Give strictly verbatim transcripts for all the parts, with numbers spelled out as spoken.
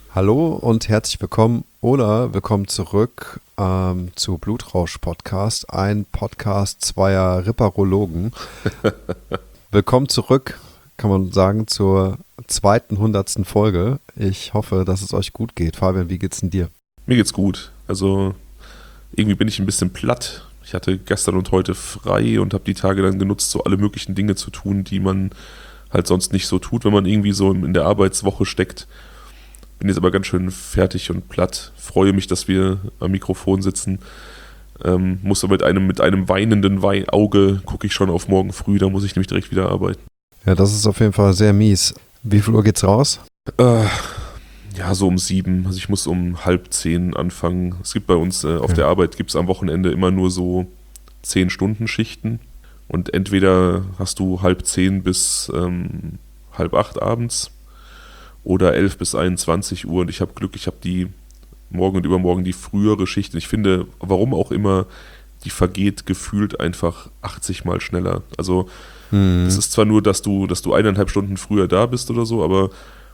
Hallo und herzlich willkommen oder willkommen zurück ähm, zu Blutrausch Podcast, ein Podcast zweier Ripperologen. Willkommen zurück, kann man sagen, zur zweiten hundertsten Folge. Ich hoffe, dass es euch gut geht. Fabian, wie geht's denn dir? Mir geht's gut. Also irgendwie bin ich ein bisschen platt. Ich hatte gestern und heute frei und habe die Tage dann genutzt, so alle möglichen Dinge zu tun, die man halt sonst nicht so tut, wenn man irgendwie so in der Arbeitswoche steckt. Bin jetzt aber ganz schön fertig und platt. Freue mich, dass wir am Mikrofon sitzen. Ähm, muss aber mit einem, mit einem weinenden Wei- Auge gucke ich schon auf morgen früh, da muss ich nämlich direkt wieder arbeiten. Ja, das ist auf jeden Fall sehr mies. Wie viel Uhr geht's raus? Äh, ja, so um sieben. Also ich muss um halb zehn anfangen. Es gibt bei uns äh, auf Okay. der Arbeit gibt es am Wochenende immer nur so zehn Stunden Schichten. Und entweder hast du halb zehn bis ähm, halb acht abends oder elf bis einundzwanzig Uhr. Und ich habe Glück, ich habe die morgen und übermorgen die frühere Schicht. Und ich finde, warum auch immer, die vergeht gefühlt einfach achtzig Mal schneller. Also Hm. es ist zwar nur, dass du, dass du eineinhalb Stunden früher da bist oder so, aber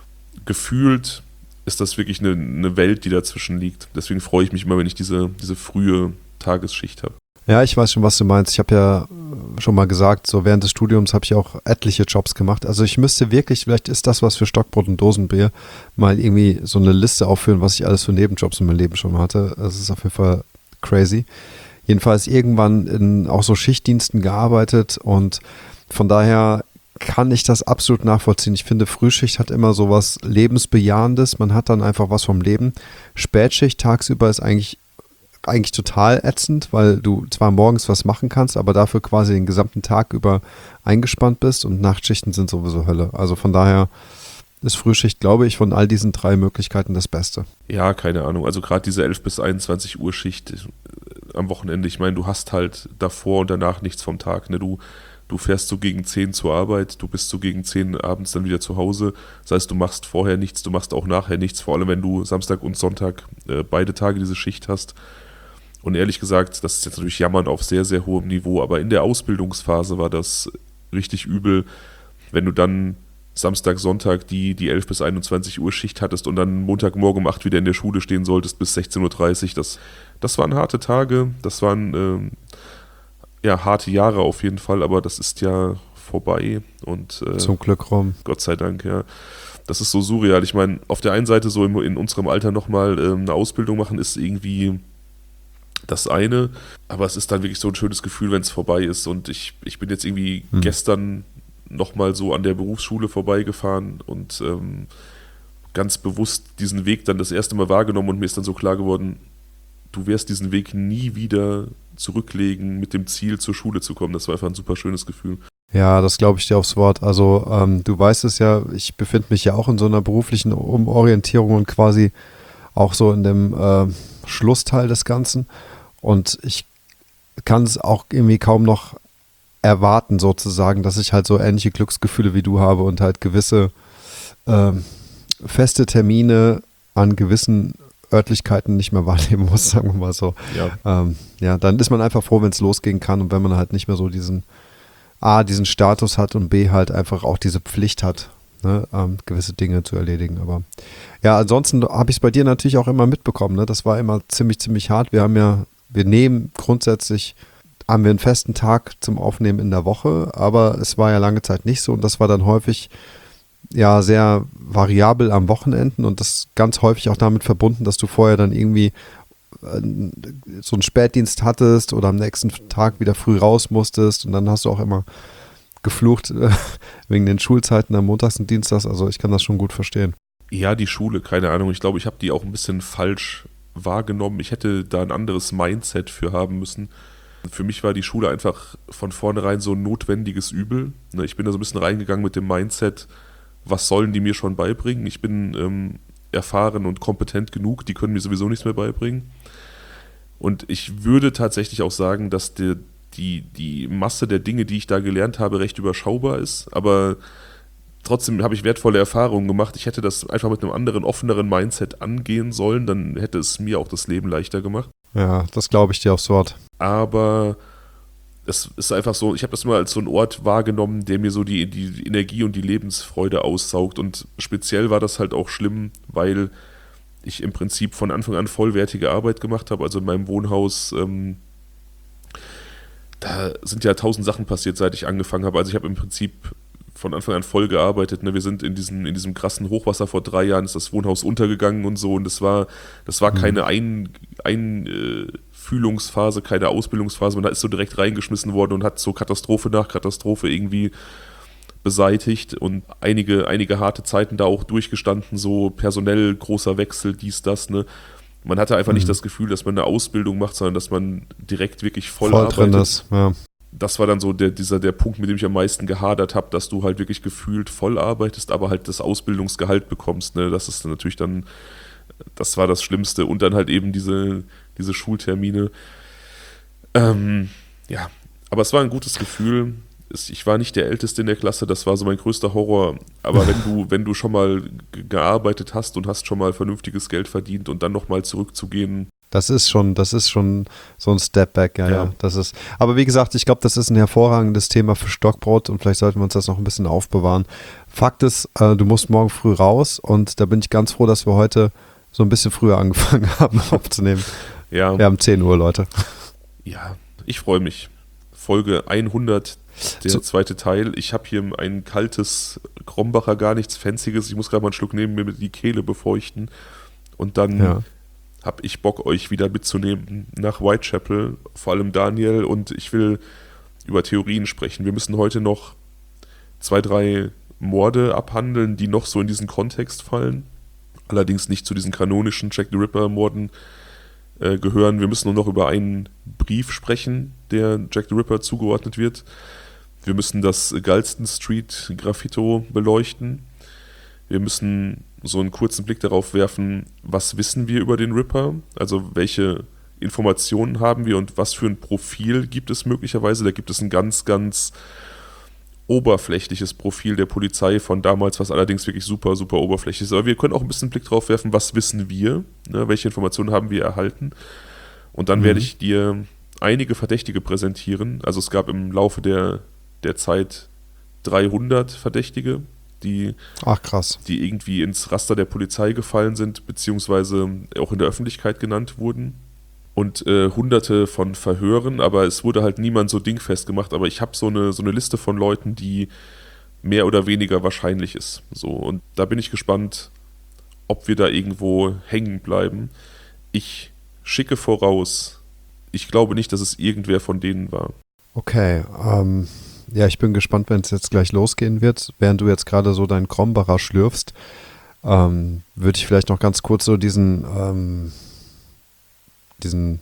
gefühlt ist das wirklich eine, eine Welt, die dazwischen liegt. Deswegen freue ich mich immer, wenn ich diese, diese frühe Tagesschicht habe. Ja, ich weiß schon, was du meinst. Ich habe ja schon mal gesagt, so während des Studiums habe ich auch etliche Jobs gemacht. Also ich müsste wirklich, vielleicht ist das was für Stockbrot und Dosenbier, mal irgendwie so eine Liste aufführen, was ich alles für Nebenjobs in meinem Leben schon hatte. Das ist auf jeden Fall crazy. Jedenfalls irgendwann in auch so Schichtdiensten gearbeitet und von daher kann ich das absolut nachvollziehen. Ich finde, Frühschicht hat immer so was Lebensbejahendes. Man hat dann einfach was vom Leben. Spätschicht tagsüber ist eigentlich eigentlich total ätzend, weil du zwar morgens was machen kannst, aber dafür quasi den gesamten Tag über eingespannt bist und Nachtschichten sind sowieso Hölle. Also von daher ist Frühschicht, glaube ich, von all diesen drei Möglichkeiten das Beste. Ja, keine Ahnung. Also gerade diese elf bis einundzwanzig Uhr Schicht äh, am Wochenende, ich meine, du hast halt davor und danach nichts vom Tag. Ne? Du, du fährst so gegen zehn zur Arbeit, du bist so gegen zehn abends dann wieder zu Hause. Das heißt, du machst vorher nichts, du machst auch nachher nichts, vor allem wenn du Samstag und Sonntag äh, beide Tage diese Schicht hast. Und ehrlich gesagt, das ist jetzt natürlich Jammern auf sehr, sehr hohem Niveau, aber in der Ausbildungsphase war das richtig übel, wenn du dann Samstag, Sonntag die, die elf bis einundzwanzig Uhr Schicht hattest und dann Montagmorgen um acht wieder in der Schule stehen solltest bis sechzehn Uhr dreißig. Das, das waren harte Tage, das waren ähm, ja, harte Jahre auf jeden Fall, aber das ist ja vorbei und äh, Zum Glück rum. Gott sei Dank, ja. Das ist so surreal. Ich meine, auf der einen Seite so in, in unserem Alter nochmal ähm, eine Ausbildung machen ist irgendwie das eine, aber es ist dann wirklich so ein schönes Gefühl, wenn es vorbei ist und ich, ich bin jetzt irgendwie Hm. gestern nochmal so an der Berufsschule vorbeigefahren und ähm, ganz bewusst diesen Weg dann das erste Mal wahrgenommen und mir ist dann so klar geworden, du wirst diesen Weg nie wieder zurücklegen mit dem Ziel, zur Schule zu kommen. Das war einfach ein super schönes Gefühl. Ja, das glaube ich dir aufs Wort. Also ähm, du weißt es ja, ich befinde mich ja auch in so einer beruflichen Umorientierung und quasi auch so in dem äh, Schlussteil des Ganzen. Und ich kann es auch irgendwie kaum noch erwarten, sozusagen, dass ich halt so ähnliche Glücksgefühle wie du habe und halt gewisse ähm, feste Termine an gewissen Örtlichkeiten nicht mehr wahrnehmen muss, sagen wir mal so. Ja. Ähm, ja, dann ist man einfach froh, wenn es losgehen kann und wenn man halt nicht mehr so diesen A, diesen Status hat und B, halt einfach auch diese Pflicht hat, ne, ähm, gewisse Dinge zu erledigen. Aber ja, ansonsten habe ich es bei dir natürlich auch immer mitbekommen. Ne? Das war immer ziemlich, ziemlich hart. Wir haben ja, wir nehmen grundsätzlich, haben wir einen festen Tag zum Aufnehmen in der Woche, aber es war ja lange Zeit nicht so und das war dann häufig ja sehr variabel am Wochenenden und das ganz häufig auch damit verbunden, dass du vorher dann irgendwie äh, so einen Spätdienst hattest oder am nächsten Tag wieder früh raus musstest und dann hast du auch immer geflucht äh, wegen den Schulzeiten am Montags und Dienstags, also ich kann das schon gut verstehen. Ja, die Schule, keine Ahnung. Ich glaube, ich habe die auch ein bisschen falsch wahrgenommen. Ich hätte da ein anderes Mindset für haben müssen. Für mich war die Schule einfach von vornherein so ein notwendiges Übel. Ne, ich bin da so ein bisschen reingegangen mit dem Mindset, was sollen die mir schon beibringen? Ich bin ähm, erfahren und kompetent genug, die können mir sowieso nichts mehr beibringen. Und ich würde tatsächlich auch sagen, dass die, die, die Masse der Dinge, die ich da gelernt habe, recht überschaubar ist. Aber trotzdem habe ich wertvolle Erfahrungen gemacht. Ich hätte das einfach mit einem anderen, offeneren Mindset angehen sollen, dann hätte es mir auch das Leben leichter gemacht. Ja, das glaube ich dir aufs Wort. Aber es ist einfach so, ich habe das immer als so einen Ort wahrgenommen, der mir so die, die Energie und die Lebensfreude aussaugt. Und speziell war das halt auch schlimm, weil ich im Prinzip von Anfang an vollwertige Arbeit gemacht habe. Also in meinem Wohnhaus, ähm, da sind ja tausend Sachen passiert, seit ich angefangen habe. Also ich habe im Prinzip von Anfang an voll gearbeitet. Ne? Wir sind in diesem, in diesem krassen Hochwasser vor drei Jahren, ist das Wohnhaus untergegangen und so. Und das war, das war keine Ein, Einfühlungsphase, keine Ausbildungsphase. Man ist so direkt reingeschmissen worden und hat so Katastrophe nach Katastrophe irgendwie beseitigt und einige, einige harte Zeiten da auch durchgestanden, so personell großer Wechsel, dies, das. Ne? Man hatte einfach mhm. nicht das Gefühl, dass man eine Ausbildung macht, sondern dass man direkt wirklich voll, voll arbeitet. Drin ist, ja. Das war dann so der, dieser, der Punkt, mit dem ich am meisten gehadert habe, dass du halt wirklich gefühlt voll arbeitest, aber halt das Ausbildungsgehalt bekommst. Ne? Das ist natürlich dann, das war das Schlimmste. Und dann halt eben diese, diese Schultermine. Ähm, ja, aber es war ein gutes Gefühl. Ich war nicht der Älteste in der Klasse, das war so mein größter Horror. Aber wenn du, wenn du schon mal gearbeitet hast und hast schon mal vernünftiges Geld verdient und dann nochmal zurückzugehen. Das ist schon, das ist schon so ein Step back, ja, ja. ja. Das ist, aber wie gesagt, ich glaube, das ist ein hervorragendes Thema für Stockbrot und vielleicht sollten wir uns das noch ein bisschen aufbewahren. Fakt ist, äh, du musst morgen früh raus und da bin ich ganz froh, dass wir heute so ein bisschen früher angefangen haben aufzunehmen. Ja. Wir haben zehn Uhr, Leute. Ja, ich freue mich. Folge hundert, der so. zweite Teil. Ich habe hier ein kaltes Krombacher, gar nichts Fancyes. Ich muss gerade mal einen Schluck nehmen, mir die Kehle befeuchten und dann ja. habe ich Bock, euch wieder mitzunehmen nach Whitechapel, vor allem Daniel, und ich will über Theorien sprechen. Wir müssen heute noch zwei, drei Morde abhandeln, die noch so in diesen Kontext fallen, allerdings nicht zu diesen kanonischen Jack the Ripper-Morden äh, gehören. Wir müssen nur noch über einen Brief sprechen, der Jack the Ripper zugeordnet wird. Wir müssen das Galston Street Graffito beleuchten. Wir müssen so einen kurzen Blick darauf werfen, was wissen wir über den Ripper, also welche Informationen haben wir und was für ein Profil gibt es möglicherweise. Da gibt es ein ganz, ganz oberflächliches Profil der Polizei von damals, was allerdings wirklich super, super oberflächlich ist. Aber wir können auch ein bisschen Blick drauf werfen, was wissen wir, ne, welche Informationen haben wir erhalten. Und dann mhm. werde ich dir einige Verdächtige präsentieren. Also es gab im Laufe der, der Zeit dreihundert Verdächtige, die, Ach, krass. die irgendwie ins Raster der Polizei gefallen sind, beziehungsweise auch in der Öffentlichkeit genannt wurden. Und äh, hunderte von Verhören, aber es wurde halt niemand so dingfest gemacht. Aber ich habe so eine, so eine Liste von Leuten, die mehr oder weniger wahrscheinlich ist. So, und da bin ich gespannt, ob wir da irgendwo hängen bleiben. Ich schicke voraus, ich glaube nicht, dass es irgendwer von denen war. Okay, ähm, ja, ich bin gespannt, wenn es jetzt gleich losgehen wird. Während du jetzt gerade so deinen Krombacher schlürfst, ähm, würde ich vielleicht noch ganz kurz so diesen, ähm, diesen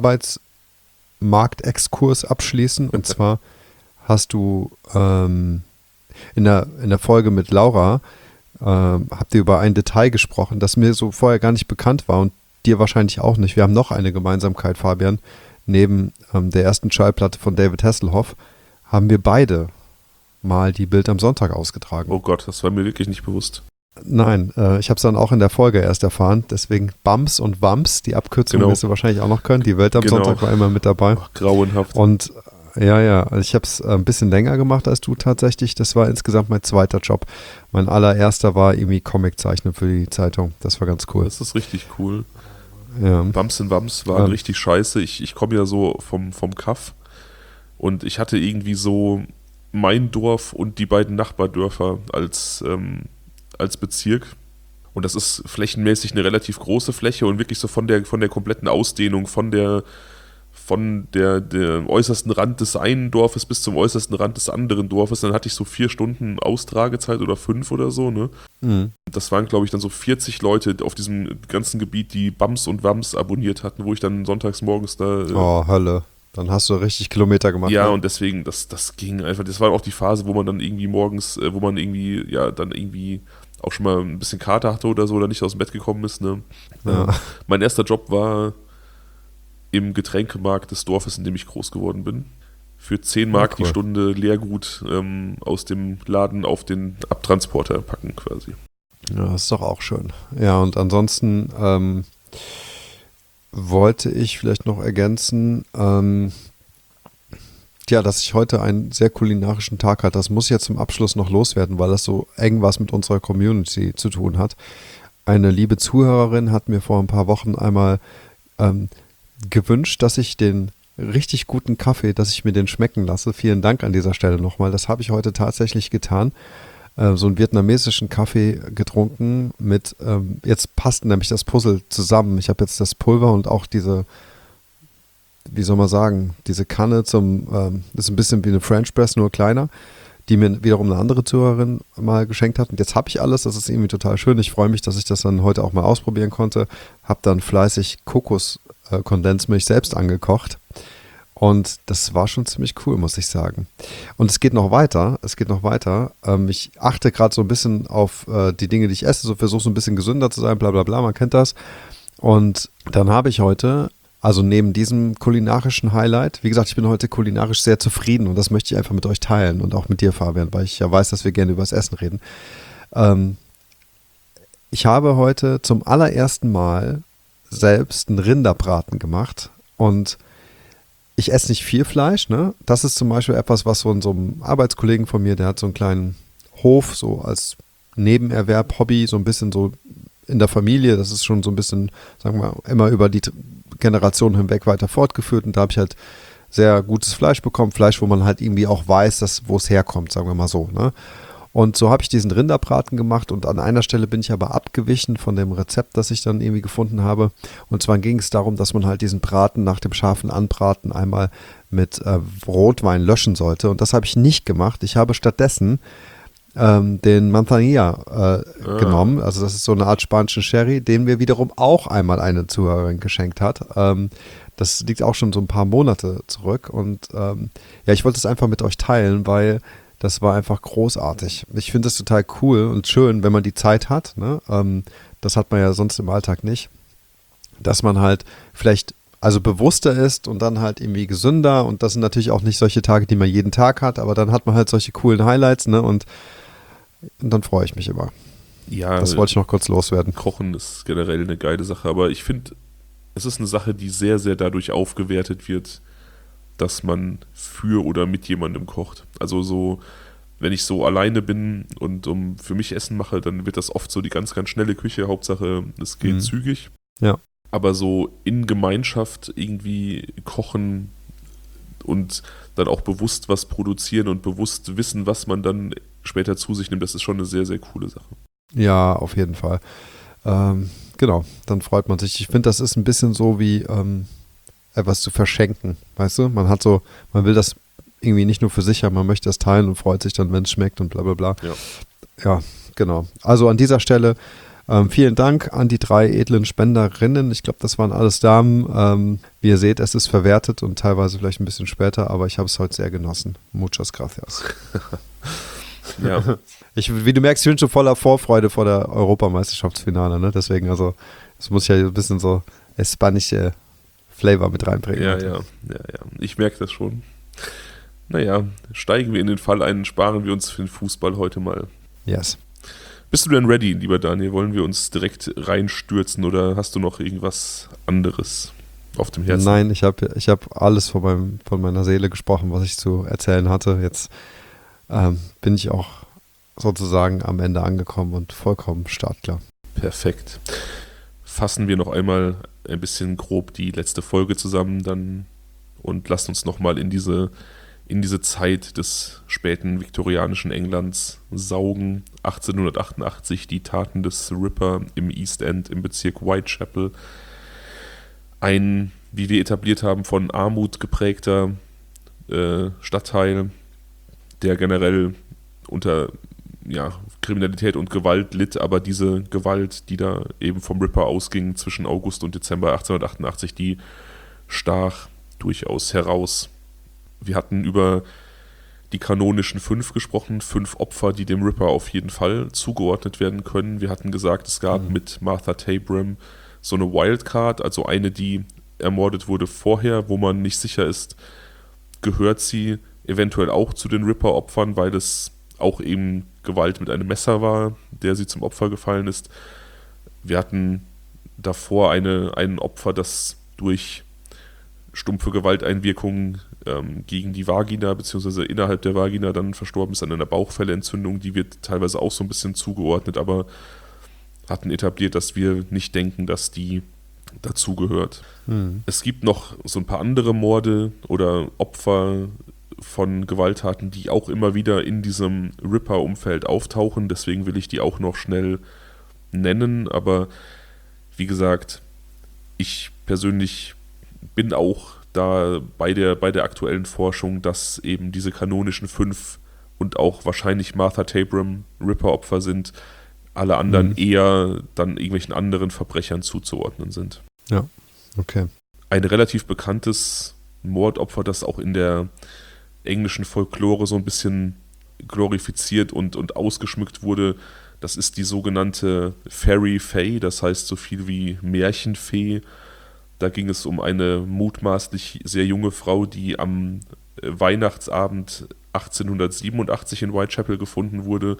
Arbeitsmarktexkurs abschließen. Und zwar hast du ähm, in, der, in der Folge mit Laura, ähm, habt ihr über ein Detail gesprochen, das mir so vorher gar nicht bekannt war und dir wahrscheinlich auch nicht. Wir haben noch eine Gemeinsamkeit, Fabian. Neben ähm, der ersten Schallplatte von David Hasselhoff haben wir beide mal die Bild am Sonntag ausgetragen. Oh Gott, das war mir wirklich nicht bewusst. Nein, äh, ich habe es dann auch in der Folge erst erfahren. Deswegen Bums und Wams, die Abkürzung genau. wirst du wahrscheinlich auch noch können. Die Welt am genau. Sonntag war immer mit dabei. Ach, grauenhaft. Und ja, ja, also ich habe es ein bisschen länger gemacht als du tatsächlich. Das war insgesamt mein zweiter Job. Mein allererster war irgendwie Comiczeichner für die Zeitung. Das war ganz cool. Das ist richtig cool. Ja. Bums und Wams waren ja. richtig scheiße. Ich, ich komme ja so vom, vom Kaff und ich hatte irgendwie so mein Dorf und die beiden Nachbardörfer als, ähm, als Bezirk. Und das ist flächenmäßig eine relativ große Fläche und wirklich so von der, von der kompletten Ausdehnung, von der von der, der äußersten Rand des einen Dorfes bis zum äußersten Rand des anderen Dorfes. Dann hatte ich so vier Stunden Austragezeit oder fünf oder so, ne? Mhm. Das waren, glaube ich, dann so vierzig Leute auf diesem ganzen Gebiet, die Bums und Wams abonniert hatten, wo ich dann sonntags morgens da... Äh oh, Hölle. Dann hast du richtig Kilometer gemacht. Ja, ne? Und deswegen, das, das ging einfach, das war auch die Phase, wo man dann irgendwie morgens, äh, wo man irgendwie, ja, dann irgendwie auch schon mal ein bisschen Kater hatte oder so, oder nicht aus dem Bett gekommen ist, ne? Ja. Äh, mein erster Job war im Getränkemarkt des Dorfes, in dem ich groß geworden bin. Für zehn Mark ja, cool. die Stunde Leergut ähm, aus dem Laden auf den Abtransporter packen quasi. Ja, das ist doch auch schön. Ja, und ansonsten ähm, wollte ich vielleicht noch ergänzen, ähm, ja, dass ich heute einen sehr kulinarischen Tag hatte. Das muss ich jetzt zum Abschluss noch loswerden, weil das so eng was mit unserer Community zu tun hat. eine liebe Zuhörerin hat mir vor ein paar Wochen einmal ähm, gewünscht, dass ich den richtig guten Kaffee, dass ich mir den schmecken lasse. Vielen Dank an dieser Stelle nochmal. Das habe ich heute tatsächlich getan. Äh, so einen vietnamesischen Kaffee getrunken mit, ähm, jetzt passt nämlich das Puzzle zusammen. Ich habe jetzt das Pulver und auch diese, wie soll man sagen, diese Kanne zum, ähm, das ist ein bisschen wie eine French Press, nur kleiner, die mir wiederum eine andere Zuhörerin mal geschenkt hat. Und jetzt habe ich alles, das ist irgendwie total schön. Ich freue mich, dass ich das dann heute auch mal ausprobieren konnte. Habe dann fleißig Kokos-Kondensmilch selbst angekocht. Und das war schon ziemlich cool, muss ich sagen. Und es geht noch weiter, es geht noch weiter. Ähm, ich achte gerade so ein bisschen auf äh, die Dinge, die ich esse, so versuche so ein bisschen gesünder zu sein, bla bla bla, man kennt das. Und dann habe ich heute, also neben diesem kulinarischen Highlight, wie gesagt, ich bin heute kulinarisch sehr zufrieden und das möchte ich einfach mit euch teilen und auch mit dir, Fabian, weil ich ja weiß, dass wir gerne über das Essen reden. Ähm, ich habe heute zum allerersten Mal selbst einen Rinderbraten gemacht und ich esse nicht viel Fleisch, ne? Das ist zum Beispiel etwas, was von so einem Arbeitskollegen von mir, der hat so einen kleinen Hof, so als Nebenerwerb, Hobby, so ein bisschen so in der Familie. Das ist schon so ein bisschen, sagen wir mal, immer über die Generationen hinweg weiter fortgeführt. Und da habe ich halt sehr gutes Fleisch bekommen. Fleisch, wo man halt irgendwie auch weiß, dass, wo es herkommt, sagen wir mal so, ne? Und so habe ich diesen Rinderbraten gemacht und an einer Stelle bin ich aber abgewichen von dem Rezept, das ich dann irgendwie gefunden habe. Und zwar ging es darum, dass man halt diesen Braten nach dem scharfen Anbraten einmal mit äh, Rotwein löschen sollte. Und das habe ich nicht gemacht. Ich habe stattdessen ähm, den Manzanilla äh, ah. genommen. Also das ist so eine Art spanischen Sherry, den mir wiederum auch einmal eine Zuhörerin geschenkt hat. Ähm, das liegt auch schon so ein paar Monate zurück. Und ähm, ja, ich wollte es einfach mit euch teilen, weil das war einfach großartig. Ich finde es total cool und schön, wenn man die Zeit hat. Ne? Ähm, das hat man ja sonst im Alltag nicht. Dass man halt vielleicht also bewusster ist und dann halt irgendwie gesünder. Und das sind natürlich auch nicht solche Tage, die man jeden Tag hat. Aber dann hat man halt solche coolen Highlights. Ne? Und, und dann freue ich mich immer. Ja, das wollte ich noch kurz loswerden. Kochen ist generell eine geile Sache. Aber ich finde, es ist eine Sache, die sehr, sehr dadurch aufgewertet wird, dass man für oder mit jemandem kocht. Also so, wenn ich so alleine bin und um für mich Essen mache, dann wird das oft so die ganz, ganz schnelle Küche. Hauptsache, es geht mhm. zügig. Ja. Aber so in Gemeinschaft irgendwie kochen und dann auch bewusst was produzieren und bewusst wissen, was man dann später zu sich nimmt, das ist schon eine sehr, sehr coole Sache. Ja, auf jeden Fall. Ähm, genau, dann freut man sich. Ich finde, das ist ein bisschen so wie ähm, etwas zu verschenken, weißt du? Man hat so, man will das irgendwie nicht nur für sich haben, man möchte das teilen und freut sich dann, wenn es schmeckt und bla bla bla. Ja, ja genau. Also an dieser Stelle ähm, vielen Dank an die drei edlen Spenderinnen. Ich glaube, das waren alles Damen. Ähm, wie ihr seht, es ist verwertet und teilweise vielleicht ein bisschen später, aber ich habe es heute sehr genossen. Muchas gracias. Ja. Ich, wie du merkst, ich bin schon voller Vorfreude vor der Europameisterschaftsfinale, ne? Deswegen, also, das muss ich ja ein bisschen so spanische Flavor mit reinbringen. Ja, ja, ja, ja. Ich merke das schon. Naja, steigen wir in den Fall ein, sparen wir uns für den Fußball heute mal. Yes. Bist du denn ready, lieber Daniel? Wollen wir uns direkt reinstürzen oder hast du noch irgendwas anderes auf dem Herzen? Nein, ich habe ich hab alles von, meinem, von meiner Seele gesprochen, was ich zu erzählen hatte. Jetzt ähm, bin ich auch sozusagen am Ende angekommen und vollkommen startklar. Perfekt. Fassen wir noch einmal ein bisschen grob die letzte Folge zusammen dann und lassen uns nochmal in diese, in diese Zeit des späten viktorianischen Englands saugen. achtzehnhundertachtundachtzig, die Taten des Ripper im East End im Bezirk Whitechapel. Ein, wie wir etabliert haben, von Armut geprägter äh, Stadtteil, der generell unter ja, Kriminalität und Gewalt litt, aber diese Gewalt, die da eben vom Ripper ausging zwischen August und Dezember achtzehnhundertachtundachtzig, die stach durchaus heraus. Wir hatten über die kanonischen fünf gesprochen, fünf Opfer, die dem Ripper auf jeden Fall zugeordnet werden können. Wir hatten gesagt, es gab mhm. mit Martha Tabram so eine Wildcard, also eine, die ermordet wurde vorher, wo man nicht sicher ist, gehört sie eventuell auch zu den Ripper-Opfern, weil es auch eben Gewalt mit einem Messer war, der sie zum Opfer gefallen ist. Wir hatten davor eine, ein Opfer, das durch stumpfe Gewalteinwirkungen ähm, gegen die Vagina bzw. innerhalb der Vagina dann verstorben ist an einer Bauchfellentzündung. Die wird teilweise auch so ein bisschen zugeordnet, aber hatten etabliert, dass wir nicht denken, dass die dazugehört. Mhm. Es gibt noch so ein paar andere Morde oder Opfer von Gewalttaten, die auch immer wieder in diesem Ripper-Umfeld auftauchen. Deswegen will ich die auch noch schnell nennen. Aber wie gesagt, ich persönlich bin auch da bei der, bei der aktuellen Forschung, dass eben diese kanonischen fünf und auch wahrscheinlich Martha Tabram Ripper-Opfer sind, alle anderen mhm. eher dann irgendwelchen anderen Verbrechern zuzuordnen sind. Ja, okay. Ein relativ bekanntes Mordopfer, das auch in der englischen Folklore so ein bisschen glorifiziert und, und ausgeschmückt wurde, das ist die sogenannte Fairy Fae, das heißt so viel wie Märchenfee. Da ging es um eine mutmaßlich sehr junge Frau, die am Weihnachtsabend achtzehnhundertsiebenundachtzig in Whitechapel gefunden wurde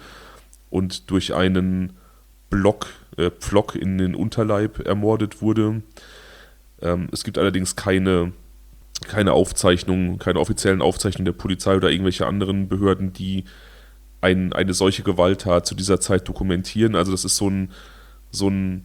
und durch einen Block, äh, Pflock in den Unterleib ermordet wurde. Ähm, es gibt allerdings keine, keine Aufzeichnungen, keine offiziellen Aufzeichnungen der Polizei oder irgendwelche anderen Behörden, die ein, eine solche Gewalttat zu dieser Zeit dokumentieren. Also das ist so ein, so ein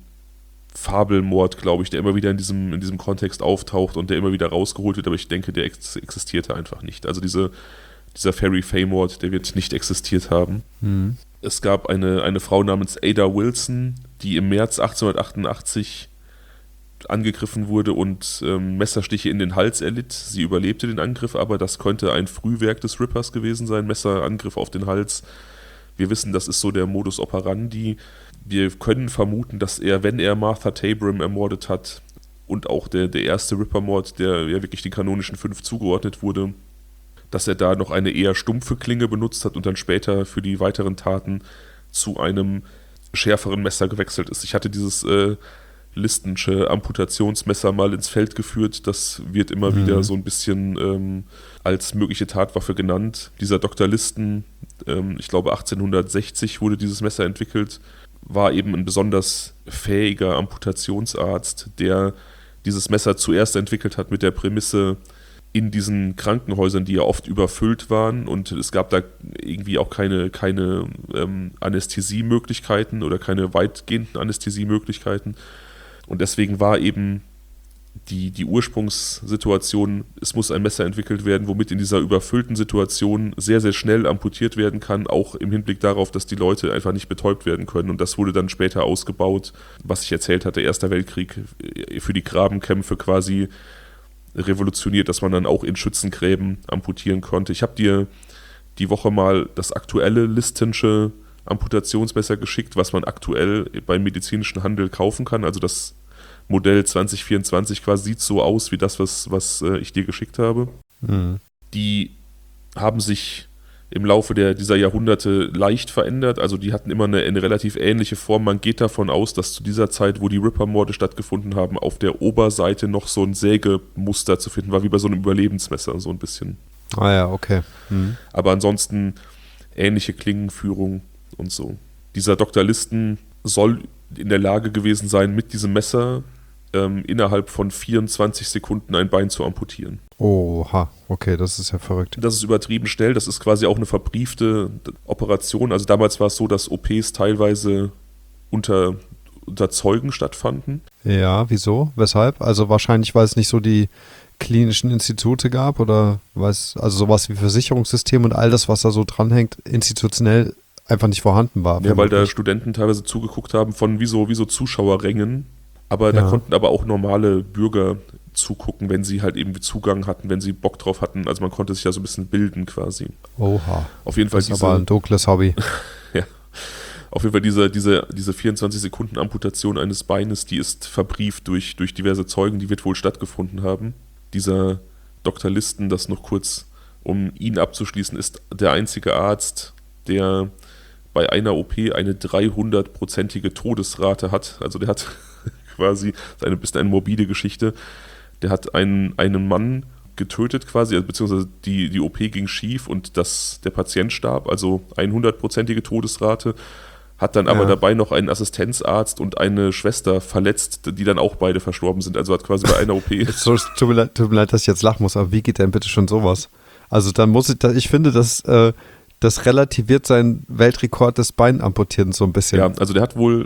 Fabelmord, glaube ich, der immer wieder in diesem, in diesem Kontext auftaucht und der immer wieder rausgeholt wird, aber ich denke, der ex- existierte einfach nicht. Also diese, dieser Fairy Fae-Mord, der wird nicht existiert haben. Mhm. Es gab eine, eine Frau namens Ada Wilson, die im März achtzehnhundertachtundachtzig angegriffen wurde und ähm, Messerstiche in den Hals erlitt. Sie überlebte den Angriff, aber das könnte ein Frühwerk des Rippers gewesen sein, Messerangriff auf den Hals. Wir wissen, das ist so der Modus operandi. Wir können vermuten, dass er, wenn er Martha Tabram ermordet hat und auch der, der erste Ripper-Mord, der ja wirklich den kanonischen fünf zugeordnet wurde, dass er da noch eine eher stumpfe Klinge benutzt hat und dann später für die weiteren Taten zu einem schärferen Messer gewechselt ist. Ich hatte dieses äh, Listensche Amputationsmesser mal ins Feld geführt. Das wird immer mhm. wieder so ein bisschen ähm, als mögliche Tatwaffe genannt. Dieser Doktor Liston, ähm, ich glaube achtzehnhundertsechzig wurde dieses Messer entwickelt, war eben ein besonders fähiger Amputationsarzt, der dieses Messer zuerst entwickelt hat mit der Prämisse, in diesen Krankenhäusern, die ja oft überfüllt waren und es gab da irgendwie auch keine, keine ähm, Anästhesiemöglichkeiten oder keine weitgehenden Anästhesiemöglichkeiten. Und deswegen war eben die, die Ursprungssituation, es muss ein Messer entwickelt werden, womit in dieser überfüllten Situation sehr, sehr schnell amputiert werden kann, auch im Hinblick darauf, dass die Leute einfach nicht betäubt werden können. Und das wurde dann später ausgebaut, was ich erzählt hatte, Erster Weltkrieg, für die Grabenkämpfe quasi revolutioniert, dass man dann auch in Schützengräben amputieren konnte. Ich habe dir die Woche mal das aktuelle Listensche Amputationsmesser geschickt, was man aktuell beim medizinischen Handel kaufen kann. Also das Modell zwanzig vierundzwanzig quasi sieht so aus wie das, was, was äh, ich dir geschickt habe. Mhm. Die haben sich im Laufe der, dieser Jahrhunderte leicht verändert. Also die hatten immer eine, eine relativ ähnliche Form. Man geht davon aus, dass zu dieser Zeit, wo die Ripper-Morde stattgefunden haben, auf der Oberseite noch so ein Sägemuster zu finden war, wie bei so einem Überlebensmesser, so ein bisschen. Ah ja, okay. Mhm. Aber ansonsten ähnliche Klingenführung und so. Dieser Doktor Liston soll in der Lage gewesen sein, mit diesem Messer ähm, innerhalb von vierundzwanzig Sekunden ein Bein zu amputieren. Oha, okay, das ist ja verrückt. Das ist übertrieben schnell, das ist quasi auch eine verbriefte Operation. Also damals war es so, dass O Ps teilweise unter, unter Zeugen stattfanden. Ja, wieso? Weshalb? Also wahrscheinlich, weil es nicht so die klinischen Institute gab oder was, also sowas wie Versicherungssystem und all das, was da so dranhängt, institutionell einfach nicht vorhanden war. Ja, weil da Studenten teilweise zugeguckt haben von wie so, wie so Zuschauerrängen, aber ja. Da konnten aber auch normale Bürger zugucken, wenn sie halt eben Zugang hatten, wenn sie Bock drauf hatten. Also man konnte sich ja so ein bisschen bilden quasi. Oha. Auf jeden Fall das ist diese, aber ein dunkles Hobby. Ja. Auf jeden Fall diese, diese, diese vierundzwanzig Sekunden Amputation eines Beines, die ist verbrieft durch, durch diverse Zeugen, die wird wohl stattgefunden haben. Dieser Doktor Liston, das noch kurz, um ihn abzuschließen, ist der einzige Arzt, der bei einer O P eine dreihundertprozentige Todesrate hat. Also der hat quasi, das ist eine bisschen eine morbide Geschichte, der hat einen, einen Mann getötet quasi, also beziehungsweise die, die O P ging schief und das, der Patient starb, also hundertprozentige Todesrate, hat dann aber ja. dabei noch einen Assistenzarzt und eine Schwester verletzt, die dann auch beide verstorben sind. Also hat quasi bei einer O P... so, tut, mir leid, tut mir leid, dass ich jetzt lachen muss, aber wie geht denn bitte schon sowas? Also dann muss ich, ich finde, dass... Äh, das relativiert seinen Weltrekord des Beinamputierens so ein bisschen. Ja, also der hat wohl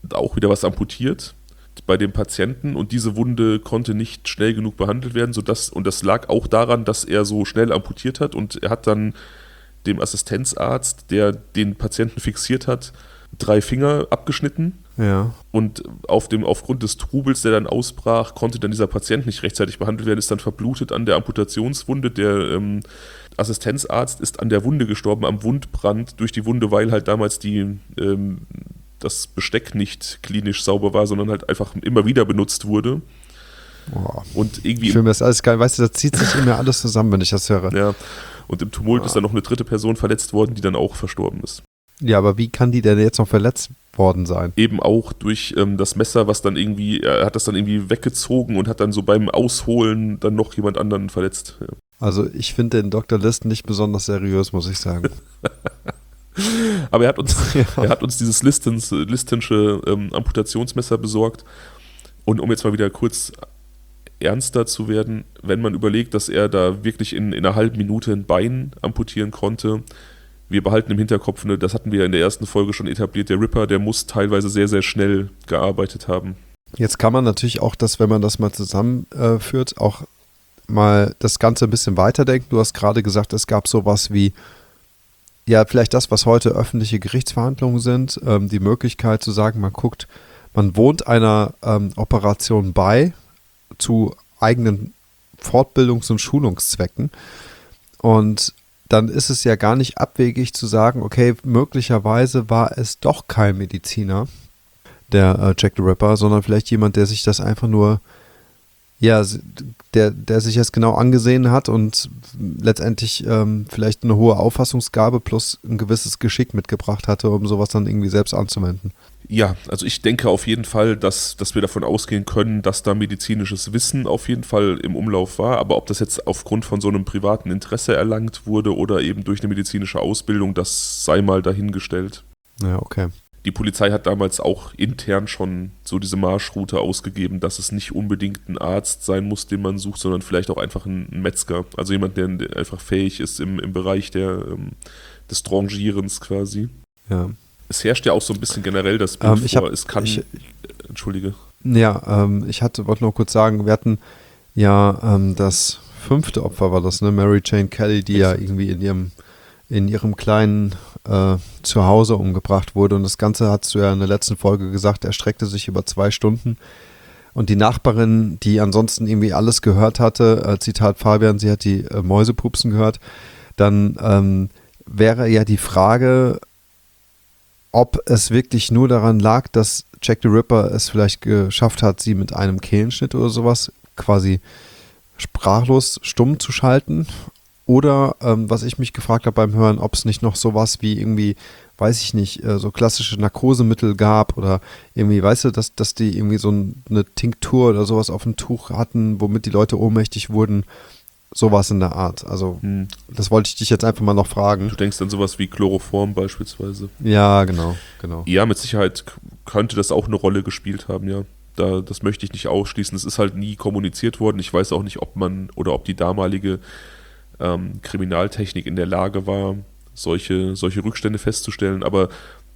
auch wieder was amputiert bei dem Patienten und diese Wunde konnte nicht schnell genug behandelt werden, sodass, und das lag auch daran, dass er so schnell amputiert hat und er hat dann dem Assistenzarzt, der den Patienten fixiert hat, drei Finger abgeschnitten. Ja. Und auf dem, aufgrund des Trubels, der dann ausbrach, konnte dann dieser Patient nicht rechtzeitig behandelt werden, ist dann verblutet an der Amputationswunde. Der ähm, Assistenzarzt ist an der Wunde gestorben, am Wundbrand durch die Wunde, weil halt damals die, ähm, das Besteck nicht klinisch sauber war, sondern halt einfach immer wieder benutzt wurde. Boah. Und irgendwie. Ich finde das alles geil. Weißt du, da zieht sich immer alles zusammen, wenn ich das höre. Ja. Und im Tumult Boah. ist dann noch eine dritte Person verletzt worden, die dann auch verstorben ist. Ja, aber wie kann die denn jetzt noch verletzt worden sein? Eben auch durch ähm, das Messer, was dann irgendwie, er hat das dann irgendwie weggezogen und hat dann so beim Ausholen dann noch jemand anderen verletzt. Ja. Also ich finde den Doktor List nicht besonders seriös, muss ich sagen. Aber er hat uns, ja. er hat uns dieses Listens, Listensche ähm, Amputationsmesser besorgt. Und um jetzt mal wieder kurz ernster zu werden, wenn man überlegt, dass er da wirklich in, in einer halben Minute ein Bein amputieren konnte. Wir behalten im Hinterkopf, ne, das hatten wir in der ersten Folge schon etabliert, der Ripper, der muss teilweise sehr, sehr schnell gearbeitet haben. Jetzt kann man natürlich auch das, wenn man das mal zusammenführt, äh, auch mal das Ganze ein bisschen weiterdenken. Du hast gerade gesagt, es gab sowas wie, ja, vielleicht das, was heute öffentliche Gerichtsverhandlungen sind, ähm, die Möglichkeit zu sagen, man guckt, man wohnt einer ähm, Operation bei zu eigenen Fortbildungs- und Schulungszwecken und dann ist es ja gar nicht abwegig zu sagen, okay, möglicherweise war es doch kein Mediziner, der äh, Jack the Ripper, sondern vielleicht jemand, der sich das einfach nur, ja, der, der sich das genau angesehen hat und letztendlich ähm, vielleicht eine hohe Auffassungsgabe plus ein gewisses Geschick mitgebracht hatte, um sowas dann irgendwie selbst anzuwenden. Ja, also ich denke auf jeden Fall, dass, dass wir davon ausgehen können, dass da medizinisches Wissen auf jeden Fall im Umlauf war, aber ob das jetzt aufgrund von so einem privaten Interesse erlangt wurde oder eben durch eine medizinische Ausbildung, das sei mal dahingestellt. Ja, okay. Die Polizei hat damals auch intern schon so diese Marschroute ausgegeben, dass es nicht unbedingt ein Arzt sein muss, den man sucht, sondern vielleicht auch einfach ein Metzger. Also jemand, der, der einfach fähig ist im, im Bereich der, ähm, des Drangierens quasi. Ja. Es herrscht ja auch so ein bisschen generell das Bild ähm, ich vor, hab, es kann... Ich, Entschuldige. Ja, ähm, ich hatte, wollte nur kurz sagen, wir hatten ja ähm, das fünfte Opfer war das, ne? Mary Jane Kelly, die ja irgendwie in ihrem in ihrem kleinen äh, Zuhause umgebracht wurde. Und das Ganze, hast du ja in der letzten Folge gesagt, erstreckte sich über zwei Stunden. Und die Nachbarin, die ansonsten irgendwie alles gehört hatte, äh, Zitat Fabian, sie hat die äh, Mäusepupsen gehört, dann ähm, wäre ja die Frage, ob es wirklich nur daran lag, dass Jack the Ripper es vielleicht geschafft hat, sie mit einem Kehlenschnitt oder sowas quasi sprachlos stumm zu schalten. Oder, ähm, was ich mich gefragt habe beim Hören, ob es nicht noch sowas wie irgendwie, weiß ich nicht, äh, so klassische Narkosemittel gab oder irgendwie, weißt du, dass, dass die irgendwie so ein, eine Tinktur oder sowas auf dem Tuch hatten, womit die Leute ohnmächtig wurden. Sowas in der Art. Also, hm. das wollte ich dich jetzt einfach mal noch fragen. Du denkst an sowas wie Chloroform beispielsweise. Ja, genau, genau. Ja, mit Sicherheit könnte das auch eine Rolle gespielt haben, ja. Da, das möchte ich nicht ausschließen. Es ist halt nie kommuniziert worden. Ich weiß auch nicht, ob man oder ob die damalige ähm, Kriminaltechnik in der Lage war, solche, solche Rückstände festzustellen. Aber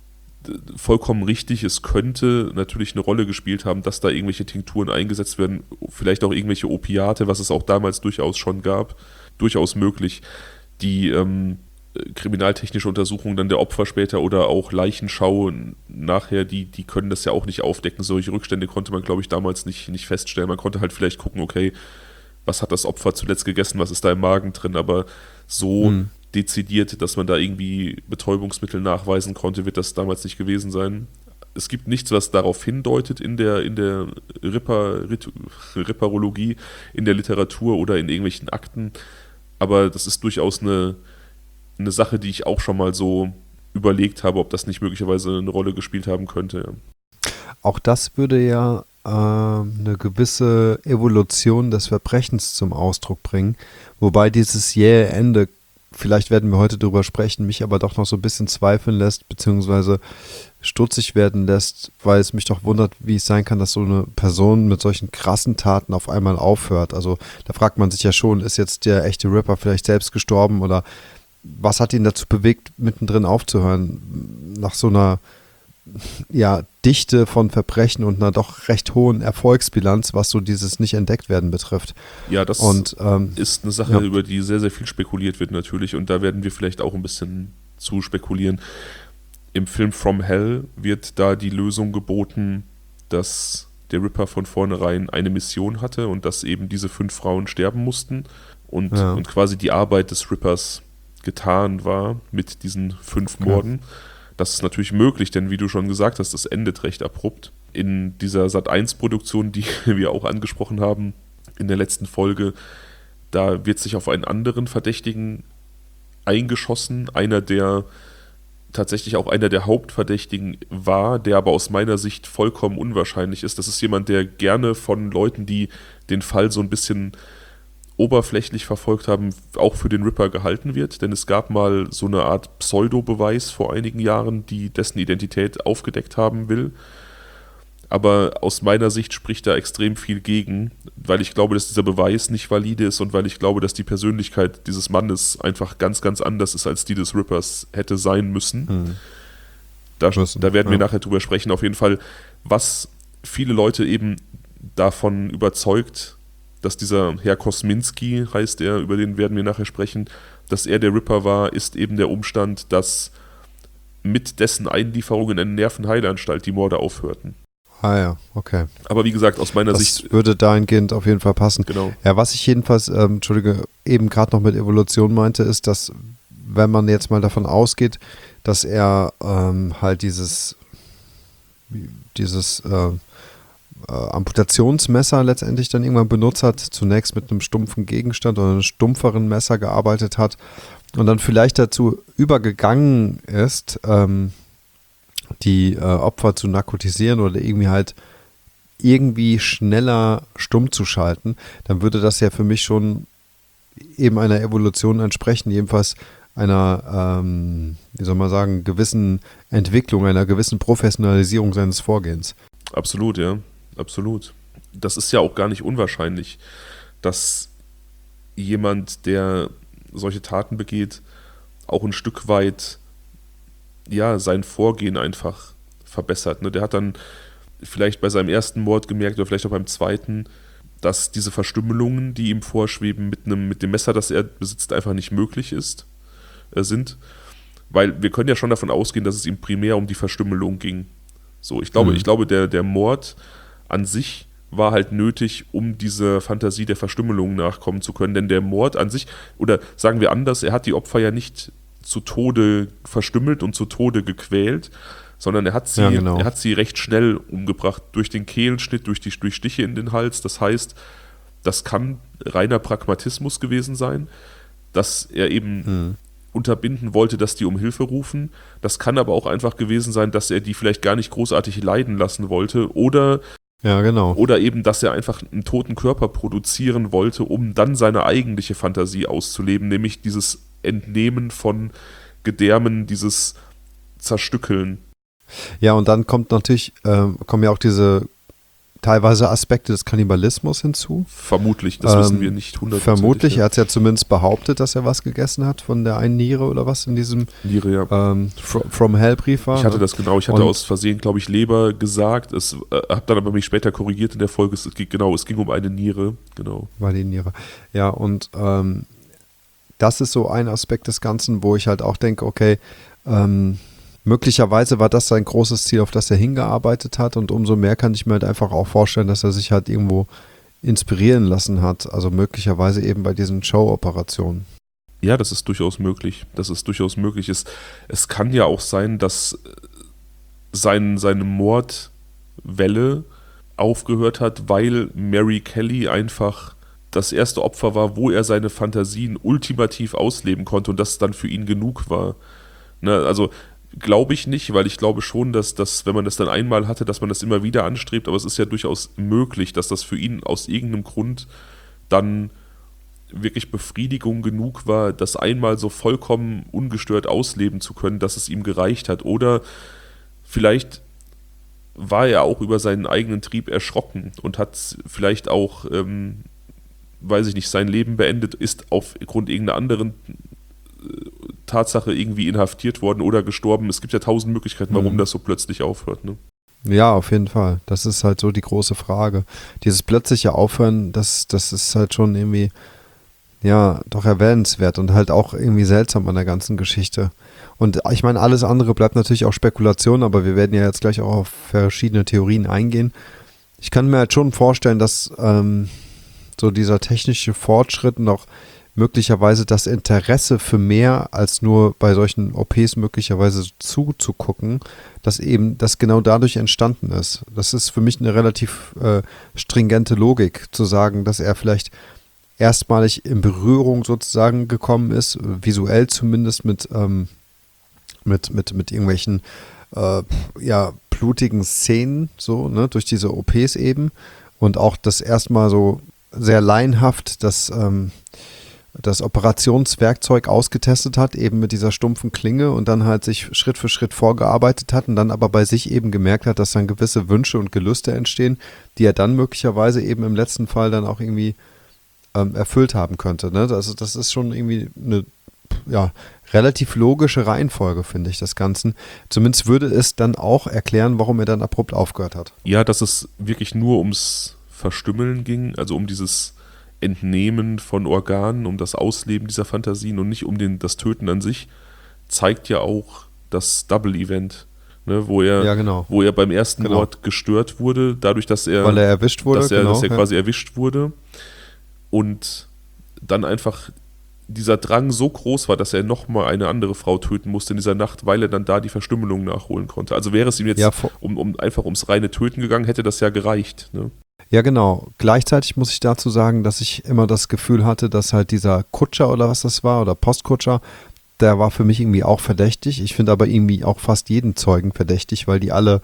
vollkommen richtig, es könnte natürlich eine Rolle gespielt haben, dass da irgendwelche Tinkturen eingesetzt werden, vielleicht auch irgendwelche Opiate, was es auch damals durchaus schon gab, durchaus möglich. Die ähm, kriminaltechnische Untersuchung dann der Opfer später oder auch Leichenschau nachher, die, die können das ja auch nicht aufdecken. Solche Rückstände konnte man, glaube ich, damals nicht, nicht feststellen. Man konnte halt vielleicht gucken, okay, was hat das Opfer zuletzt gegessen, was ist da im Magen drin, aber so hm. dezidiert, dass man da irgendwie Betäubungsmittel nachweisen konnte, wird das damals nicht gewesen sein. Es gibt nichts, was darauf hindeutet in der, in der Ripper, Ripperologie, in der Literatur oder in irgendwelchen Akten, aber das ist durchaus eine, eine Sache, die ich auch schon mal so überlegt habe, ob das nicht möglicherweise eine Rolle gespielt haben könnte. Ja. Auch das würde ja äh, eine gewisse Evolution des Verbrechens zum Ausdruck bringen, wobei dieses jähe Ende, vielleicht werden wir heute drüber sprechen, mich aber doch noch so ein bisschen zweifeln lässt, beziehungsweise stutzig werden lässt, weil es mich doch wundert, wie es sein kann, dass so eine Person mit solchen krassen Taten auf einmal aufhört. Also da fragt man sich ja schon, ist jetzt der echte Ripper vielleicht selbst gestorben oder was hat ihn dazu bewegt, mittendrin aufzuhören? Nach so einer ja, Dichte von Verbrechen und einer doch recht hohen Erfolgsbilanz, was so dieses nicht entdeckt werden betrifft. Ja, das und, ähm, ist eine Sache, ja. über die sehr, sehr viel spekuliert wird natürlich und da werden wir vielleicht auch ein bisschen zu spekulieren. Im Film From Hell wird da die Lösung geboten, dass der Ripper von vornherein eine Mission hatte und dass eben diese fünf Frauen sterben mussten und, Ja. und quasi die Arbeit des Rippers getan war mit diesen fünf Okay. Morden. Das ist natürlich möglich, denn wie du schon gesagt hast, das endet recht abrupt. In dieser Sat eins Produktion, die wir auch angesprochen haben in der letzten Folge, da wird sich auf einen anderen Verdächtigen eingeschossen, einer, der tatsächlich auch einer der Hauptverdächtigen war, der aber aus meiner Sicht vollkommen unwahrscheinlich ist. Das ist jemand, der gerne von Leuten, die den Fall so ein bisschen oberflächlich verfolgt haben, auch für den Ripper gehalten wird, denn es gab mal so eine Art Pseudo-Beweis vor einigen Jahren, die dessen Identität aufgedeckt haben will. Aber aus meiner Sicht spricht da extrem viel gegen, weil ich glaube, dass dieser Beweis nicht valide ist und weil ich glaube, dass die Persönlichkeit dieses Mannes einfach ganz, ganz anders ist, als die des Rippers hätte sein müssen. Hm. Da, Müssen, da werden wir ja. nachher drüber sprechen. Auf jeden Fall, was viele Leute eben davon überzeugt, dass dieser Herr Kosminski, heißt er, über den werden wir nachher sprechen, dass er der Ripper war, ist eben der Umstand, dass mit dessen Einlieferung in eine Nervenheilanstalt die Morde aufhörten. Ah ja, okay. Aber wie gesagt, aus meiner Das Sicht... würde dahingehend auf jeden Fall passen. Genau. Ja, was ich jedenfalls, ähm, Entschuldige, eben gerade noch mit Evolution meinte, ist, dass, wenn man jetzt mal davon ausgeht, dass er ähm, halt dieses, dieses äh, äh, Amputationsmesser letztendlich dann irgendwann benutzt hat, zunächst mit einem stumpfen Gegenstand oder einem stumpferen Messer gearbeitet hat und dann vielleicht dazu übergegangen ist, ähm, die äh, Opfer zu narkotisieren oder irgendwie halt irgendwie schneller stumm zu schalten, dann würde das ja für mich schon eben einer Evolution entsprechen, jedenfalls einer, ähm, wie soll man sagen, gewissen Entwicklung, einer gewissen Professionalisierung seines Vorgehens. Absolut, ja, absolut. Das ist ja auch gar nicht unwahrscheinlich, dass jemand, der solche Taten begeht, auch ein Stück weit ja, sein Vorgehen einfach verbessert. Ne? Der hat dann vielleicht bei seinem ersten Mord gemerkt oder vielleicht auch beim zweiten, dass diese Verstümmelungen, die ihm vorschweben mit, einem, mit dem Messer, das er besitzt, einfach nicht möglich ist, äh, sind. Weil wir können ja schon davon ausgehen, dass es ihm primär um die Verstümmelung ging. So, ich glaube, Mhm. ich glaube der, der Mord an sich war halt nötig, um dieser Fantasie der Verstümmelung nachkommen zu können. Denn der Mord an sich, oder sagen wir anders, er hat die Opfer ja nicht zu Tode verstümmelt und zu Tode gequält, sondern er hat sie, Ja, genau. er hat sie recht schnell umgebracht, durch den Kehlenschnitt, durch die durch Stiche in den Hals. Das heißt, das kann reiner Pragmatismus gewesen sein, dass er eben Mhm. unterbinden wollte, dass die um Hilfe rufen. Das kann aber auch einfach gewesen sein, dass er die vielleicht gar nicht großartig leiden lassen wollte oder, Ja, genau. oder eben, dass er einfach einen toten Körper produzieren wollte, um dann seine eigentliche Fantasie auszuleben, nämlich dieses Entnehmen von Gedärmen, dieses Zerstückeln. Ja, und dann kommt natürlich, ähm, kommen ja auch diese teilweise Aspekte des Kannibalismus hinzu. Vermutlich, das Ähm, wissen wir nicht hundertprozentig. Vermutlich, er ja. hat es ja zumindest behauptet, dass er was gegessen hat von der einen Niere oder was in diesem Niere, ja. ähm, Fro- From Hell Brief war. Ich hatte ne? das genau, ich hatte Und- aus Versehen, glaube ich, Leber gesagt. Es äh, habe dann aber mich später korrigiert in der Folge. Es ging, genau, es ging um eine Niere, genau. War die Niere. Ja, und ähm, das ist so ein Aspekt des Ganzen, wo ich halt auch denke, okay, ähm, möglicherweise war das sein großes Ziel, auf das er hingearbeitet hat und umso mehr kann ich mir halt einfach auch vorstellen, dass er sich halt irgendwo inspirieren lassen hat, also möglicherweise eben bei diesen Show-Operationen. Ja, das ist durchaus möglich. Das ist durchaus möglich. Es, es kann ja auch sein, dass sein, seine Mordwelle aufgehört hat, weil Mary Kelly einfach das erste Opfer war, wo er seine Fantasien ultimativ ausleben konnte und das dann für ihn genug war. Ne, also glaube ich nicht, weil ich glaube schon, dass das, wenn man das dann einmal hatte, dass man das immer wieder anstrebt, aber es ist ja durchaus möglich, dass das für ihn aus irgendeinem Grund dann wirklich Befriedigung genug war, das einmal so vollkommen ungestört ausleben zu können, dass es ihm gereicht hat. Oder vielleicht war er auch über seinen eigenen Trieb erschrocken und hat vielleicht auch, ähm, weiß ich nicht, sein Leben beendet, ist aufgrund irgendeiner anderen äh, Tatsache irgendwie inhaftiert worden oder gestorben. Es gibt ja tausend Möglichkeiten, warum Mhm. das so plötzlich aufhört. Ne? Ja, auf jeden Fall. Das ist halt so die große Frage. Dieses plötzliche Aufhören, das, das ist halt schon irgendwie, ja, doch erwähnenswert und halt auch irgendwie seltsam an der ganzen Geschichte. Und ich meine, alles andere bleibt natürlich auch Spekulation, aber wir werden ja jetzt gleich auch auf verschiedene Theorien eingehen. Ich kann mir halt schon vorstellen, dass ähm, so dieser technische Fortschritt und auch möglicherweise das Interesse für mehr als nur bei solchen O Ps möglicherweise zuzugucken, dass eben das genau dadurch entstanden ist. Das ist für mich eine relativ äh, stringente Logik, zu sagen, dass er vielleicht erstmalig in Berührung sozusagen gekommen ist, visuell zumindest mit, ähm, mit, mit, mit irgendwelchen äh, ja, blutigen Szenen, so, ne, durch diese O Ps eben. Und auch das erstmal so sehr laienhaft, das ähm, das Operationswerkzeug ausgetestet hat, eben mit dieser stumpfen Klinge und dann halt sich Schritt für Schritt vorgearbeitet hat und dann aber bei sich eben gemerkt hat, dass dann gewisse Wünsche und Gelüste entstehen, die er dann möglicherweise eben im letzten Fall dann auch irgendwie ähm, erfüllt haben könnte. Ne? Also das ist schon irgendwie eine ja, relativ logische Reihenfolge, finde ich, des Ganzen. Zumindest würde es dann auch erklären, warum er dann abrupt aufgehört hat. Ja, dass es wirklich nur ums Verstümmeln ging, also um dieses Entnehmen von Organen, um das Ausleben dieser Fantasien und nicht um den, das Töten an sich, zeigt ja auch das Double-Event, ne, wo er, Ja, genau. wo er beim ersten Genau. Mord gestört wurde, dadurch, dass er, Weil er erwischt wurde, dass er, genau, dass er ja. quasi erwischt wurde und dann einfach dieser Drang so groß war, dass er nochmal eine andere Frau töten musste in dieser Nacht, weil er dann da die Verstümmelung nachholen konnte. Also wäre es ihm jetzt Ja, vor- um, um einfach ums reine Töten gegangen, hätte das ja gereicht. Ne? Ja, genau. Gleichzeitig muss ich dazu sagen, dass ich immer das Gefühl hatte, dass halt dieser Kutscher oder was das war oder Postkutscher, der war für mich irgendwie auch verdächtig. Ich finde aber irgendwie auch fast jeden Zeugen verdächtig, weil die alle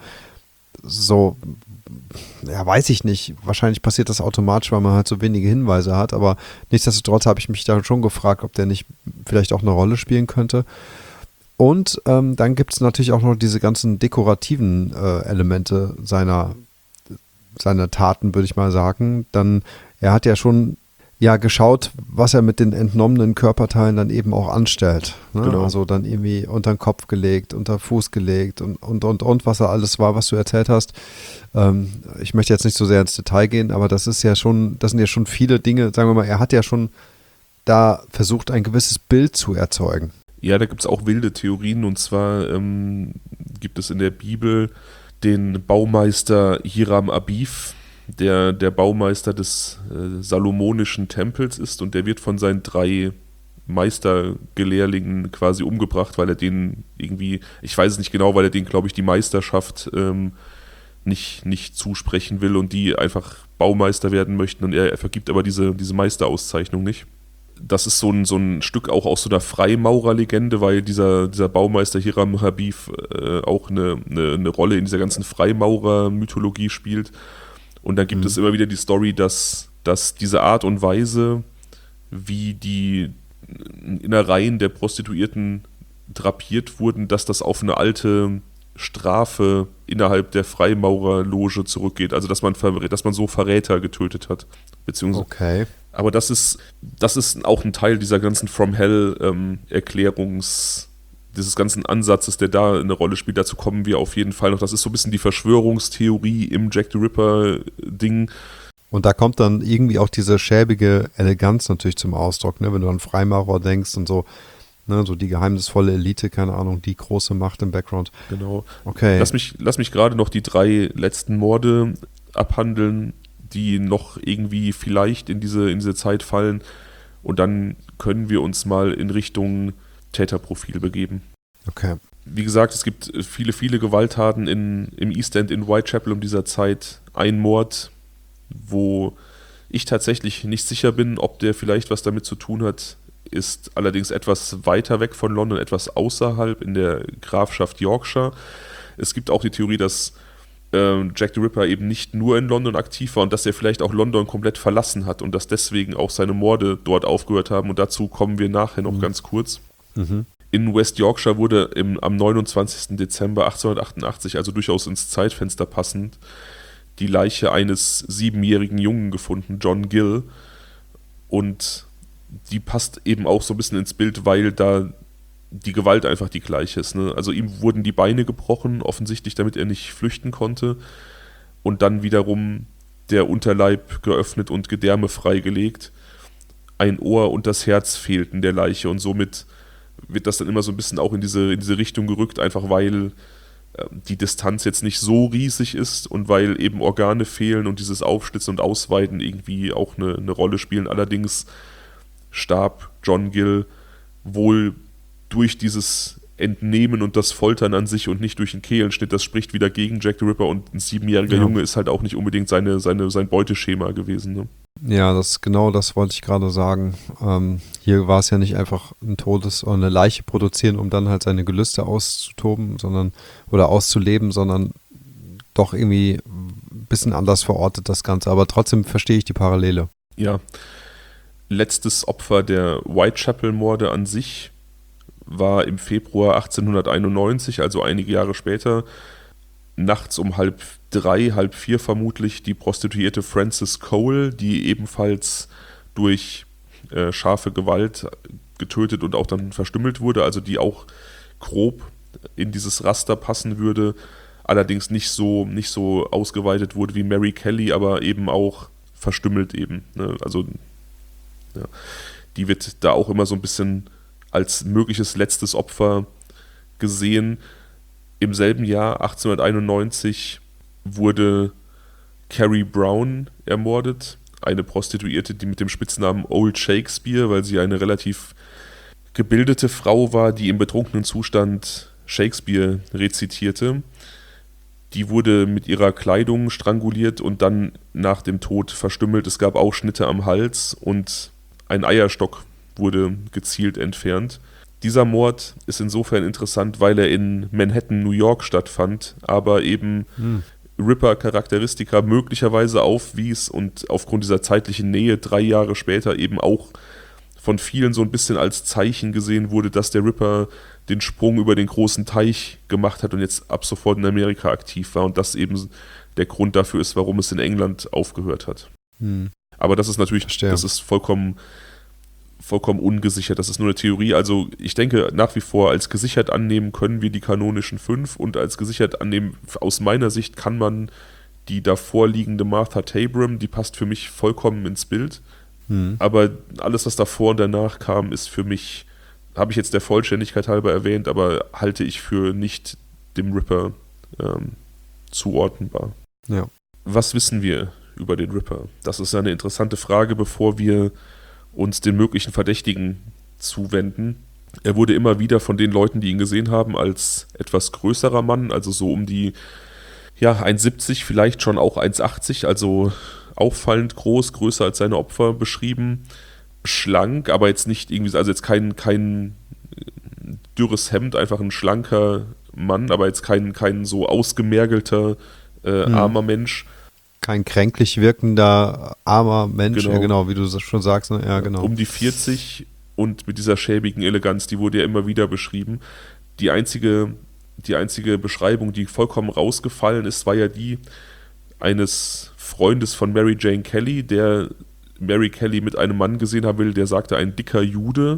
so, ja, weiß ich nicht. Wahrscheinlich passiert das automatisch, weil man halt so wenige Hinweise hat. Aber nichtsdestotrotz habe ich mich da schon gefragt, ob der nicht vielleicht auch eine Rolle spielen könnte. Und ähm, dann gibt es natürlich auch noch diese ganzen dekorativen äh, Elemente seiner seine Taten, würde ich mal sagen. Dann, er hat ja schon ja geschaut, was er mit den entnommenen Körperteilen dann eben auch anstellt. Ne? Genau. Also dann irgendwie unter den Kopf gelegt, unter den Fuß gelegt und, und, und, und, was er alles war, was du erzählt hast. Ähm, ich möchte jetzt nicht so sehr ins Detail gehen, aber das ist ja schon, das sind ja schon viele Dinge, sagen wir mal, er hat ja schon da versucht, ein gewisses Bild zu erzeugen. Ja, da gibt es auch wilde Theorien und zwar ähm, gibt es in der Bibel den Baumeister Hiram Abif, der der Baumeister des äh, Salomonischen Tempels ist und der wird von seinen drei Meistergelehrlingen quasi umgebracht, weil er denen irgendwie, ich weiß es nicht genau, weil er denen, glaube ich, die Meisterschaft ähm, nicht, nicht zusprechen will und die einfach Baumeister werden möchten und er, er vergibt aber diese, diese Meisterauszeichnung nicht. Das ist so ein, so ein Stück auch aus so einer Freimaurerlegende, weil dieser, dieser Baumeister Hiram Abif äh, auch eine, eine, eine Rolle in dieser ganzen Freimaurer-Mythologie spielt. Und dann gibt Mhm. es immer wieder die Story, dass, dass diese Art und Weise, wie die Innereien der Prostituierten drapiert wurden, dass das auf eine alte Strafe innerhalb der Freimaurerloge zurückgeht. Also dass man, verrät, dass man so Verräter getötet hat. Beziehungsweise Okay. aber das ist, das ist auch ein Teil dieser ganzen From Hell ähm, Erklärungs, dieses ganzen Ansatzes, der da eine Rolle spielt. Dazu kommen wir auf jeden Fall noch. Das ist so ein bisschen die Verschwörungstheorie im Jack the Ripper Ding. Und da kommt dann irgendwie auch diese schäbige Eleganz natürlich zum Ausdruck, ne? Wenn du an Freimaurer denkst und so, ne? So die geheimnisvolle Elite, keine Ahnung, die große Macht im Background. Genau. Okay. Lass mich, lass mich gerade noch die drei letzten Morde abhandeln, die noch irgendwie vielleicht in diese, in diese Zeit fallen. Und dann können wir uns mal in Richtung Täterprofil begeben. Okay. Wie gesagt, es gibt viele, viele Gewalttaten in, im East End in Whitechapel um dieser Zeit. Ein Mord, wo ich tatsächlich nicht sicher bin, ob der vielleicht was damit zu tun hat, ist allerdings etwas weiter weg von London, etwas außerhalb in der Grafschaft Yorkshire. Es gibt auch die Theorie, dass äh, Jack the Ripper eben nicht nur in London aktiv war und dass er vielleicht auch London komplett verlassen hat und dass deswegen auch seine Morde dort aufgehört haben. Und dazu kommen wir nachher noch mhm. ganz kurz. Mhm. In West Yorkshire wurde im, am neunundzwanzigsten Dezember achtzehnhundertachtundachtzig, also durchaus ins Zeitfenster passend, die Leiche eines siebenjährigen Jungen gefunden, John Gill. Und die passt eben auch so ein bisschen ins Bild, weil da die Gewalt einfach die gleiche ist. Ne? Also ihm wurden die Beine gebrochen, offensichtlich damit er nicht flüchten konnte. Und dann wiederum der Unterleib geöffnet und Gedärme freigelegt. Ein Ohr und das Herz fehlten der Leiche und somit wird das dann immer so ein bisschen auch in diese, in diese Richtung gerückt, einfach weil äh, die Distanz jetzt nicht so riesig ist und weil eben Organe fehlen und dieses Aufschlitzen und Ausweiten irgendwie auch eine, eine Rolle spielen. Allerdings starb John Gill wohl durch dieses Entnehmen und das Foltern an sich und nicht durch den Kehlenschnitt. Das spricht wieder gegen Jack the Ripper und ein siebenjähriger Ja. Junge ist halt auch nicht unbedingt seine, seine, sein Beuteschema gewesen. Ne? Ja, das genau das wollte ich gerade sagen. Ähm, hier war es ja nicht einfach ein Todes- oder eine Leiche produzieren, um dann halt seine Gelüste auszutoben, sondern oder auszuleben, sondern doch irgendwie ein bisschen anders verortet das Ganze. Aber trotzdem verstehe ich die Parallele. Ja. Letztes Opfer der Whitechapel-Morde an sich war im Februar achtzehnhunderteinundneunzig, also einige Jahre später, nachts um halb drei, halb vier vermutlich, die Prostituierte Frances Cole, die ebenfalls durch äh, scharfe Gewalt getötet und auch dann verstümmelt wurde, also die auch grob in dieses Raster passen würde, allerdings nicht so, nicht so ausgeweitet wurde wie Mary Kelly, aber eben auch verstümmelt eben. Ne? Also ja, die wird da auch immer so ein bisschen als mögliches letztes Opfer gesehen. Im selben Jahr, achtzehnhunderteinundneunzig, wurde Carrie Brown ermordet, eine Prostituierte, die mit dem Spitznamen Old Shakespeare, weil sie eine relativ gebildete Frau war, die im betrunkenen Zustand Shakespeare rezitierte. Die wurde mit ihrer Kleidung stranguliert und dann nach dem Tod verstümmelt. Es gab auch Schnitte am Hals und ein Eierstock wurde gezielt entfernt. Dieser Mord ist insofern interessant, weil er in Manhattan, New York stattfand, aber eben hm. Ripper-Charakteristika möglicherweise aufwies und aufgrund dieser zeitlichen Nähe drei Jahre später eben auch von vielen so ein bisschen als Zeichen gesehen wurde, dass der Ripper den Sprung über den großen Teich gemacht hat und jetzt ab sofort in Amerika aktiv war und das eben der Grund dafür ist, warum es in England aufgehört hat. Hm. Aber das ist natürlich, Verstehe. das ist vollkommen vollkommen ungesichert, das ist nur eine Theorie, also ich denke nach wie vor als gesichert annehmen können wir die kanonischen fünf und als gesichert annehmen, aus meiner Sicht kann man die davor liegende Martha Tabram, die passt für mich vollkommen ins Bild, hm. aber alles was davor und danach kam, ist für mich, habe ich jetzt der Vollständigkeit halber erwähnt, aber halte ich für nicht dem Ripper ähm, zuordnenbar. Ja. Was wissen wir über den Ripper? Das ist eine interessante Frage, bevor wir uns den möglichen Verdächtigen zuwenden. Er wurde immer wieder von den Leuten, die ihn gesehen haben, als etwas größerer Mann, also so um die ja, eins siebzig, vielleicht schon auch eins achtzig, also auffallend groß, größer als seine Opfer beschrieben. Schlank, aber jetzt nicht irgendwie, also jetzt kein, kein dürres Hemd, einfach ein schlanker Mann, aber jetzt kein, kein so ausgemergelter, äh, hm. armer Mensch. Kein kränklich wirkender, armer Mensch, genau, ja, genau, wie du schon sagst. Ne? Ja, genau. Um die vierzig und mit dieser schäbigen Eleganz, die wurde ja immer wieder beschrieben. Die einzige, die einzige Beschreibung, die vollkommen rausgefallen ist, war ja die eines Freundes von Mary Jane Kelly, der Mary Kelly mit einem Mann gesehen haben will, der sagte, ein dicker Jude,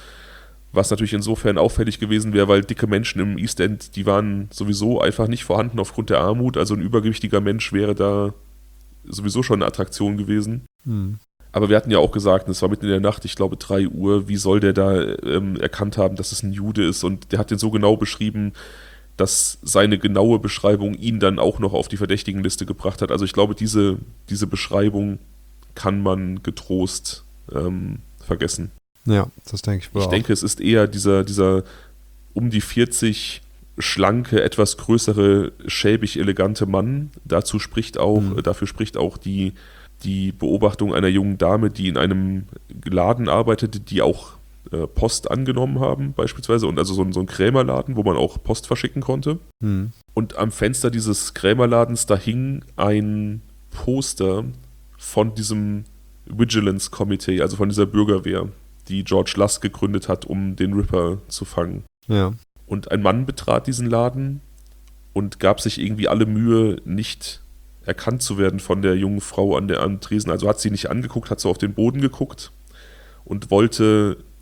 was natürlich insofern auffällig gewesen wäre, weil dicke Menschen im East End, die waren sowieso einfach nicht vorhanden aufgrund der Armut, also ein übergewichtiger Mensch wäre da sowieso schon eine Attraktion gewesen. Hm. Aber wir hatten ja auch gesagt, es war mitten in der Nacht, ich glaube drei Uhr, wie soll der da ähm, erkannt haben, dass es ein Jude ist? Und der hat den so genau beschrieben, dass seine genaue Beschreibung ihn dann auch noch auf die Verdächtigenliste gebracht hat. Also ich glaube, diese, diese Beschreibung kann man getrost ähm, vergessen. Ja, das denke ich wohl Ich auch. denke, es ist eher dieser, dieser um die vierzig schlanke, etwas größere, schäbig elegante Mann. Dazu spricht auch, mhm. dafür spricht auch die, die Beobachtung einer jungen Dame, die in einem Laden arbeitete, die auch äh, Post angenommen haben, beispielsweise, und also so, so ein Krämerladen, wo man auch Post verschicken konnte. Mhm. Und am Fenster dieses Krämerladens, da hing ein Poster von diesem Vigilance Committee, also von dieser Bürgerwehr, die George Lusk gegründet hat, um den Ripper zu fangen. Ja. Und ein Mann betrat diesen Laden und gab sich irgendwie alle Mühe, nicht erkannt zu werden von der jungen Frau an der am Tresen. Also hat sie nicht angeguckt, hat so auf den Boden geguckt und wollte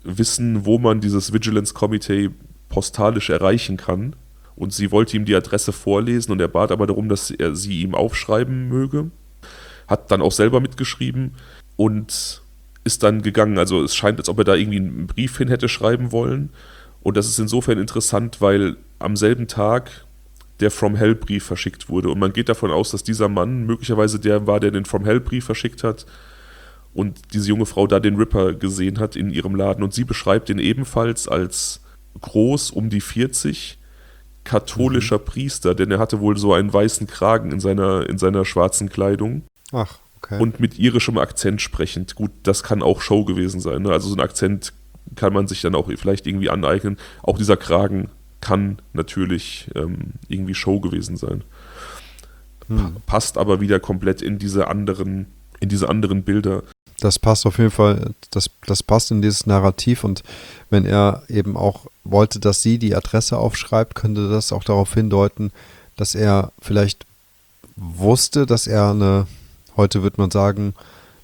wissen, wo man dieses Vigilance Committee postalisch erreichen kann. Und sie wollte ihm die Adresse vorlesen und er bat aber darum, dass er sie ihm aufschreiben möge. Hat dann auch selber mitgeschrieben und ist dann gegangen. Also es scheint, als ob er da irgendwie einen Brief hin hätte schreiben wollen. Und das ist insofern interessant, weil am selben Tag der From Hell Brief verschickt wurde. Und man geht davon aus, dass dieser Mann möglicherweise der war, der den From Hell Brief verschickt hat und diese junge Frau da den Ripper gesehen hat in ihrem Laden. Und sie beschreibt ihn ebenfalls als groß, um die vierzig, katholischer mhm. Priester, denn er hatte wohl so einen weißen Kragen in seiner, in seiner schwarzen Kleidung. Ach, okay. Und mit irischem Akzent sprechend. Gut, das kann auch Show gewesen sein. Ne? Also so ein Akzent kann man sich dann auch vielleicht irgendwie aneignen. Auch dieser Kragen kann natürlich ähm, irgendwie Show gewesen sein. Hm. Pa- passt aber wieder komplett in diese anderen, in diese anderen Bilder. Das passt auf jeden Fall, das, das passt in dieses Narrativ und wenn er eben auch wollte, dass sie die Adresse aufschreibt, könnte das auch darauf hindeuten, dass er vielleicht wusste, dass er eine, heute würde man sagen,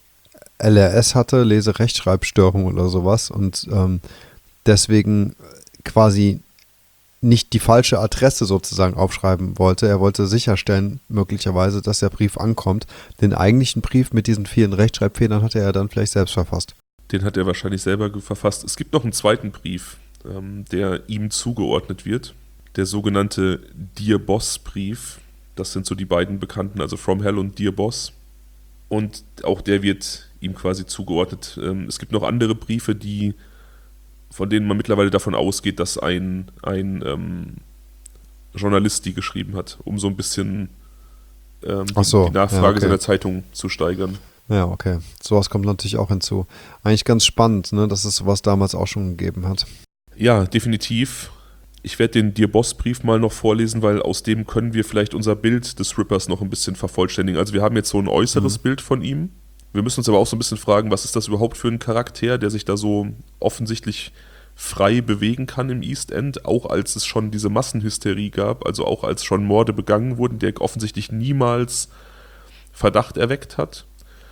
L R S hatte, Lese-Rechtschreibstörung oder sowas und ähm, deswegen quasi nicht die falsche Adresse sozusagen aufschreiben wollte. Er wollte sicherstellen, möglicherweise, dass der Brief ankommt. Den eigentlichen Brief mit diesen vielen Rechtschreibfehlern hatte er dann vielleicht selbst verfasst. Den hat er wahrscheinlich selber ge- verfasst. Es gibt noch einen zweiten Brief, ähm, der ihm zugeordnet wird. Der sogenannte Dear Boss Brief. Das sind so die beiden Bekannten, also From Hell und Dear Boss. Und auch der wird ihm quasi zugeordnet. Ähm, es gibt noch andere Briefe, die von denen man mittlerweile davon ausgeht, dass ein, ein ähm, Journalist die geschrieben hat, um so ein bisschen ähm, Ach so, die Nachfrage ja, okay. seiner Zeitung zu steigern. Ja, okay. Sowas kommt natürlich auch hinzu. Eigentlich ganz spannend, ne, dass es sowas damals auch schon gegeben hat. Ja, definitiv. Ich werde den Dear Boss Brief mal noch vorlesen, weil aus dem können wir vielleicht unser Bild des Rippers noch ein bisschen vervollständigen. Also wir haben jetzt so ein äußeres mhm. Bild von ihm. Wir müssen uns aber auch so ein bisschen fragen, was ist das überhaupt für ein Charakter, der sich da so offensichtlich frei bewegen kann im East End, auch als es schon diese Massenhysterie gab, also auch als schon Morde begangen wurden, der offensichtlich niemals Verdacht erweckt hat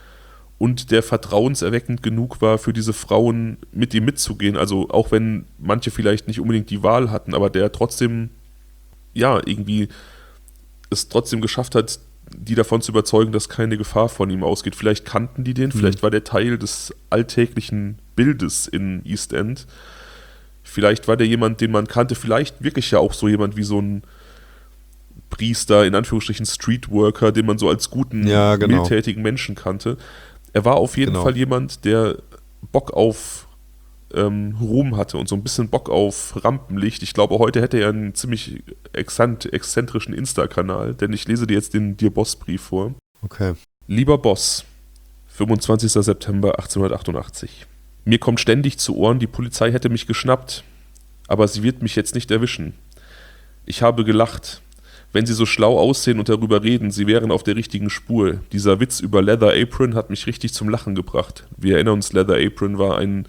und der vertrauenserweckend genug war, für diese Frauen mit ihm mitzugehen, also auch wenn manche vielleicht nicht unbedingt die Wahl hatten, aber der trotzdem, ja, irgendwie es trotzdem geschafft hat, die davon zu überzeugen, dass keine Gefahr von ihm ausgeht. Vielleicht kannten die den, mhm. vielleicht war der Teil des alltäglichen Bildes in East End. Vielleicht war der jemand, den man kannte, vielleicht wirklich ja auch so jemand wie so ein Priester, in Anführungsstrichen Streetworker, den man so als guten, ja, genau. mildtätigen Menschen kannte. Er war auf jeden genau. Fall jemand, der Bock auf ähm, Ruhm hatte und so ein bisschen Bock auf Rampenlicht. Ich glaube, heute hätte er einen ziemlich exzent- exzentrischen Insta-Kanal, denn ich lese dir jetzt den Dear Boss-Brief vor. Okay. Lieber Boss, fünfundzwanzigster September achtzehnhundertachtundachtzig. Mir kommt ständig zu Ohren, die Polizei hätte mich geschnappt, aber sie wird mich jetzt nicht erwischen. Ich habe gelacht. Wenn sie so schlau aussehen und darüber reden, sie wären auf der richtigen Spur. Dieser Witz über Leather Apron hat mich richtig zum Lachen gebracht. Wir erinnern uns, Leather Apron war ein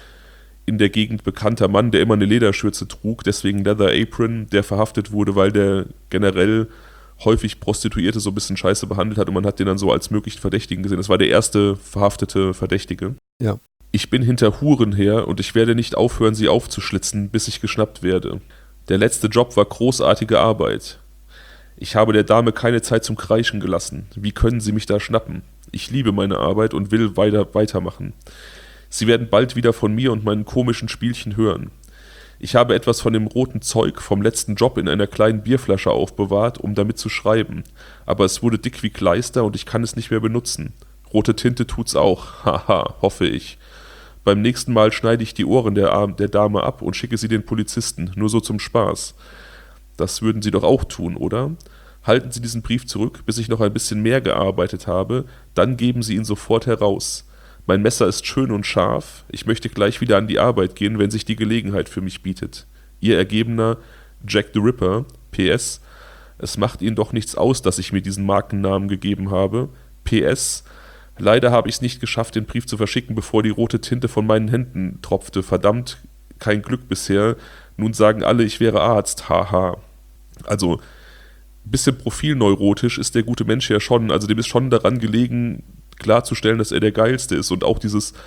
in der Gegend bekannter Mann, der immer eine Lederschürze trug, deswegen Leather Apron, der verhaftet wurde, weil der generell häufig Prostituierte so ein bisschen scheiße behandelt hat und man hat den dann so als möglichen Verdächtigen gesehen. Das war der erste verhaftete Verdächtige. Ja. Ich bin hinter Huren her und ich werde nicht aufhören, sie aufzuschlitzen, bis ich geschnappt werde. Der letzte Job war großartige Arbeit. Ich habe der Dame keine Zeit zum Kreischen gelassen. Wie können Sie mich da schnappen? Ich liebe meine Arbeit und will weiter weitermachen. Sie werden bald wieder von mir und meinen komischen Spielchen hören. Ich habe etwas von dem roten Zeug vom letzten Job in einer kleinen Bierflasche aufbewahrt, um damit zu schreiben. Aber es wurde dick wie Kleister und ich kann es nicht mehr benutzen. Rote Tinte tut's auch. Haha, hoffe ich. Beim nächsten Mal schneide ich die Ohren der, Arm, der Dame ab und schicke sie den Polizisten, nur so zum Spaß. Das würden Sie doch auch tun, oder? Halten Sie diesen Brief zurück, bis ich noch ein bisschen mehr gearbeitet habe, dann geben Sie ihn sofort heraus. Mein Messer ist schön und scharf, ich möchte gleich wieder an die Arbeit gehen, wenn sich die Gelegenheit für mich bietet. Ihr ergebener Jack the Ripper, P S. Es macht Ihnen doch nichts aus, dass ich mir diesen Markennamen gegeben habe. P S. Leider habe ich es nicht geschafft, den Brief zu verschicken, bevor die rote Tinte von meinen Händen tropfte. Verdammt, kein Glück bisher. Nun sagen alle, ich wäre Arzt. Haha. Also, ein bisschen profilneurotisch ist der gute Mensch ja schon. Also dem ist schon daran gelegen, klarzustellen, dass er der Geilste ist. Und auch dieses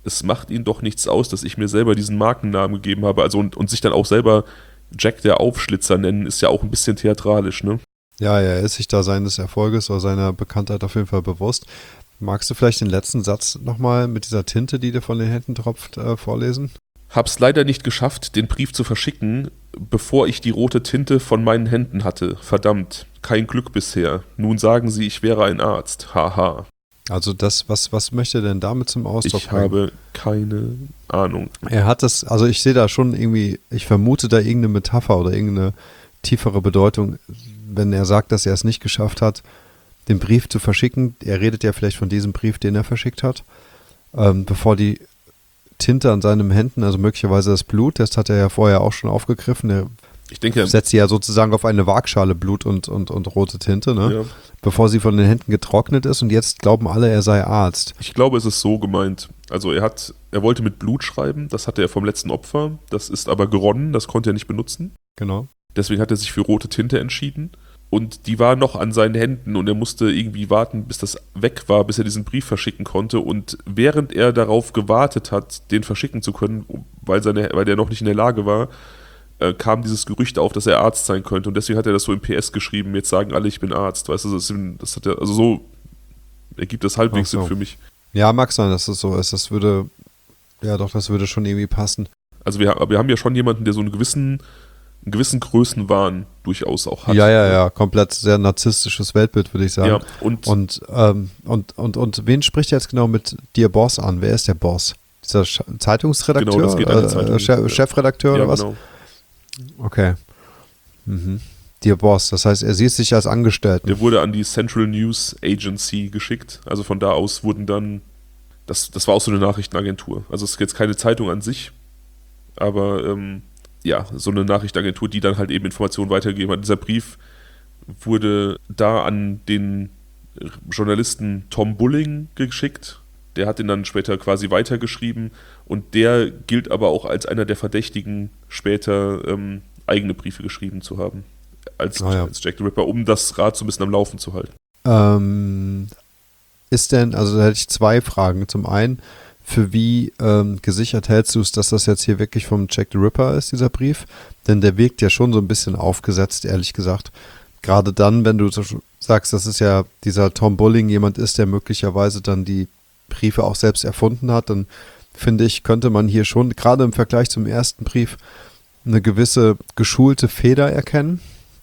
es macht ihnen doch nichts aus, dass ich mir selber diesen Markennamen gegeben habe. Also und, und sich dann auch selber Jack der Aufschlitzer nennen, ist ja auch ein bisschen theatralisch, ne? Ja, er ist sich da seines Erfolges oder seiner Bekanntheit auf jeden Fall bewusst. Magst du vielleicht den letzten Satz nochmal mit dieser Tinte, die dir von den Händen tropft, äh, vorlesen? Hab's leider nicht geschafft, den Brief zu verschicken, bevor ich die rote Tinte von meinen Händen hatte. Verdammt, kein Glück bisher. Nun sagen sie, ich wäre ein Arzt. Haha. Also das, was, was möchte er denn damit zum Ausdruck Ich bringen? habe keine Ahnung. Er hat das, also ich sehe da schon irgendwie, ich vermute da irgendeine Metapher oder irgendeine tiefere Bedeutung, wenn er sagt, dass er es nicht geschafft hat, den Brief zu verschicken. Er redet ja vielleicht von diesem Brief, den er verschickt hat, ähm, bevor die Tinte an seinen Händen, also möglicherweise das Blut, das hat er ja vorher auch schon aufgegriffen. Er Ich denke, setzt sie ja sozusagen auf eine Waagschale Blut und, und, und rote Tinte, ne? ja, Bevor sie von den Händen getrocknet ist und jetzt glauben alle, er sei Arzt. ich glaube, es ist so gemeint. Also er hat, er wollte mit Blut schreiben, das hatte er vom letzten Opfer, das ist aber geronnen, das konnte er nicht benutzen. Genau. Deswegen hat er sich für rote Tinte entschieden. Und die war noch an seinen Händen und er musste irgendwie warten, bis das weg war, bis er diesen Brief verschicken konnte. Und während er darauf gewartet hat, den verschicken zu können, weil, seine, weil der noch nicht in der Lage war, äh, kam dieses Gerücht auf, dass er Arzt sein könnte. Und deswegen hat er das so im P S geschrieben, jetzt sagen alle, ich bin Arzt. Weißt du, das, das hat er, also so ergibt das halbwegs Ach so. Sinn für mich. Ja, mag sein, dass es so ist. Das würde, ja doch, das würde schon irgendwie passen. Also wir, wir haben ja schon jemanden, der so einen gewissen, einen gewissen Größenwahn durchaus auch hat. Ja, ja, ja, komplett sehr narzisstisches Weltbild, würde ich sagen. Ja, und, Und, ähm, und, und, und wen spricht er jetzt genau mit Dear Boss an? Wer ist der Boss? Dieser Sch- Zeitungsredakteur? Genau, das geht an die äh, Zeitung. Chef, Chefredakteur ja, oder was? genau. Okay. Mhm. Dear Boss, das heißt, er sieht sich als Angestellten. Der wurde an die Central News Agency geschickt. Also von da aus wurden dann, das, das war auch so eine Nachrichtenagentur. Also es ist jetzt keine Zeitung an sich, aber ähm, ja, so eine Nachrichtenagentur, die dann halt eben Informationen weitergegeben hat. Dieser Brief wurde da an den Journalisten Tom Bulling geschickt. Der hat ihn dann später quasi weitergeschrieben und der gilt aber auch als einer der Verdächtigen, später ähm, eigene Briefe geschrieben zu haben. Als, Ah, ja. als Jack the Ripper, um das Rad so ein bisschen am Laufen zu halten. Ähm, ist denn, also da hätte ich zwei Fragen. Zum einen, für wie ähm, gesichert hältst du es, dass das jetzt hier wirklich vom Jack the Ripper ist, dieser Brief? Denn der wirkt ja schon so ein bisschen aufgesetzt, ehrlich gesagt. Gerade dann, wenn du so sagst, dass es ja dieser Tom Bulling jemand ist, der möglicherweise dann die Briefe auch selbst erfunden hat, dann finde ich, könnte man hier schon, gerade im Vergleich zum ersten Brief, eine gewisse geschulte Feder erkennen.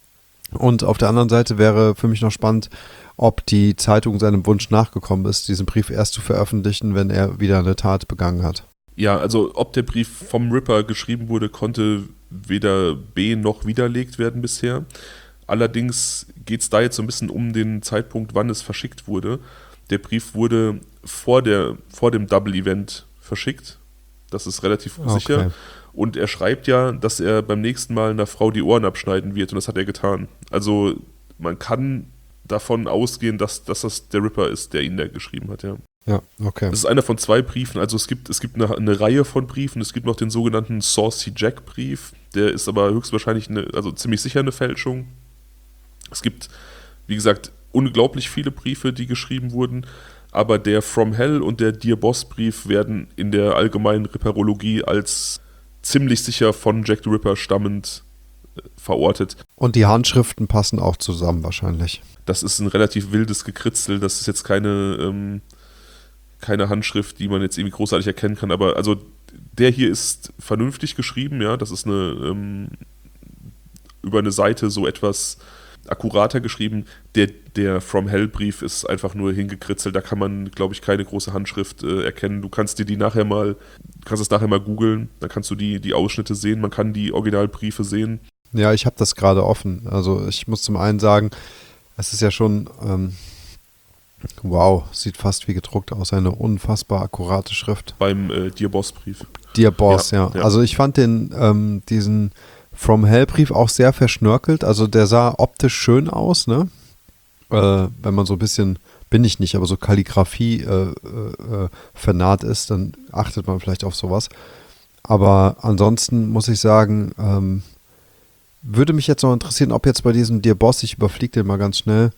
Und auf der anderen Seite wäre für mich noch spannend, ob die Zeitung seinem Wunsch nachgekommen ist, diesen Brief erst zu veröffentlichen, wenn er wieder eine Tat begangen hat. Ja, also ob der Brief vom Ripper geschrieben wurde, konnte weder B noch widerlegt werden bisher. Allerdings geht es da jetzt so ein bisschen um den Zeitpunkt, wann es verschickt wurde. Der Brief wurde vor, der, vor dem Double-Event verschickt. Das ist relativ Okay. sicher. Und er schreibt ja, dass er beim nächsten Mal einer Frau die Ohren abschneiden wird. Und das hat er getan. Also man kann davon ausgehen, dass, dass das der Ripper ist, der ihn da geschrieben hat, ja. Ja, okay. Das ist einer von zwei Briefen. Also es gibt, es gibt eine, eine Reihe von Briefen. Es gibt noch den sogenannten Saucy Jack Brief. Der ist aber höchstwahrscheinlich, eine, also ziemlich sicher eine Fälschung. Es gibt, wie gesagt, unglaublich viele Briefe, die geschrieben wurden. Aber der From Hell und der Dear Boss Brief werden in der allgemeinen Ripperologie als ziemlich sicher von Jack the Ripper stammend äh, verortet. Und die Handschriften passen auch zusammen wahrscheinlich. Das ist ein relativ wildes Gekritzel. Das ist jetzt keine, ähm, keine Handschrift, die man jetzt irgendwie großartig erkennen kann. Aber also der hier ist vernünftig geschrieben, ja. Das ist eine ähm, über eine Seite so etwas akkurater geschrieben. Der, der From Hell Brief ist einfach nur hingekritzelt. Da kann man, glaube ich, keine große Handschrift äh, erkennen. Du kannst dir die nachher mal, kannst es nachher mal googeln. Dann kannst du die, die Ausschnitte sehen. Man kann die Originalbriefe sehen. Ja, ich habe das gerade offen. Also ich muss zum einen sagen, es ist ja schon, ähm, wow, sieht fast wie gedruckt aus. Eine unfassbar akkurate Schrift. Beim äh, Dear Boss Brief. Dear Boss, ja. Ja, ja. Also ich fand den, ähm, diesen From Hell Brief auch sehr verschnörkelt. Also der sah optisch schön aus, ne? Äh, wenn man so ein bisschen, bin ich nicht, aber so Kalligrafie äh, äh, vernarrt ist, dann achtet man vielleicht auf sowas. Aber ansonsten muss ich sagen, ähm, würde mich jetzt noch interessieren, ob jetzt bei diesem Dear Boss, ich überfliege den mal ganz schnell,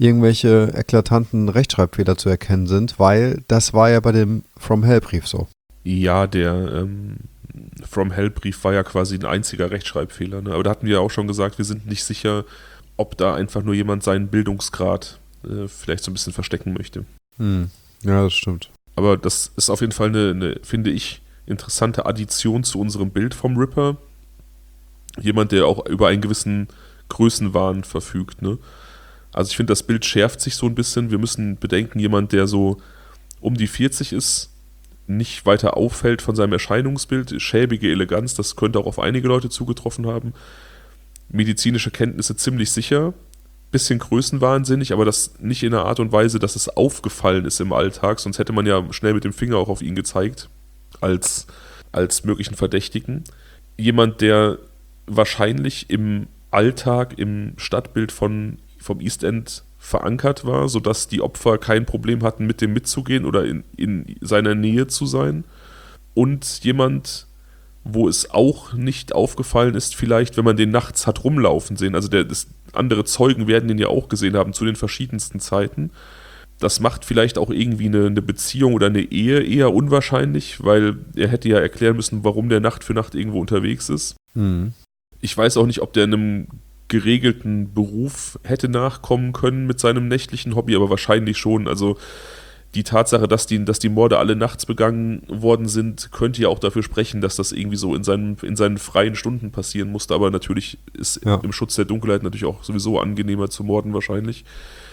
irgendwelche eklatanten Rechtschreibfehler zu erkennen sind, weil das war ja bei dem From Hell Brief so. Ja, der ähm, From Hell-Brief war ja quasi ein einziger Rechtschreibfehler. Ne? Aber da hatten wir ja auch schon gesagt, wir sind nicht sicher, ob da einfach nur jemand seinen Bildungsgrad äh, vielleicht so ein bisschen verstecken möchte. Hm. Ja, das stimmt. Aber das ist auf jeden Fall eine, eine, finde ich, interessante Addition zu unserem Bild vom Ripper. Jemand, der auch über einen gewissen Größenwahn verfügt. Ne? Also ich finde, das Bild schärft sich so ein bisschen. Wir müssen bedenken, jemand, der so um die vierzig ist, nicht weiter auffällt von seinem Erscheinungsbild, schäbige Eleganz, das könnte auch auf einige Leute zugetroffen haben. Medizinische Kenntnisse ziemlich sicher, bisschen größenwahnsinnig, aber das nicht in einer Art und Weise, dass es aufgefallen ist im Alltag, sonst hätte man ja schnell mit dem Finger auch auf ihn gezeigt, als, als möglichen Verdächtigen. Jemand, der wahrscheinlich im Alltag, im Stadtbild von, vom East End verankert war, sodass die Opfer kein Problem hatten, mit dem mitzugehen oder in, in seiner Nähe zu sein. Und jemand, wo es auch nicht aufgefallen ist, vielleicht, wenn man den nachts hat rumlaufen sehen. Also der, das, andere Zeugen werden den ja auch gesehen haben zu den verschiedensten Zeiten. Das macht vielleicht auch irgendwie eine, eine Beziehung oder eine Ehe eher unwahrscheinlich, weil er hätte ja erklären müssen, warum der Nacht für Nacht irgendwo unterwegs ist. Mhm. Ich weiß auch nicht, ob der in einem geregelten Beruf hätte nachkommen können mit seinem nächtlichen Hobby, aber wahrscheinlich schon. Also die Tatsache, dass die, dass die Morde alle nachts begangen worden sind, könnte ja auch dafür sprechen, dass das irgendwie so in seinen, in seinen freien Stunden passieren musste. Aber natürlich ist ja. im Schutz der Dunkelheit natürlich auch sowieso angenehmer zu morden wahrscheinlich.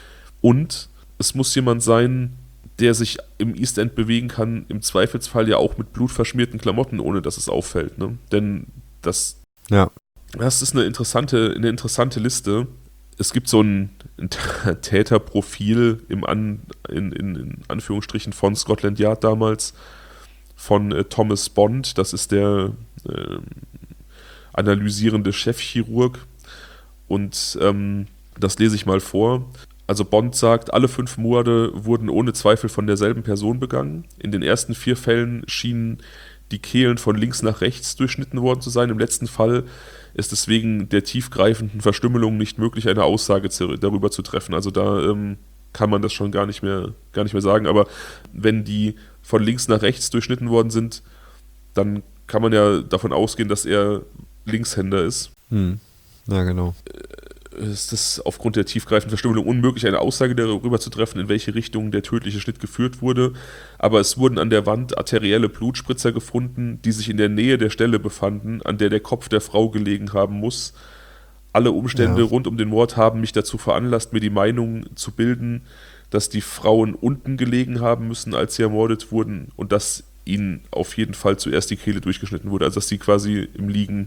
Und es muss jemand sein, der sich im East End bewegen kann, im Zweifelsfall ja auch mit blutverschmierten Klamotten, ohne dass es auffällt. Ne? Denn das... Ja. Das ist eine interessante, eine interessante Liste. Es gibt so ein, ein Täterprofil im An, in, in, in Anführungsstrichen von Scotland Yard damals, von äh, Thomas Bond. Das ist der äh, analysierende Chefchirurg. Und ähm, das lese ich mal vor. Also Bond sagt, alle fünf Morde wurden ohne Zweifel von derselben Person begangen. In den ersten vier Fällen schienen die Kehlen von links nach rechts durchschnitten worden zu sein. Im letzten Fall ist es wegen der tiefgreifenden Verstümmelung nicht möglich, eine Aussage zu, darüber zu treffen. Also da ähm, kann man das schon gar nicht mehr, gar nicht mehr sagen. Aber wenn die von links nach rechts durchschnitten worden sind, dann kann man ja davon ausgehen, dass er Linkshänder ist. Hm. Ja, genau. Es ist aufgrund der tiefgreifenden Verstümmelung unmöglich, eine Aussage darüber zu treffen, in welche Richtung der tödliche Schnitt geführt wurde. Aber es wurden an der Wand arterielle Blutspritzer gefunden, die sich in der Nähe der Stelle befanden, an der der Kopf der Frau gelegen haben muss. Alle Umstände ja. rund um den Mord haben mich dazu veranlasst, mir die Meinung zu bilden, dass die Frauen unten gelegen haben müssen, als sie ermordet wurden und dass ihnen auf jeden Fall zuerst die Kehle durchgeschnitten wurde. Also dass sie quasi im Liegen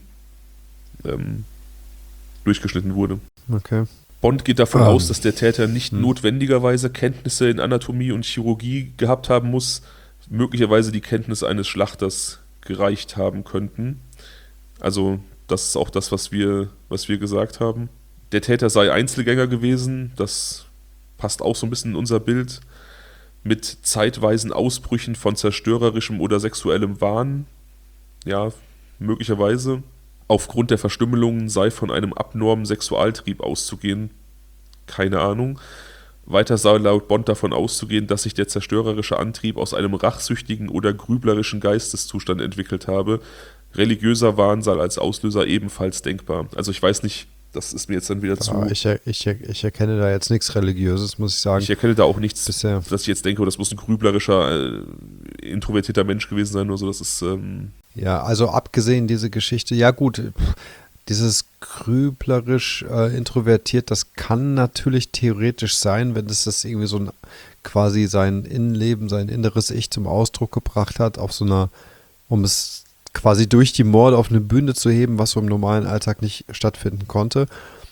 ähm, durchgeschnitten wurde. Okay. Bond geht davon um. aus, dass der Täter nicht hm. notwendigerweise Kenntnisse in Anatomie und Chirurgie gehabt haben muss, möglicherweise die Kenntnisse eines Schlachters gereicht haben könnten. Also das ist auch das, was wir, was wir gesagt haben. Der Täter sei Einzelgänger gewesen, das passt auch so ein bisschen in unser Bild, mit zeitweisen Ausbrüchen von zerstörerischem oder sexuellem Wahn. Ja, möglicherweise. Aufgrund der Verstümmelungen sei von einem abnormen Sexualtrieb auszugehen. Keine Ahnung. Weiter sei laut Bond davon auszugehen, dass sich der zerstörerische Antrieb aus einem rachsüchtigen oder grüblerischen Geisteszustand entwickelt habe. Religiöser Wahn sei als Auslöser ebenfalls denkbar. Also ich weiß nicht, das ist mir jetzt dann wieder ja, zu... Ich, ich, ich erkenne da jetzt nichts Religiöses, muss ich sagen. Ich erkenne da auch nichts, bisher. Dass ich jetzt denke, oh, das muss ein grüblerischer, äh, introvertierter Mensch gewesen sein oder so. Das ist... Ähm ja, also abgesehen diese Geschichte, ja gut, dieses grüblerisch äh, introvertiert, das kann natürlich theoretisch sein, wenn es das irgendwie so ein quasi sein Innenleben, sein inneres Ich zum Ausdruck gebracht hat, auf so einer, um es quasi durch die Morde auf eine Bühne zu heben, was so im normalen Alltag nicht stattfinden konnte.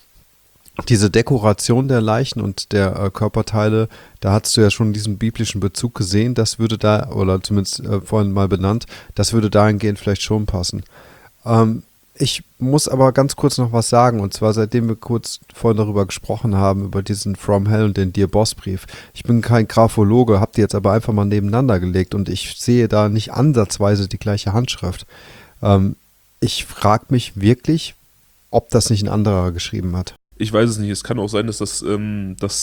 Diese Dekoration der Leichen und der äh, Körperteile, da hast du ja schon diesen biblischen Bezug gesehen, das würde da, oder zumindest äh, vorhin mal benannt, das würde dahingehend vielleicht schon passen. Ähm, ich muss aber ganz kurz noch was sagen, und zwar seitdem wir kurz vorhin darüber gesprochen haben, über diesen From Hell und den Dear Boss Brief. Ich bin kein Graphologe, habe die jetzt aber einfach mal nebeneinander gelegt und ich sehe da nicht ansatzweise die gleiche Handschrift. Ähm, ich frage mich wirklich, ob das nicht ein anderer geschrieben hat. Ich weiß es nicht. Es kann auch sein, dass das, ähm, dass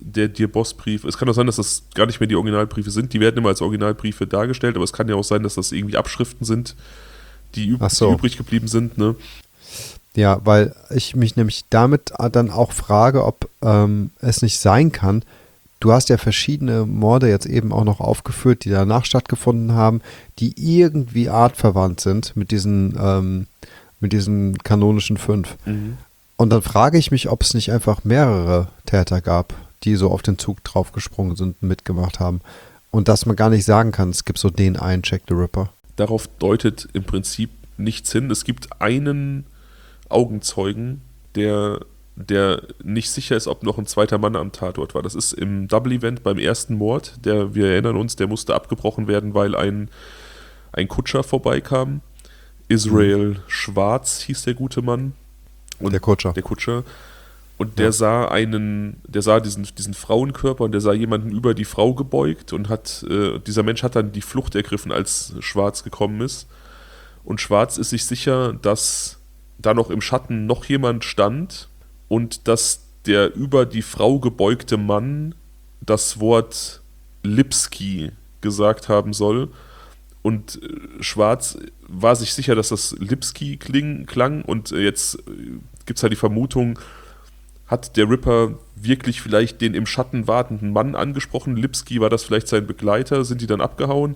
der Dear Boss-Brief, es kann auch sein, dass das gar nicht mehr die Originalbriefe sind, die werden immer als Originalbriefe dargestellt, aber es kann ja auch sein, dass das irgendwie Abschriften sind, die, üb- so. die übrig geblieben sind, ne? Ja, weil ich mich nämlich damit dann auch frage, ob ähm, es nicht sein kann, du hast ja verschiedene Morde jetzt eben auch noch aufgeführt, die danach stattgefunden haben, die irgendwie artverwandt sind mit diesen, ähm, mit diesen kanonischen fünf. Mhm. Und dann frage ich mich, ob es nicht einfach mehrere Täter gab, die so auf den Zug draufgesprungen sind und mitgemacht haben. Und dass man gar nicht sagen kann, es gibt so den einen Jack the Ripper. Darauf deutet im Prinzip nichts hin. Es gibt einen Augenzeugen, der, der nicht sicher ist, ob noch ein zweiter Mann am Tatort war. Das ist im Double-Event beim ersten Mord, der, wir erinnern uns, der musste abgebrochen werden, weil ein, ein Kutscher vorbeikam. Israel Schwarz hieß der gute Mann. Und der Kutscher. Der Kutscher. Und der Ja. sah einen, der sah diesen, diesen Frauenkörper und der sah jemanden über die Frau gebeugt und hat, äh, dieser Mensch hat dann die Flucht ergriffen, als Schwarz gekommen ist. Und Schwarz ist sich sicher, dass da noch im Schatten noch jemand stand und dass der über die Frau gebeugte Mann das Wort Lipski gesagt haben soll. Und Schwarz war sich sicher, dass das Lipski kling, klang und jetzt gibt es halt die Vermutung, hat der Ripper wirklich vielleicht den im Schatten wartenden Mann angesprochen? Lipski, war das vielleicht sein Begleiter? Sind die dann abgehauen?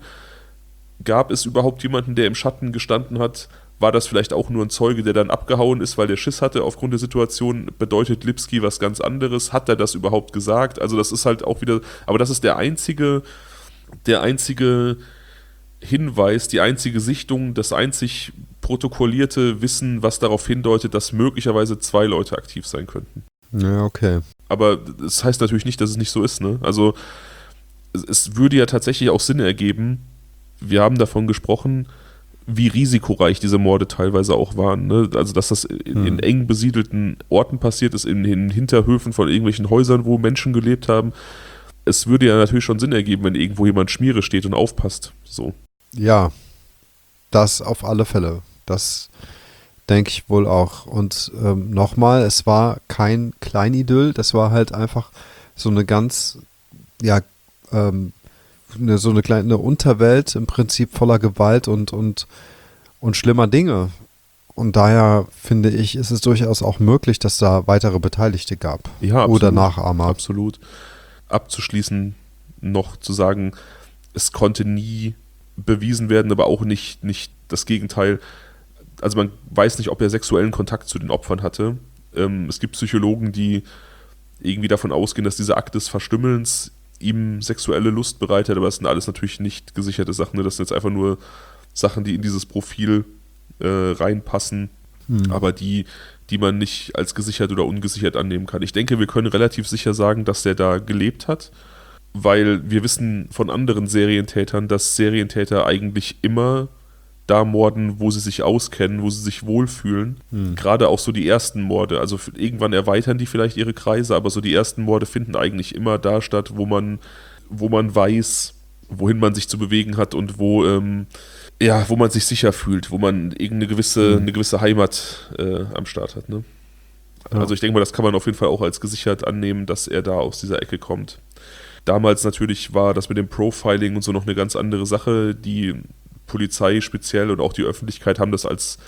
Gab es überhaupt jemanden, der im Schatten gestanden hat? War das vielleicht auch nur ein Zeuge, der dann abgehauen ist, weil der Schiss hatte aufgrund der Situation? Bedeutet Lipski was ganz anderes? Hat er das überhaupt gesagt? Also das ist halt auch wieder, aber das ist der einzige, der einzige Hinweis, die einzige Sichtung, das einzig protokollierte Wissen, was darauf hindeutet, dass möglicherweise zwei Leute aktiv sein könnten. Ja, okay. Aber das heißt natürlich nicht, dass es nicht so ist, ne? Also es, es würde ja tatsächlich auch Sinn ergeben, wir haben davon gesprochen, wie risikoreich diese Morde teilweise auch waren, ne? Also dass das in, hm. in eng besiedelten Orten passiert ist, in, in Hinterhöfen von irgendwelchen Häusern, wo Menschen gelebt haben. Es würde ja natürlich schon Sinn ergeben, wenn irgendwo jemand Schmiere steht und aufpasst. So. Ja, das auf alle Fälle. Das denke ich wohl auch. Und ähm, nochmal, es war kein Kleinidyll, das war halt einfach so eine ganz, ja, ähm, eine, so eine kleine Unterwelt im Prinzip voller Gewalt und, und, und schlimmer Dinge. Und daher finde ich, ist es durchaus auch möglich, dass da weitere Beteiligte gab. Ja, absolut. Oder Nachahmer. Absolut. Abzuschließen noch zu sagen, es konnte nie bewiesen werden, aber auch nicht, nicht das Gegenteil. Also man weiß nicht, ob er sexuellen Kontakt zu den Opfern hatte. Ähm, es gibt Psychologen, die irgendwie davon ausgehen, dass dieser Akt des Verstümmelns ihm sexuelle Lust bereitet, aber das sind alles natürlich nicht gesicherte Sachen. Ne? Das sind jetzt einfach nur Sachen, die in dieses Profil äh, reinpassen, hm. aber die, die man nicht als gesichert oder ungesichert annehmen kann. Ich denke, wir können relativ sicher sagen, dass der da gelebt hat, weil wir wissen von anderen Serientätern, dass Serientäter eigentlich immer da morden, wo sie sich auskennen, wo sie sich wohlfühlen. Hm. Gerade auch so die ersten Morde. Also irgendwann erweitern die vielleicht ihre Kreise, aber so die ersten Morde finden eigentlich immer da statt, wo man, wo man weiß, wohin man sich zu bewegen hat und wo, ähm, ja, wo man sich sicher fühlt, wo man irgendeine gewisse, hm. eine gewisse Heimat äh, am Start hat. Ne? Ja. Also ich denke mal, das kann man auf jeden Fall auch als gesichert annehmen, dass er da aus dieser Ecke kommt. Damals natürlich war das mit dem Profiling und so noch eine ganz andere Sache. Die Polizei speziell und auch die Öffentlichkeit haben das als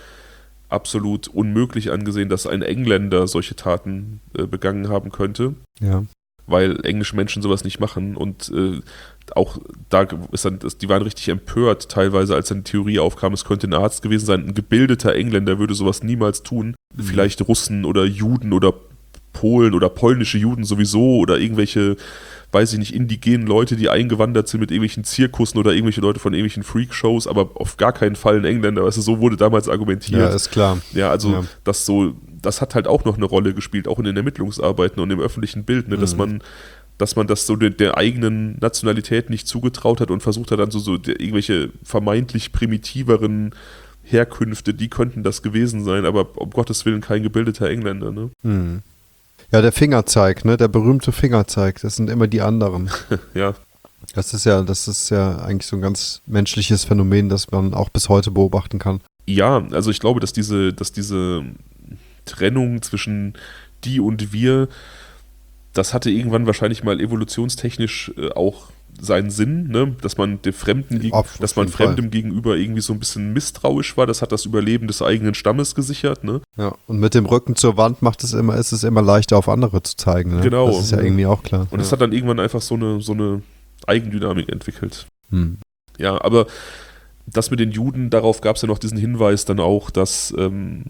absolut unmöglich angesehen, dass ein Engländer solche Taten äh, begangen haben könnte. Ja. Weil englische Menschen sowas nicht machen und äh, auch da ist dann, die waren richtig empört teilweise, als dann die Theorie aufkam, es könnte ein Arzt gewesen sein, ein gebildeter Engländer würde sowas niemals tun. Mhm. Vielleicht Russen oder Juden oder Polen oder polnische Juden sowieso oder irgendwelche, weiß ich nicht, indigenen Leute, die eingewandert sind mit irgendwelchen Zirkussen oder irgendwelche Leute von irgendwelchen Freakshows, aber auf gar keinen Fall ein Engländer, weißt du, so wurde damals argumentiert. Ja, ist klar. Ja, also ja. das so, das hat halt auch noch eine Rolle gespielt, auch in den Ermittlungsarbeiten und im öffentlichen Bild, ne, mhm. dass man dass man das so der, der eigenen Nationalität nicht zugetraut hat und versucht hat dann so, so der, irgendwelche vermeintlich primitiveren Herkünfte, die könnten das gewesen sein, aber um Gottes Willen kein gebildeter Engländer, ne? Mhm. Ja, der Fingerzeig, ne, der berühmte Fingerzeig, das sind immer die anderen. Ja. Das ist ja, das ist ja eigentlich so ein ganz menschliches Phänomen, das man auch bis heute beobachten kann. Ja, also ich glaube, dass diese, dass diese Trennung zwischen die und wir das hatte irgendwann wahrscheinlich mal evolutionstechnisch äh, auch seinen Sinn, ne? Dass man dem Fremden, geg- Auf dass man jeden Fall. Fremdem gegenüber irgendwie so ein bisschen misstrauisch war. Das hat das Überleben des eigenen Stammes gesichert, ne? Ja, und mit dem Rücken zur Wand macht es immer, ist es immer leichter auf andere zu zeigen. Ne? Genau. Das ist ja irgendwie auch klar. Und es ja. hat dann irgendwann einfach so eine, so eine Eigendynamik entwickelt. Hm. Ja, aber das mit den Juden, darauf gab es ja noch diesen Hinweis dann auch, dass ähm,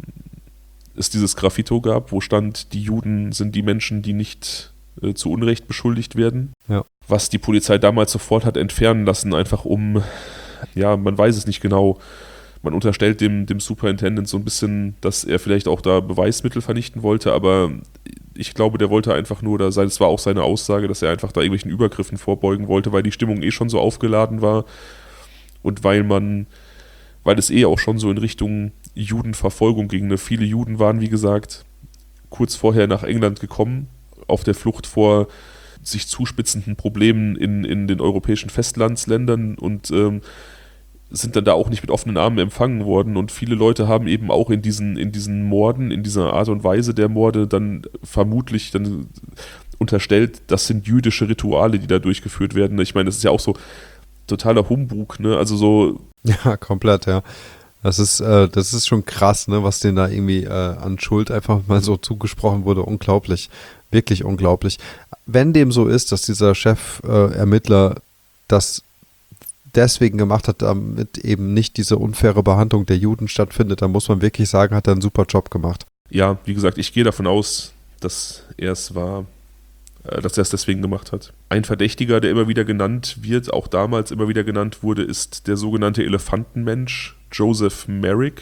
es dieses Graffito gab, wo stand, die Juden sind die Menschen, die nicht äh, zu Unrecht beschuldigt werden. Ja. Was die Polizei damals sofort hat entfernen lassen, einfach um, ja, man weiß es nicht genau. Man unterstellt dem, dem Superintendent so ein bisschen, dass er vielleicht auch da Beweismittel vernichten wollte, aber ich glaube, der wollte einfach nur, das war auch seine Aussage, dass er einfach da irgendwelchen Übergriffen vorbeugen wollte, weil die Stimmung eh schon so aufgeladen war und weil man, weil es eh auch schon so in Richtung Judenverfolgung ging. Ne? Viele Juden waren, wie gesagt, kurz vorher nach England gekommen, auf der Flucht vor sich zuspitzenden Problemen in, in den europäischen Festlandsländern und ähm, sind dann da auch nicht mit offenen Armen empfangen worden und viele Leute haben eben auch in diesen, in diesen Morden, in dieser Art und Weise der Morde dann vermutlich dann unterstellt, das sind jüdische Rituale, die da durchgeführt werden. Ich meine, das ist ja auch so totaler Humbug, ne? Also so. Ja, komplett, ja. Das ist, äh, das ist schon krass, ne, was denen da irgendwie äh, an Schuld einfach mal so zugesprochen wurde. Unglaublich. Wirklich unglaublich. Wenn dem so ist, dass dieser Chef-Ermittler äh, das deswegen gemacht hat, damit eben nicht diese unfaire Behandlung der Juden stattfindet, dann muss man wirklich sagen, hat er einen super Job gemacht. Ja, wie gesagt, ich gehe davon aus, dass er es war, äh, dass er es deswegen gemacht hat. Ein Verdächtiger, der immer wieder genannt wird, auch damals immer wieder genannt wurde, ist der sogenannte Elefantenmensch, Joseph Merrick.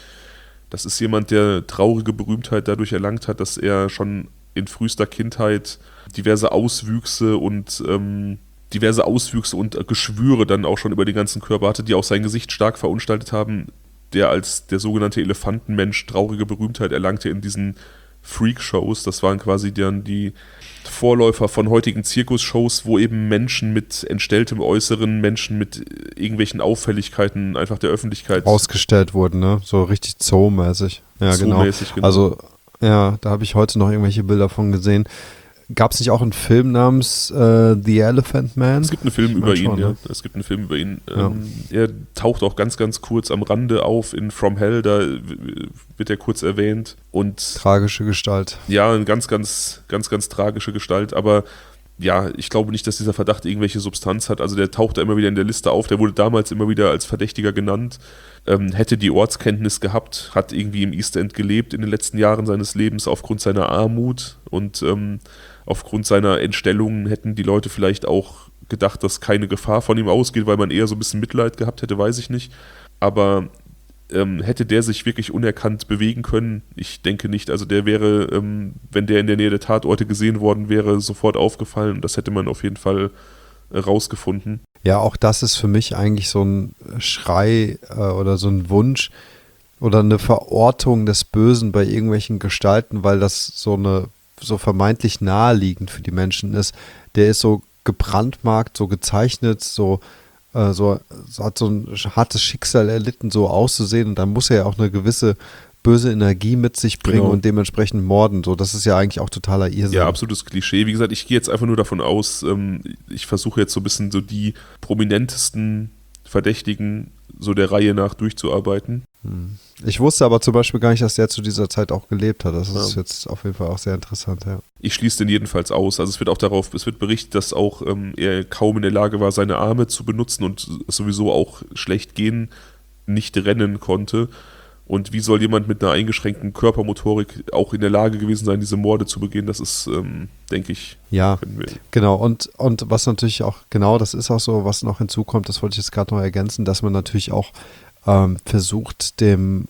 Das ist jemand, der traurige Berühmtheit dadurch erlangt hat, dass er schon in frühester Kindheit diverse Auswüchse und ähm, diverse Auswüchse und Geschwüre dann auch schon über den ganzen Körper hatte, die auch sein Gesicht stark verunstaltet haben, der als der sogenannte Elefantenmensch traurige Berühmtheit erlangte in diesen Freak-Shows. Das waren quasi dann die Vorläufer von heutigen Zirkusshows, wo eben Menschen mit entstelltem Äußeren, Menschen mit irgendwelchen Auffälligkeiten einfach der Öffentlichkeit ausgestellt wurden, ne? So richtig Zoo-mäßig. Ja, genau. Zoo-mäßig, genau. Also, ja, da habe ich heute noch irgendwelche Bilder von gesehen. Gab es nicht auch einen Film namens äh, The Elephant Man? Es gibt einen Film Ich über mein ihn, schon, ja. ne? Es gibt einen Film über ihn. Ja. Ähm, er taucht auch ganz, ganz kurz am Rande auf in From Hell, da wird er kurz erwähnt. Und Tragische Gestalt. ja, eine ganz, ganz, ganz, ganz tragische Gestalt, aber ja, ich glaube nicht, dass dieser Verdacht irgendwelche Substanz hat. Also der taucht da immer wieder in der Liste auf, der wurde damals immer wieder als Verdächtiger genannt, ähm, hätte die Ortskenntnis gehabt, hat irgendwie im East End gelebt in den letzten Jahren seines Lebens aufgrund seiner Armut und ähm, aufgrund seiner Entstellungen hätten die Leute vielleicht auch gedacht, dass keine Gefahr von ihm ausgeht, weil man eher so ein bisschen Mitleid gehabt hätte, weiß ich nicht. Aber ähm, hätte der sich wirklich unerkannt bewegen können? Ich denke nicht. Also der wäre, ähm, wenn der in der Nähe der Tatorte gesehen worden wäre, sofort aufgefallen und das hätte man auf jeden Fall äh, rausgefunden. Ja, auch das ist für mich eigentlich so ein Schrei äh, oder so ein Wunsch oder eine Verortung des Bösen bei irgendwelchen Gestalten, weil das so eine so vermeintlich naheliegend für die Menschen ist. Der ist so gebrandmarkt, so gezeichnet, so, äh, so, so hat so ein hartes Schicksal erlitten, so auszusehen und dann muss er ja auch eine gewisse böse Energie mit sich bringen Genau. und dementsprechend morden. So, das ist ja eigentlich auch totaler Irrsinn. Ja, absolutes Klischee. Wie gesagt, ich gehe jetzt einfach nur davon aus, ähm, ich versuche jetzt so ein bisschen so die prominentesten Verdächtigen so der Reihe nach durchzuarbeiten. Hm. Ich wusste aber zum Beispiel gar nicht, dass der zu dieser Zeit auch gelebt hat. Das ist Ja. jetzt auf jeden Fall auch sehr interessant, ja. Ich schließe den jedenfalls aus. Also es wird auch darauf, es wird berichtet, dass auch ähm, er kaum in der Lage war, seine Arme zu benutzen und sowieso auch schlecht gehen, nicht rennen konnte. Und wie soll jemand mit einer eingeschränkten Körpermotorik auch in der Lage gewesen sein, diese Morde zu begehen? Das ist, ähm, denke ich, Ja, können wir. genau. Und, und was natürlich auch, genau, das ist auch so, was noch hinzukommt, das wollte ich jetzt gerade noch ergänzen, dass man natürlich auch ähm, versucht, dem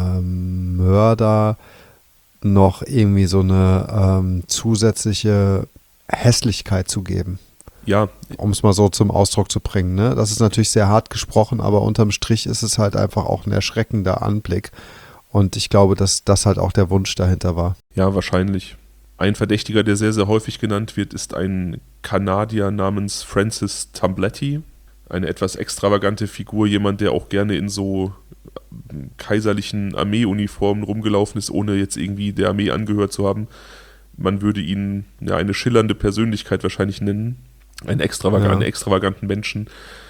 ähm, Mörder noch irgendwie so eine ähm, zusätzliche Hässlichkeit zu geben. Ja, Um es mal so zum Ausdruck zu bringen. Ne? Das ist natürlich sehr hart gesprochen, aber unterm Strich ist es halt einfach auch ein erschreckender Anblick. Und ich glaube, dass das halt auch der Wunsch dahinter war. ja, wahrscheinlich. Ein Verdächtiger, der sehr, sehr häufig genannt wird, ist ein Kanadier namens Francis Tambletti. Eine etwas extravagante Figur, jemand, der auch gerne in so kaiserlichen Armeeuniformen rumgelaufen ist, ohne jetzt irgendwie der Armee angehört zu haben. man würde ihn ja eine schillernde Persönlichkeit wahrscheinlich nennen. Einen extravaganten, Ja. extravaganten Menschen,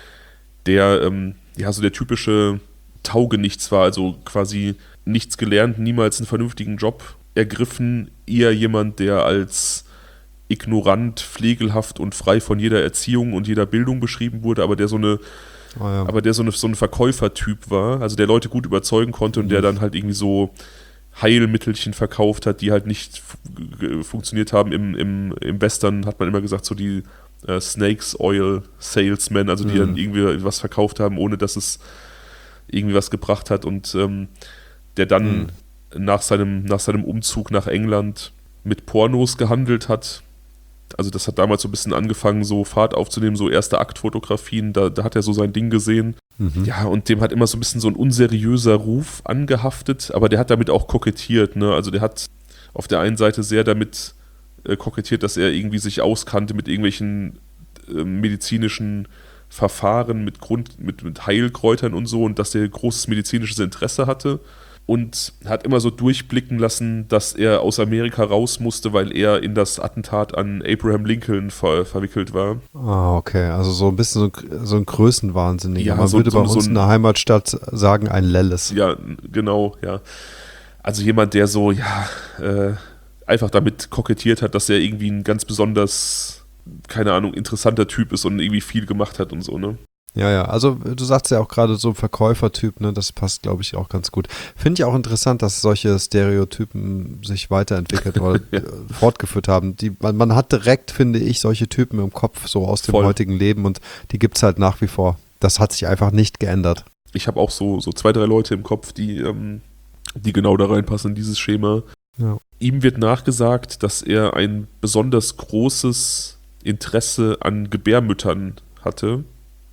der ähm, ja so der typische Taugenichts war, also quasi nichts gelernt, niemals einen vernünftigen Job ergriffen, eher jemand, der als ignorant, pflegelhaft und frei von jeder Erziehung und jeder Bildung beschrieben wurde, aber der so eine Oh ja. aber der so, eine, so ein Verkäufertyp war, also der Leute gut überzeugen konnte und der dann halt irgendwie so Heilmittelchen verkauft hat, die halt nicht f- g- funktioniert haben. Im, im, im Western hat man immer gesagt, so die äh, Snakes Oil Salesmen, also die Mhm. dann irgendwie was verkauft haben, ohne dass es irgendwie was gebracht hat und ähm, der dann nach, seinem, nach seinem Umzug nach England mit Pornos gehandelt hat. Also das hat damals so ein bisschen angefangen, so Fahrt aufzunehmen, so erste Aktfotografien, da, da hat er so sein Ding gesehen. Mhm. Ja, und dem hat immer so ein bisschen so ein unseriöser Ruf angehaftet, aber der hat damit auch kokettiert, ne? Also der hat auf der einen Seite sehr damit äh, kokettiert, dass er irgendwie sich auskannte mit irgendwelchen äh, medizinischen Verfahren, mit Grund, mit, mit Heilkräutern und so und dass der großes medizinisches Interesse hatte. Und hat immer so durchblicken lassen, dass er aus Amerika raus musste, weil er in das Attentat an Abraham Lincoln ver- verwickelt war. Ah, okay. Also so ein bisschen so, so ein Größenwahnsinniger. Ja, Man so- würde so- bei so uns ein- in der Heimatstadt sagen, ein Lelles. Ja, genau, ja. Also jemand, der so, ja, äh, einfach damit kokettiert hat, dass er irgendwie ein ganz besonders, keine Ahnung, interessanter Typ ist und irgendwie viel gemacht hat und so, ne? Ja, ja. Also du sagst ja auch gerade so ein Verkäufertyp, ne? Das passt, glaube ich, auch ganz gut. Finde ich auch interessant, dass solche Stereotypen sich weiterentwickelt oder Ja. äh, fortgeführt haben. Die, man, man hat direkt, finde ich, solche Typen im Kopf, so aus dem Voll. heutigen Leben und die gibt es halt nach wie vor. Das hat sich einfach nicht geändert. Ich habe auch so, so zwei, drei Leute im Kopf, die, ähm, die genau da reinpassen in dieses Schema. Ja. Ihm wird nachgesagt, dass er ein besonders großes Interesse an Gebärmüttern hatte.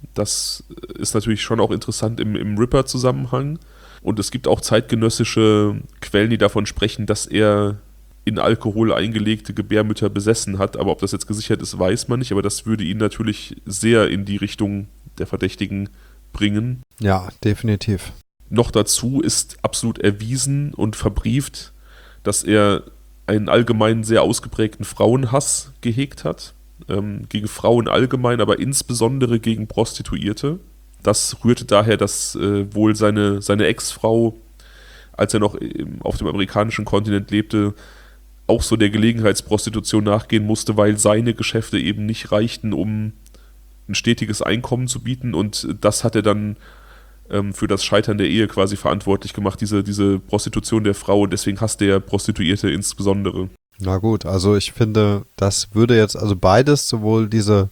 Das ist natürlich schon auch interessant im, im Ripper-Zusammenhang. Und es gibt auch zeitgenössische Quellen, die davon sprechen, dass er in Alkohol eingelegte Gebärmütter besessen hat. Aber ob das jetzt gesichert ist, weiß man nicht. Aber das würde ihn natürlich sehr in die Richtung der Verdächtigen bringen. Ja, definitiv. Noch dazu ist absolut erwiesen und verbrieft, dass er einen allgemein sehr ausgeprägten Frauenhass gehegt hat. Ähm, gegen Frauen allgemein, aber insbesondere gegen Prostituierte. Das rührte daher, dass äh, wohl seine, seine Ex-Frau, als er noch im, auf dem amerikanischen Kontinent lebte, auch so der Gelegenheitsprostitution nachgehen musste, weil seine Geschäfte eben nicht reichten, um ein stetiges Einkommen zu bieten. Und das hat er dann ähm, für das Scheitern der Ehe quasi verantwortlich gemacht, diese, diese Prostitution der Frau. Und deswegen hasst er Prostituierte insbesondere. Na gut, also ich finde, das würde jetzt, also beides, sowohl diese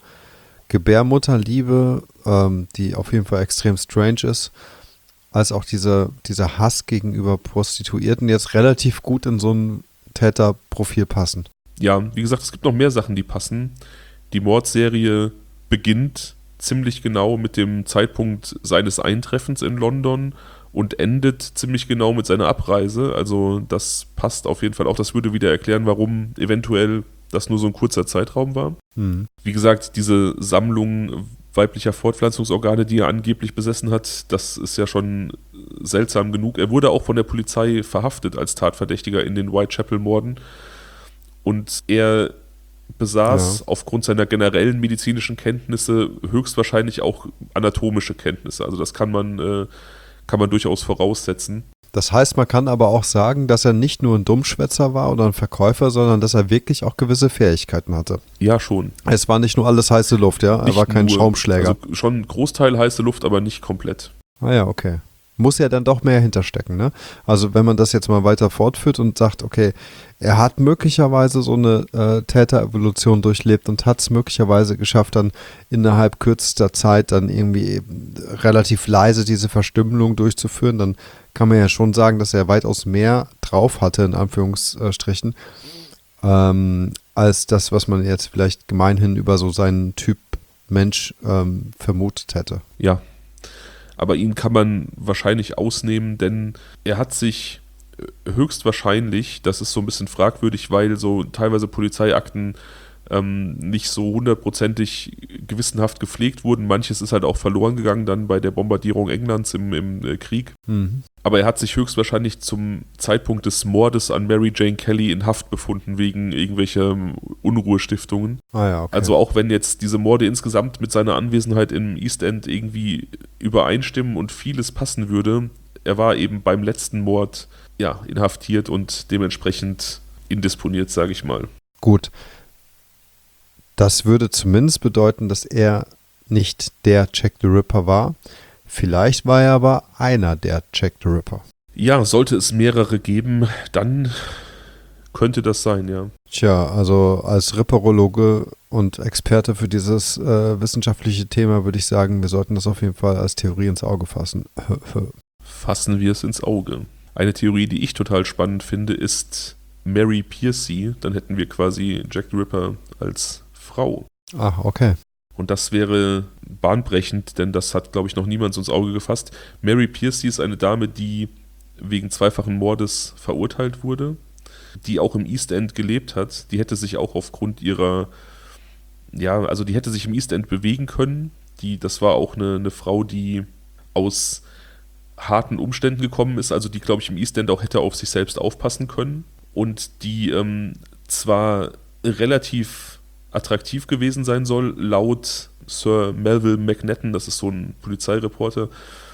Gebärmutterliebe, ähm, die auf jeden Fall extrem strange ist, als auch diese, dieser Hass gegenüber Prostituierten jetzt relativ gut in so ein Täterprofil passen. Ja, wie gesagt, es gibt noch mehr Sachen, die passen. Die Mordserie beginnt ziemlich genau mit dem Zeitpunkt seines Eintreffens in London und endet ziemlich genau mit seiner Abreise. Also das passt auf jeden Fall auch. Das würde wieder erklären, warum eventuell das nur so ein kurzer Zeitraum war. Hm. Wie gesagt, diese Sammlung weiblicher Fortpflanzungsorgane, die er angeblich besessen hat, das ist ja schon seltsam genug. Er wurde auch von der Polizei verhaftet als Tatverdächtiger in den Whitechapel-Morden. Und er besaß Ja. aufgrund seiner generellen medizinischen Kenntnisse höchstwahrscheinlich auch anatomische Kenntnisse. Also das kann man, äh, kann man durchaus voraussetzen. Das heißt, man kann aber auch sagen, dass er nicht nur ein Dummschwätzer war oder ein Verkäufer, sondern dass er wirklich auch gewisse Fähigkeiten hatte. Ja, schon. Es war nicht nur alles heiße Luft, ja? Er Nicht war kein nur, Schaumschläger. Also schon ein Großteil heiße Luft, aber nicht komplett. Ah ja, okay. Muss ja dann doch mehr hinterstecken, ne? Also wenn man das jetzt mal weiter fortführt und sagt, okay, er hat möglicherweise so eine äh, Täterevolution durchlebt und hat es möglicherweise geschafft, dann innerhalb kürzester Zeit dann irgendwie eben relativ leise diese Verstümmelung durchzuführen, dann kann man ja schon sagen, dass er weitaus mehr drauf hatte, in Anführungsstrichen, ähm, als das, was man jetzt vielleicht gemeinhin über so seinen Typ Mensch ähm, vermutet hätte. Ja, aber ihn kann man wahrscheinlich ausnehmen, denn er hat sich höchstwahrscheinlich, das ist so ein bisschen fragwürdig, weil so teilweise Polizeiakten ähm, nicht so hundertprozentig gewissenhaft gepflegt wurden. Manches ist halt auch verloren gegangen dann bei der Bombardierung Englands im, im äh, Krieg. Mhm. Aber er hat sich höchstwahrscheinlich zum Zeitpunkt des Mordes an Mary Jane Kelly in Haft befunden wegen irgendwelcher Unruhestiftungen. Ah ja, okay. Also auch wenn jetzt diese Morde insgesamt mit seiner Anwesenheit im East End irgendwie übereinstimmen und vieles passen würde, er war eben beim letzten Mord ja inhaftiert und dementsprechend indisponiert, sage ich mal. Gut. Das würde zumindest bedeuten, dass er nicht der Jack the Ripper war. Vielleicht war er aber einer der Jack the Ripper. Ja, sollte es mehrere geben, dann könnte das sein, ja. Tja, also als Ripperologe und Experte für dieses äh, wissenschaftliche Thema würde ich sagen, wir sollten das auf jeden Fall als Theorie ins Auge fassen. Fassen wir es ins Auge. Eine Theorie, die ich total spannend finde, ist Mary Piercy. Dann hätten wir quasi Jack the Ripper als Frau. Ach, okay. Und das wäre bahnbrechend, denn das hat, glaube ich, noch niemand so ins Auge gefasst. Mary Piercy ist eine Dame, die wegen zweifachen Mordes verurteilt wurde, die auch im East End gelebt hat. Die hätte sich auch aufgrund ihrer, ja, also die hätte sich im East End bewegen können. Die, das war auch eine, eine Frau, die aus harten Umständen gekommen ist, also die, glaube ich, im East End auch hätte auf sich selbst aufpassen können und die ähm, zwar relativ attraktiv gewesen sein soll, laut Sir Melville Macnaghten, das ist so ein Polizeireporter,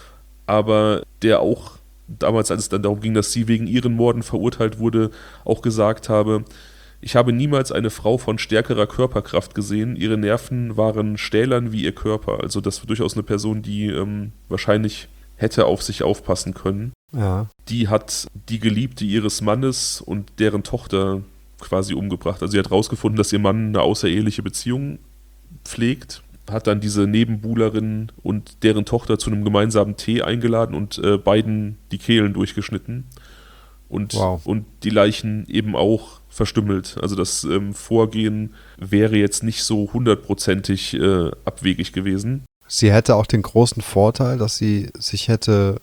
aber der auch damals, als es dann darum ging, dass sie wegen ihren Morden verurteilt wurde, auch gesagt habe, ich habe niemals eine Frau von stärkerer Körperkraft gesehen, ihre Nerven waren stählern wie ihr Körper, also das war durchaus eine Person, die ähm, wahrscheinlich hätte auf sich aufpassen können. Ja. Die hat die Geliebte ihres Mannes und deren Tochter quasi umgebracht. Also sie hat rausgefunden, dass ihr Mann eine außereheliche Beziehung pflegt, hat dann diese Nebenbuhlerin und deren Tochter zu einem gemeinsamen Tee eingeladen und äh, beiden die Kehlen durchgeschnitten und, wow. und die Leichen eben auch verstümmelt. Also das ähm, Vorgehen wäre jetzt nicht so hundertprozentig äh, abwegig gewesen. Sie hätte auch den großen Vorteil, dass sie sich hätte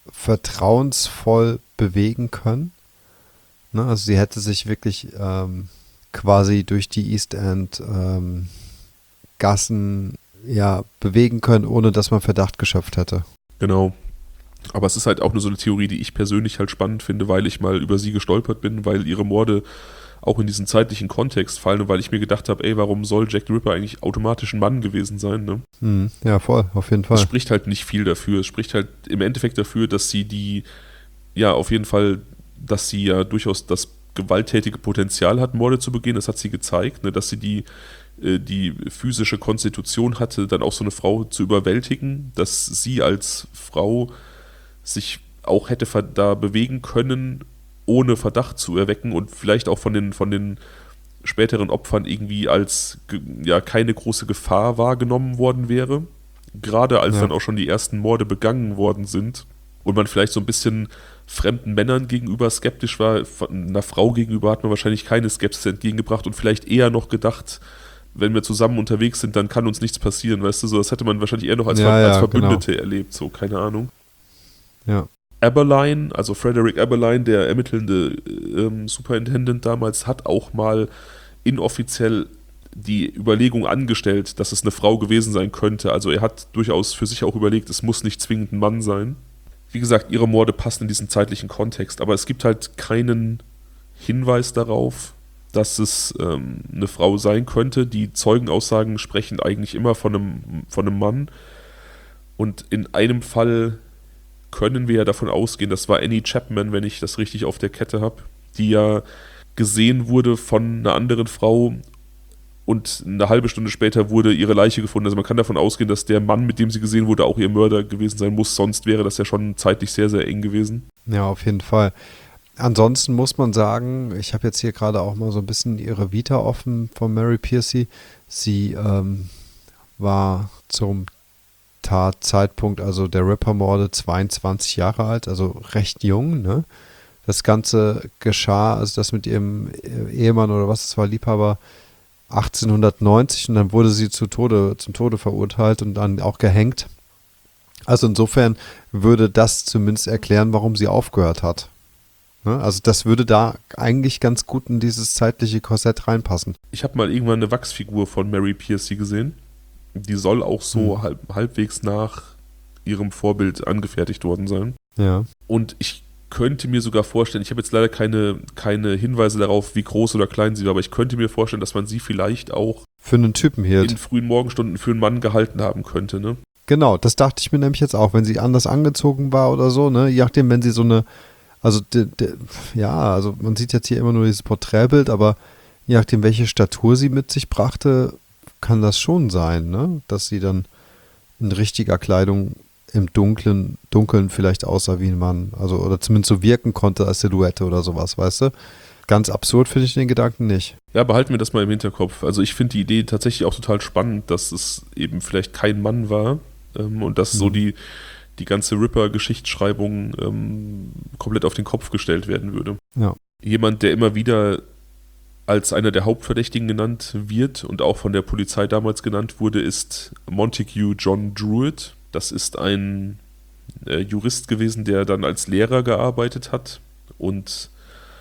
vertrauensvoll bewegen können. Ne? Also sie hätte sich wirklich ähm, quasi durch die East End ähm, Gassen ja, bewegen können, ohne dass man Verdacht geschöpft hätte. Genau. Aber es ist halt auch nur so eine Theorie, die ich persönlich halt spannend finde, weil ich mal über sie gestolpert bin, weil ihre Morde auch in diesen zeitlichen Kontext fallen und weil ich mir gedacht habe, ey, warum soll Jack the Ripper eigentlich automatisch ein Mann gewesen sein, ne? Hm, ja, voll, auf jeden Fall. Es spricht halt nicht viel dafür. Es spricht halt im Endeffekt dafür, dass sie die, ja, auf jeden Fall, dass sie ja durchaus das gewalttätige Potenzial hat, Morde zu begehen. Das hat sie gezeigt, ne? Dass sie die, äh, die physische Konstitution hatte, dann auch so eine Frau zu überwältigen, dass sie als Frau sich auch hätte da bewegen können, ohne Verdacht zu erwecken und vielleicht auch von den, von den späteren Opfern irgendwie als ja, keine große Gefahr wahrgenommen worden wäre. Gerade als ja. dann auch schon die ersten Morde begangen worden sind und man vielleicht so ein bisschen fremden Männern gegenüber skeptisch war. Einer Frau gegenüber hat man wahrscheinlich keine Skepsis entgegengebracht und vielleicht eher noch gedacht, wenn wir zusammen unterwegs sind, dann kann uns nichts passieren. Weißt du, so das hätte man wahrscheinlich eher noch als, ja, Ver- als ja, Verbündete genau. erlebt. So, keine Ahnung. Ja. Eberlein, also Frederick Eberlein, der ermittelnde ähm, Superintendent damals, hat auch mal inoffiziell die Überlegung angestellt, dass es eine Frau gewesen sein könnte. Also er hat durchaus für sich auch überlegt, es muss nicht zwingend ein Mann sein. Wie gesagt, ihre Morde passen in diesen zeitlichen Kontext, aber es gibt halt keinen Hinweis darauf, dass es ähm, eine Frau sein könnte. Die Zeugenaussagen sprechen eigentlich immer von einem, von einem Mann. Und in einem Fall können wir ja davon ausgehen, das war Annie Chapman, wenn ich das richtig auf der Kette habe, die ja gesehen wurde von einer anderen Frau und eine halbe Stunde später wurde ihre Leiche gefunden. Also man kann davon ausgehen, dass der Mann, mit dem sie gesehen wurde, auch ihr Mörder gewesen sein muss, sonst wäre das ja schon zeitlich sehr, sehr eng gewesen. Ja, auf jeden Fall. Ansonsten muss man sagen, ich habe jetzt hier gerade auch mal so ein bisschen ihre Vita offen von Mary Piercy. Sie ähm, war zum Tatzeitpunkt, also der Ripper-Morde, zweiundzwanzig Jahre alt, also recht jung, ne? Das Ganze geschah, also das mit ihrem Ehemann oder was es war, Liebhaber, achtzehnhundertneunzig und dann wurde sie zu Tode, zum Tode verurteilt und dann auch gehängt. Also insofern würde das zumindest erklären, warum sie aufgehört hat. Ne? Also das würde da eigentlich ganz gut in dieses zeitliche Korsett reinpassen. Ich habe mal irgendwann eine Wachsfigur von Mary Piercy gesehen. Die soll auch so hm. halb, halbwegs nach ihrem Vorbild angefertigt worden sein. Ja. Und ich könnte mir sogar vorstellen, ich habe jetzt leider keine, keine Hinweise darauf, wie groß oder klein sie war, aber ich könnte mir vorstellen, dass man sie vielleicht auch für einen Typen hier in frühen Morgenstunden für einen Mann gehalten haben könnte, ne? Genau, das dachte ich mir nämlich jetzt auch, wenn sie anders angezogen war oder so, ne? Je nachdem, wenn sie so eine, also de, de, ja, also man sieht jetzt hier immer nur dieses Porträtbild, aber je nachdem, welche Statur sie mit sich brachte, kann das schon sein, ne? Dass sie dann in richtiger Kleidung im Dunklen, Dunkeln vielleicht aussah wie ein Mann. Also, oder zumindest so wirken konnte als Silhouette oder sowas, weißt du? Ganz absurd finde ich den Gedanken nicht. Ja, behalten wir das mal im Hinterkopf. Also ich finde die Idee tatsächlich auch total spannend, dass es eben vielleicht kein Mann war ähm, und dass mhm. so die, die ganze Ripper-Geschichtsschreibung ähm, komplett auf den Kopf gestellt werden würde. Ja. Jemand, der immer wieder als einer der Hauptverdächtigen genannt wird und auch von der Polizei damals genannt wurde, ist Montague John Druitt. Das ist ein äh, Jurist gewesen, der dann als Lehrer gearbeitet hat und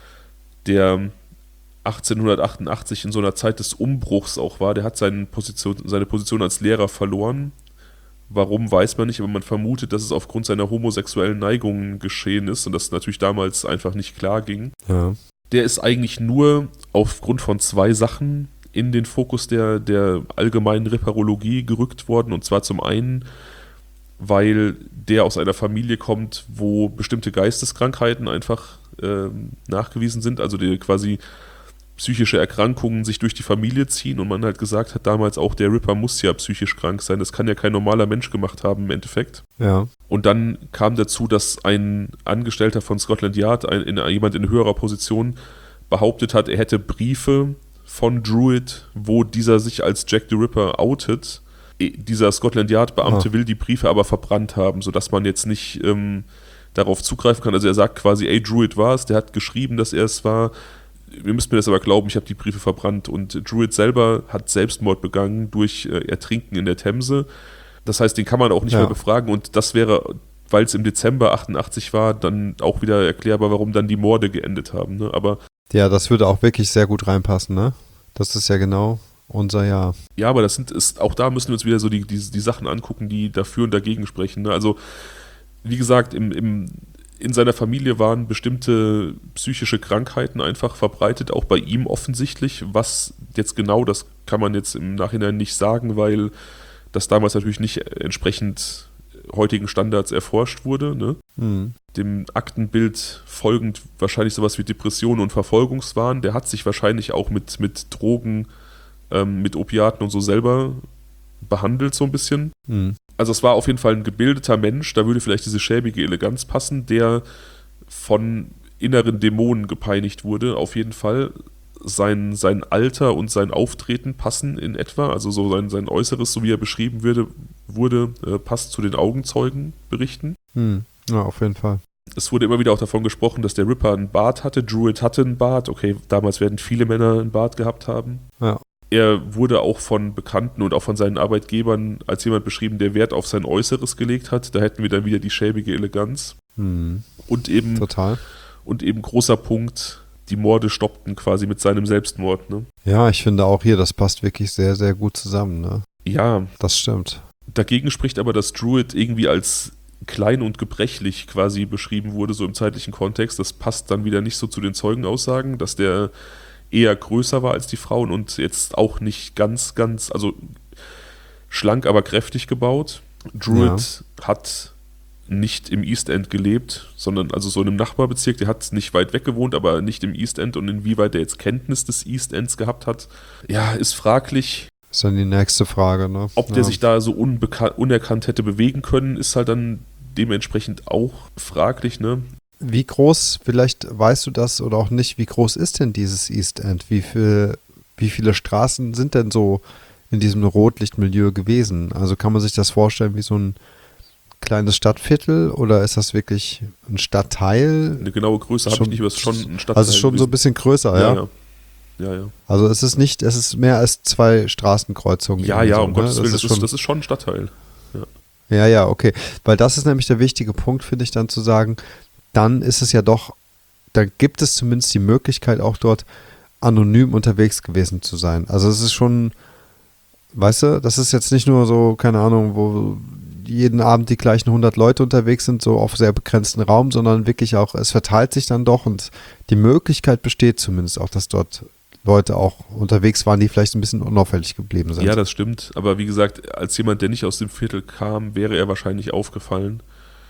der achtzehnhundertachtundachtzig in so einer Zeit des Umbruchs auch war. Der hat seine Position, seine Position als Lehrer verloren. Warum, weiß man nicht, aber man vermutet, dass es aufgrund seiner homosexuellen Neigungen geschehen ist und das natürlich damals einfach nicht klar ging. Ja. Der ist eigentlich nur aufgrund von zwei Sachen in den Fokus der, der allgemeinen Ripperologie gerückt worden. Und zwar zum einen, weil der aus einer Familie kommt, wo bestimmte Geisteskrankheiten einfach äh, nachgewiesen sind, also die quasi psychische Erkrankungen sich durch die Familie ziehen und man halt gesagt hat damals auch, der Ripper muss ja psychisch krank sein, das kann ja kein normaler Mensch gemacht haben im Endeffekt. Ja. Und dann kam dazu, dass ein Angestellter von Scotland Yard, ein, in, jemand in höherer Position, behauptet hat, er hätte Briefe von Druitt, wo dieser sich als Jack the Ripper outet. Dieser Scotland Yard-Beamte ah. will die Briefe aber verbrannt haben, sodass man jetzt nicht ähm, darauf zugreifen kann. Also er sagt quasi, ey, Druitt war es, der hat geschrieben, dass er es war. Wir müssen mir das aber glauben, ich habe die Briefe verbrannt. Und Druitt selber hat Selbstmord begangen durch äh, Ertrinken in der Themse. Das heißt, den kann man auch nicht ja. mehr befragen. Und das wäre, weil es im Dezember achtundachtzig war, dann auch wieder erklärbar, warum dann die Morde geendet haben. Ne? Aber ja, das würde auch wirklich sehr gut reinpassen, ne? Das ist ja genau unser Jahr. Ja, aber das sind, ist, auch da müssen wir uns wieder so die, die, die Sachen angucken, die dafür und dagegen sprechen. Ne? Also, wie gesagt, im, im, in seiner Familie waren bestimmte psychische Krankheiten einfach verbreitet, auch bei ihm offensichtlich. Was jetzt genau, das kann man jetzt im Nachhinein nicht sagen, weil das damals natürlich nicht entsprechend heutigen Standards erforscht wurde. Ne? Mhm. Dem Aktenbild folgend wahrscheinlich sowas wie Depression und Verfolgungswahn. Der hat sich wahrscheinlich auch mit, mit Drogen, ähm, mit Opiaten und so selber behandelt so ein bisschen. Mhm. Also es war auf jeden Fall ein gebildeter Mensch, da würde vielleicht diese schäbige Eleganz passen, der von inneren Dämonen gepeinigt wurde, auf jeden Fall. Sein, sein Alter und sein Auftreten passen in etwa, also so sein, sein Äußeres, so wie er beschrieben würde, wurde, äh, passt zu den Augenzeugenberichten. Hm. Ja, auf jeden Fall. Es wurde immer wieder auch davon gesprochen, dass der Ripper einen Bart hatte, Druitt hatte einen Bart, okay, damals werden viele Männer einen Bart gehabt haben. Ja. Er wurde auch von Bekannten und auch von seinen Arbeitgebern als jemand beschrieben, der Wert auf sein Äußeres gelegt hat. Da hätten wir dann wieder die schäbige Eleganz. Hm. Und eben, total. Und eben großer Punkt, die Morde stoppten quasi mit seinem Selbstmord. Ne? Ja, ich finde auch hier, das passt wirklich sehr, sehr gut zusammen. Ne? Ja. Das stimmt. Dagegen spricht aber, dass Druitt irgendwie als klein und gebrechlich quasi beschrieben wurde, so im zeitlichen Kontext. Das passt dann wieder nicht so zu den Zeugenaussagen, dass der eher größer war als die Frauen und jetzt auch nicht ganz, ganz, also schlank, aber kräftig gebaut. Druitt ja. hat nicht im East End gelebt, sondern also so in einem Nachbarbezirk. Der hat nicht weit weg gewohnt, aber nicht im East End. Und inwieweit er jetzt Kenntnis des East Ends gehabt hat, ja, ist fraglich. Ist dann die nächste Frage, ne? Ob ja. der sich da so unbekan- unerkannt hätte bewegen können, ist halt dann dementsprechend auch fraglich, ne? Wie groß, vielleicht weißt du das oder auch nicht, wie groß ist denn dieses East End? Wie viel, wie viele Straßen sind denn so in diesem Rotlichtmilieu gewesen? Also kann man sich das vorstellen wie so ein kleines Stadtviertel oder ist das wirklich ein Stadtteil? Eine genaue Größe habe ich nicht, aber es ist schon ein Stadtteil. Also schon gewesen. So ein bisschen größer, ja? Ja, ja. ja, ja. Also es ist nicht, es ist mehr als zwei Straßenkreuzungen. Ja, ja, so, um ne? Gottes Willen, das, das, ist schon, ist, das ist schon ein Stadtteil. Ja. ja, ja, okay. Weil das ist nämlich der wichtige Punkt, finde ich, dann zu sagen, dann ist es ja doch dann gibt es zumindest die Möglichkeit, auch dort anonym unterwegs gewesen zu sein. Also es ist schon, weißt du, das ist jetzt nicht nur so, keine Ahnung, wo jeden Abend die gleichen hundert Leute unterwegs sind, so auf sehr begrenzten Raum, sondern wirklich auch, es verteilt sich dann doch und die Möglichkeit besteht zumindest auch, dass dort Leute auch unterwegs waren, die vielleicht ein bisschen unauffällig geblieben sind. Ja, das stimmt. Aber wie gesagt, als jemand, der nicht aus dem Viertel kam, wäre er wahrscheinlich aufgefallen.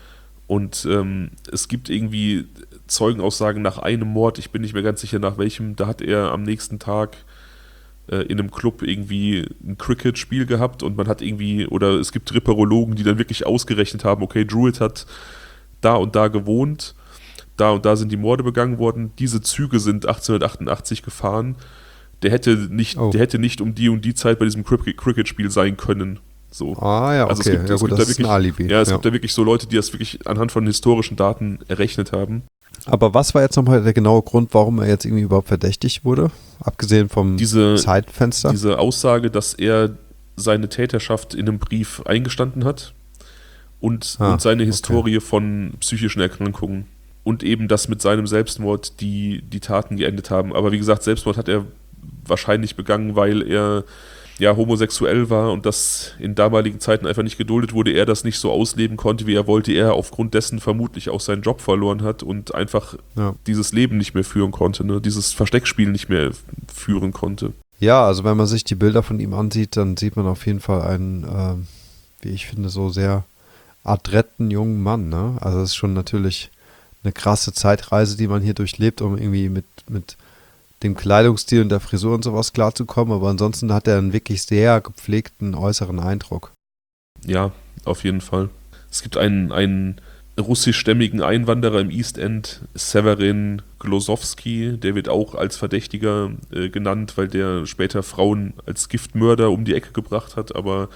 Und ähm, es gibt irgendwie Zeugenaussagen nach einem Mord, ich bin nicht mehr ganz sicher nach welchem, da hat er am nächsten Tag äh, in einem Club irgendwie ein Cricket-Spiel gehabt und man hat irgendwie, oder es gibt Ripperologen, die dann wirklich ausgerechnet haben, okay, Druitt hat da und da gewohnt, da und da sind die Morde begangen worden, diese Züge sind achtzehnhundertachtundachtzig gefahren, der hätte nicht, oh. der hätte nicht um die und die Zeit bei diesem Cricket-Spiel sein können. So. Ah ja, okay. Also es gibt, ja, es gut, gibt das da wirklich, ist ein Alibi. Ja, es ja. gibt da wirklich so Leute, die das wirklich anhand von historischen Daten errechnet haben. Aber was war jetzt nochmal der genaue Grund, warum er jetzt irgendwie überhaupt verdächtig wurde? Abgesehen vom diese, Zeitfenster? Diese Aussage, dass er seine Täterschaft in einem Brief eingestanden hat und, ah, und seine Historie okay. von psychischen Erkrankungen. Und eben, dass mit seinem Selbstmord die, die Taten geendet haben. Aber wie gesagt, Selbstmord hat er wahrscheinlich begangen, weil er ja homosexuell war und das in damaligen Zeiten einfach nicht geduldet wurde, er das nicht so ausleben konnte, wie er wollte, er aufgrund dessen vermutlich auch seinen Job verloren hat und einfach ja. dieses Leben nicht mehr führen konnte, ne? Dieses Versteckspiel nicht mehr führen konnte. Ja, also wenn man sich die Bilder von ihm ansieht, dann sieht man auf jeden Fall einen, äh, wie ich finde, so sehr adretten jungen Mann, ne? Also es ist schon natürlich eine krasse Zeitreise, die man hier durchlebt, um irgendwie mit, mit dem Kleidungsstil und der Frisur und sowas klarzukommen, aber ansonsten hat er einen wirklich sehr gepflegten äußeren Eindruck. Ja, auf jeden Fall. Es gibt einen, einen russischstämmigen Einwanderer im East End, Severin Glosowski, der wird auch als Verdächtiger äh, genannt, weil der später Frauen als Giftmörder um die Ecke gebracht hat, aber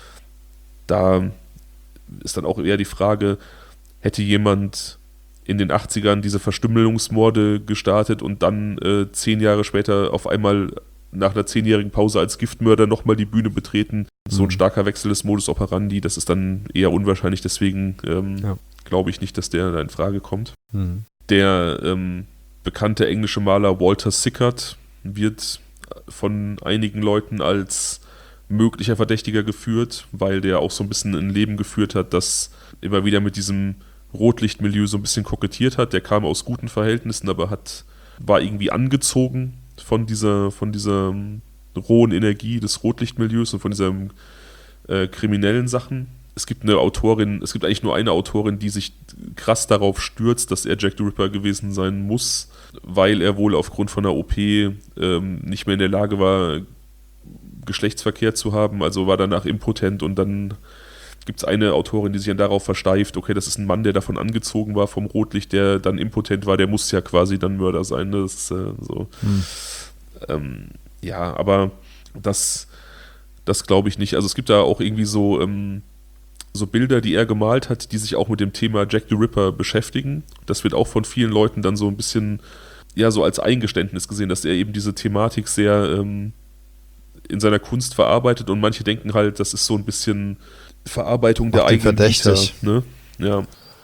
da ist dann auch eher die Frage, hätte jemand in den achtzigern diese Verstümmelungsmorde gestartet und dann äh, zehn Jahre später auf einmal nach einer zehnjährigen Pause als Giftmörder nochmal die Bühne betreten. Mhm. So ein starker Wechsel des Modus operandi, das ist dann eher unwahrscheinlich, deswegen ähm, ja. glaube ich nicht, dass der da in Frage kommt. Mhm. Der ähm, bekannte englische Maler Walter Sickert wird von einigen Leuten als möglicher Verdächtiger geführt, weil der auch so ein bisschen ein Leben geführt hat, das immer wieder mit diesem Rotlichtmilieu so ein bisschen kokettiert hat. Der kam aus guten Verhältnissen, aber hat, war irgendwie angezogen von dieser, von dieser rohen Energie des Rotlichtmilieus und von diesen äh, kriminellen Sachen. Es gibt eine Autorin, es gibt eigentlich nur eine Autorin, die sich krass darauf stürzt, dass er Jack the Ripper gewesen sein muss, weil er wohl aufgrund von einer O P ähm, nicht mehr in der Lage war, Geschlechtsverkehr zu haben, also war danach impotent und dann gibt es eine Autorin, die sich dann darauf versteift, okay, das ist ein Mann, der davon angezogen war vom Rotlicht, der dann impotent war, der muss ja quasi dann Mörder sein. Das ist äh, so. Hm. Ähm, ja, aber das, das glaube ich nicht. Also es gibt da auch irgendwie so, ähm, so Bilder, die er gemalt hat, die sich auch mit dem Thema Jack the Ripper beschäftigen. Das wird auch von vielen Leuten dann so ein bisschen, ja, so als Eingeständnis gesehen, dass er eben diese Thematik sehr ähm, in seiner Kunst verarbeitet und manche denken halt, das ist so ein bisschen Verarbeitung der eigenen Vita, ne? Ja.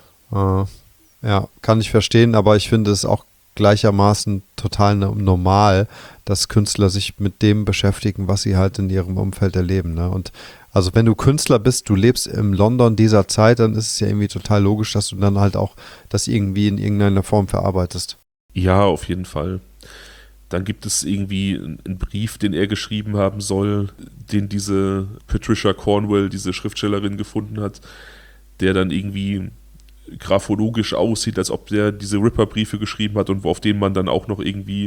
Uh, ja, kann ich verstehen, aber ich finde es auch gleichermaßen total normal, dass Künstler sich mit dem beschäftigen, was sie halt in ihrem Umfeld erleben, ne? Und also wenn du Künstler bist, du lebst im London dieser Zeit, dann ist es ja irgendwie total logisch, dass du dann halt auch das irgendwie in irgendeiner Form verarbeitest. Ja, auf jeden Fall. Dann gibt es irgendwie einen Brief, den er geschrieben haben soll, den diese Patricia Cornwell, diese Schriftstellerin, gefunden hat, der dann irgendwie graphologisch aussieht, als ob der diese Ripper-Briefe geschrieben hat und auf denen man dann auch noch irgendwie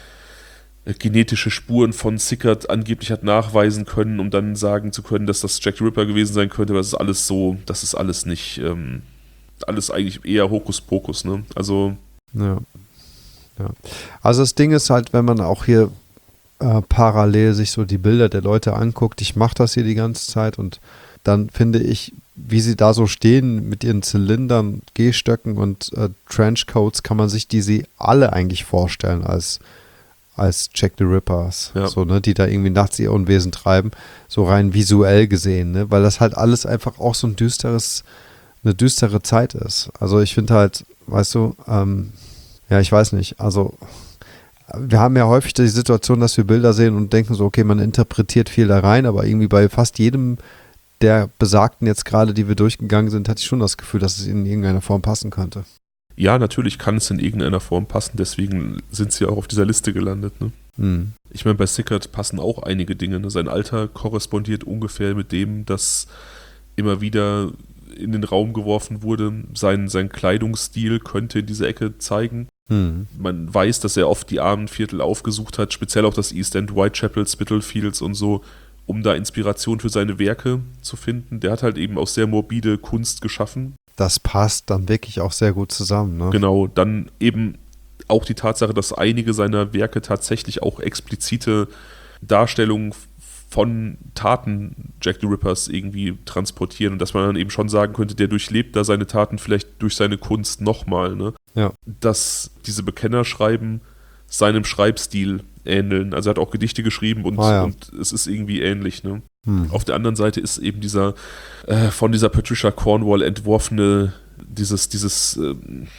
genetische Spuren von Sickert angeblich hat nachweisen können, um dann sagen zu können, dass das Jack the Ripper gewesen sein könnte. Aber das ist alles so, das ist alles nicht, ähm, alles eigentlich eher Hokuspokus, ne? Also ja. Ja. Also das Ding ist halt, wenn man auch hier äh, parallel sich so die Bilder der Leute anguckt, ich mache das hier die ganze Zeit und dann finde ich, wie sie da so stehen mit ihren Zylindern, Gehstöcken und äh, Trenchcoats, kann man sich die sie alle eigentlich vorstellen als, als Jack the Rippers, ja. So, ne, die da irgendwie nachts ihr Unwesen treiben, so rein visuell gesehen, ne, weil das halt alles einfach auch so ein düsteres, eine düstere Zeit ist. Also ich finde halt, weißt du, ähm, Ja, ich weiß nicht. Also wir haben ja häufig die Situation, dass wir Bilder sehen und denken so, okay, man interpretiert viel da rein, aber irgendwie bei fast jedem der Besagten jetzt gerade, die wir durchgegangen sind, hatte ich schon das Gefühl, dass es in irgendeiner Form passen könnte. Ja, natürlich kann es in irgendeiner Form passen, deswegen sind sie auch auf dieser Liste gelandet. Ne? Hm. Ich meine, bei Sickert passen auch einige Dinge. Ne? Sein Alter korrespondiert ungefähr mit dem, das immer wieder in den Raum geworfen wurde. Sein, sein Kleidungsstil könnte in diese Ecke zeigen. Hm. Man weiß, dass er oft die Abendviertel aufgesucht hat, speziell auch das East End, Whitechapel, Spitalfields und so, um da Inspiration für seine Werke zu finden. Der hat halt eben auch sehr morbide Kunst geschaffen. Das passt dann wirklich auch sehr gut zusammen. Ne? Genau, dann eben auch die Tatsache, dass einige seiner Werke tatsächlich auch explizite Darstellungen von Taten Jack the Rippers irgendwie transportieren und dass man dann eben schon sagen könnte, der durchlebt da seine Taten vielleicht durch seine Kunst nochmal. Ne? Ja. Dass diese Bekennerschreiben seinem Schreibstil ähneln. Also er hat auch Gedichte geschrieben und, ah, ja. und es ist irgendwie ähnlich. Ne? Hm. Auf der anderen Seite ist eben dieser äh, von dieser Patricia Cornwall entworfene, dieses, dieses äh,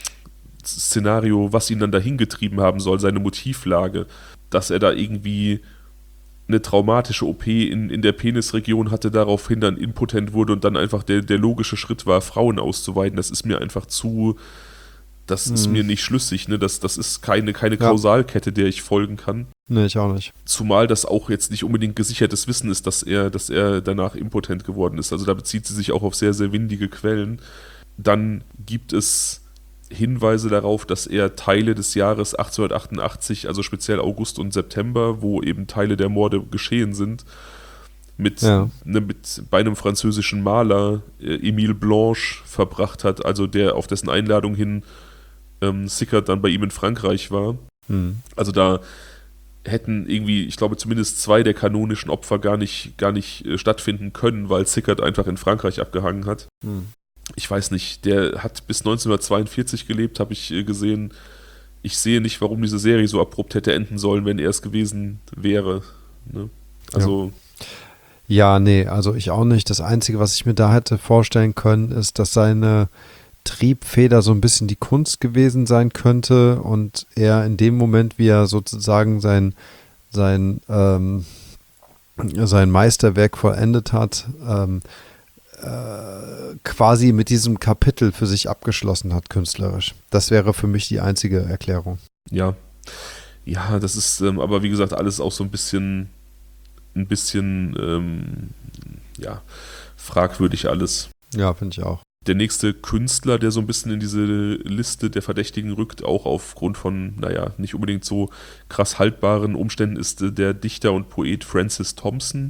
Szenario, was ihn dann dahin getrieben haben soll, seine Motivlage, dass er da irgendwie eine traumatische O P in, in der Penisregion hatte, daraufhin dann impotent wurde und dann einfach der, der logische Schritt war, Frauen auszuweiten. Das ist mir einfach zu, das hm. ist mir nicht schlüssig. Ne? Das, das ist keine, keine ja. Kausalkette, der ich folgen kann. Nee, ich auch nicht. Zumal das auch jetzt nicht unbedingt gesichertes Wissen ist, dass er, dass er danach impotent geworden ist. Also da bezieht sie sich auch auf sehr, sehr windige Quellen. Dann gibt es Hinweise darauf, dass er Teile des Jahres achtzehnhundertachtundachtzig, also speziell August und September, wo eben Teile der Morde geschehen sind, mit, ja. ne, mit bei einem französischen Maler, äh, Émile Blanche, verbracht hat, also der auf dessen Einladung hin ähm, Sickert dann bei ihm in Frankreich war. Hm. Also da hätten irgendwie, ich glaube, zumindest zwei der kanonischen Opfer gar nicht, gar nicht äh, stattfinden können, weil Sickert einfach in Frankreich abgehangen hat. Hm. Ich weiß nicht, der hat bis neunzehnhundertzweiundvierzig gelebt, habe ich äh, gesehen. Ich sehe nicht, warum diese Serie so abrupt hätte enden sollen, wenn er es gewesen wäre. Ne? Also. Ja. ja, nee, also ich auch nicht. Das Einzige, was ich mir da hätte vorstellen können, ist, dass seine Triebfeder so ein bisschen die Kunst gewesen sein könnte und er in dem Moment, wie er sozusagen sein, sein, ähm, sein Meisterwerk vollendet hat, ähm, äh, quasi mit diesem Kapitel für sich abgeschlossen hat, künstlerisch. Das wäre für mich die einzige Erklärung. Ja, ja, das ist ähm, aber wie gesagt alles auch so ein bisschen, ein bisschen, ähm, ja, fragwürdig alles. Ja, finde ich auch. Der nächste Künstler, der so ein bisschen in diese Liste der Verdächtigen rückt, auch aufgrund von, naja, nicht unbedingt so krass haltbaren Umständen, ist der Dichter und Poet Francis Thompson,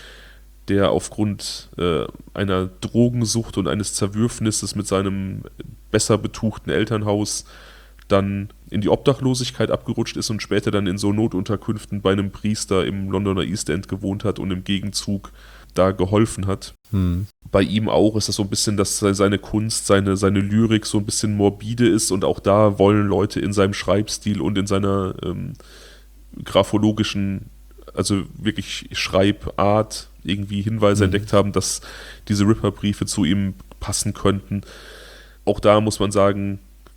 der aufgrund äh, einer Drogensucht und eines Zerwürfnisses mit seinem besser betuchten Elternhaus dann in die Obdachlosigkeit abgerutscht ist und später dann in so Notunterkünften bei einem Priester im Londoner East End gewohnt hat und im Gegenzug da geholfen hat. Hm. Bei ihm auch ist das so ein bisschen, dass seine Kunst, seine, seine Lyrik so ein bisschen morbide ist und auch da wollen Leute in seinem Schreibstil und in seiner ähm, graphologischen, also wirklich Schreibart irgendwie Hinweise mhm. entdeckt haben, dass diese Ripper-Briefe zu ihm passen könnten. Auch da muss man sagen,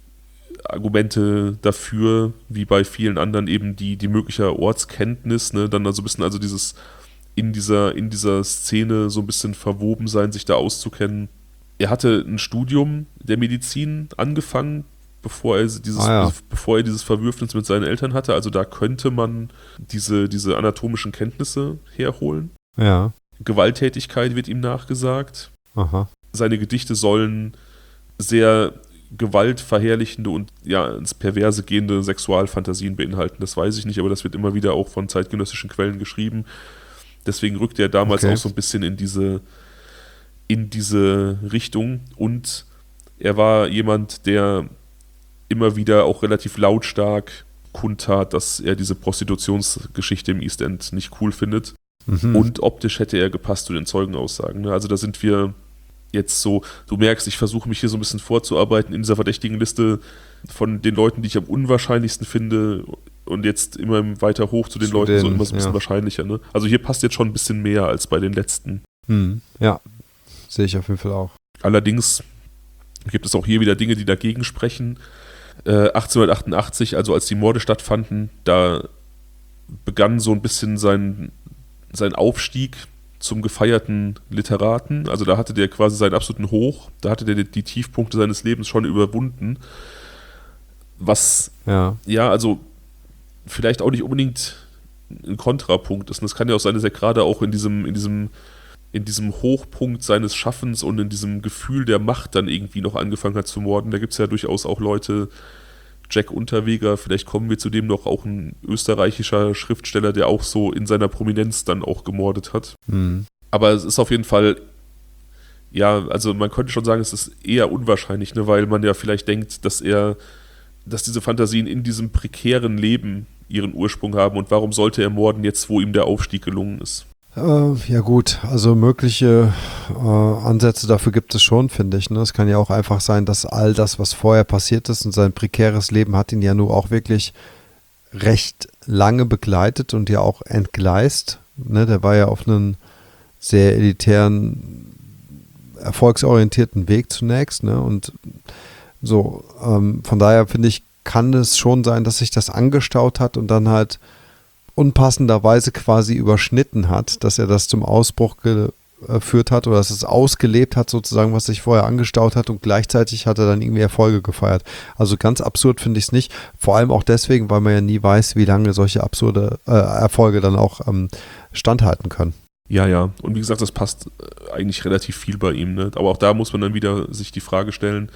Argumente dafür, wie bei vielen anderen eben die, die mögliche Ortskenntnis, ne, dann also ein bisschen, also dieses in dieser, in dieser Szene so ein bisschen verwoben sein, sich da auszukennen. Er hatte ein Studium der Medizin angefangen, bevor er dieses, ah, ja. bevor er dieses Verwürfnis mit seinen Eltern hatte. Also da könnte man diese, diese anatomischen Kenntnisse herholen. Ja. Gewalttätigkeit wird ihm nachgesagt. Aha. Seine Gedichte sollen sehr gewaltverherrlichende und ja, ins Perverse gehende Sexualfantasien beinhalten. Das weiß ich nicht, aber das wird immer wieder auch von zeitgenössischen Quellen geschrieben. Deswegen rückte er damals okay. auch so ein bisschen in diese, in diese Richtung. Und er war jemand, der immer wieder auch relativ lautstark kundtat, dass er diese Prostitutionsgeschichte im East End nicht cool findet. Mhm. Und optisch hätte er gepasst zu den Zeugenaussagen. Also da sind wir jetzt so, du merkst, ich versuche mich hier so ein bisschen vorzuarbeiten in dieser verdächtigen Liste von den Leuten, die ich am unwahrscheinlichsten finde und jetzt immer weiter hoch zu den zu Leuten, den, so immer so ein bisschen ja. wahrscheinlicher. Ne? Also hier passt jetzt schon ein bisschen mehr als bei den letzten. Hm. Ja, sehe ich auf jeden Fall auch. Allerdings gibt es auch hier wieder Dinge, die dagegen sprechen. Äh, achtzehnhundertachtundachtzig, also als die Morde stattfanden, da begann so ein bisschen sein, sein Aufstieg zum gefeierten Literaten. Also da hatte der quasi seinen absoluten Hoch, da hatte der die, die Tiefpunkte seines Lebens schon überwunden. Was, ja, ja also vielleicht auch nicht unbedingt ein Kontrapunkt ist. Und es kann ja auch sein, dass er gerade auch in diesem, in diesem, in diesem Hochpunkt seines Schaffens und in diesem Gefühl der Macht dann irgendwie noch angefangen hat zu morden. Da gibt es ja durchaus auch Leute, Jack Unterweger, vielleicht kommen wir zu dem noch, auch ein österreichischer Schriftsteller, der auch so in seiner Prominenz dann auch gemordet hat. Mhm. Aber es ist auf jeden Fall, ja, also man könnte schon sagen, es ist eher unwahrscheinlich, ne, weil man ja vielleicht denkt, dass er, dass diese Fantasien in diesem prekären Leben ihren Ursprung haben und warum sollte er morden jetzt, wo ihm der Aufstieg gelungen ist? Äh, ja gut, also mögliche äh, Ansätze dafür gibt es schon, finde ich. Ne? Es kann ja auch einfach sein, dass all das, was vorher passiert ist und sein prekäres Leben hat ihn ja nur auch wirklich recht lange begleitet und ja auch entgleist. Ne? Der war ja auf einen sehr elitären, erfolgsorientierten Weg zunächst. Ne? Und so, ähm, von daher finde ich, kann es schon sein, dass sich das angestaut hat und dann halt unpassenderweise quasi überschnitten hat, dass er das zum Ausbruch geführt hat oder dass es ausgelebt hat sozusagen, was sich vorher angestaut hat und gleichzeitig hat er dann irgendwie Erfolge gefeiert. Also ganz absurd finde ich es nicht, vor allem auch deswegen, weil man ja nie weiß, wie lange solche absurde äh, Erfolge dann auch ähm, standhalten können. Ja, ja, und wie gesagt, das passt eigentlich relativ viel bei ihm, ne? Aber auch da muss man dann wieder sich die Frage stellen,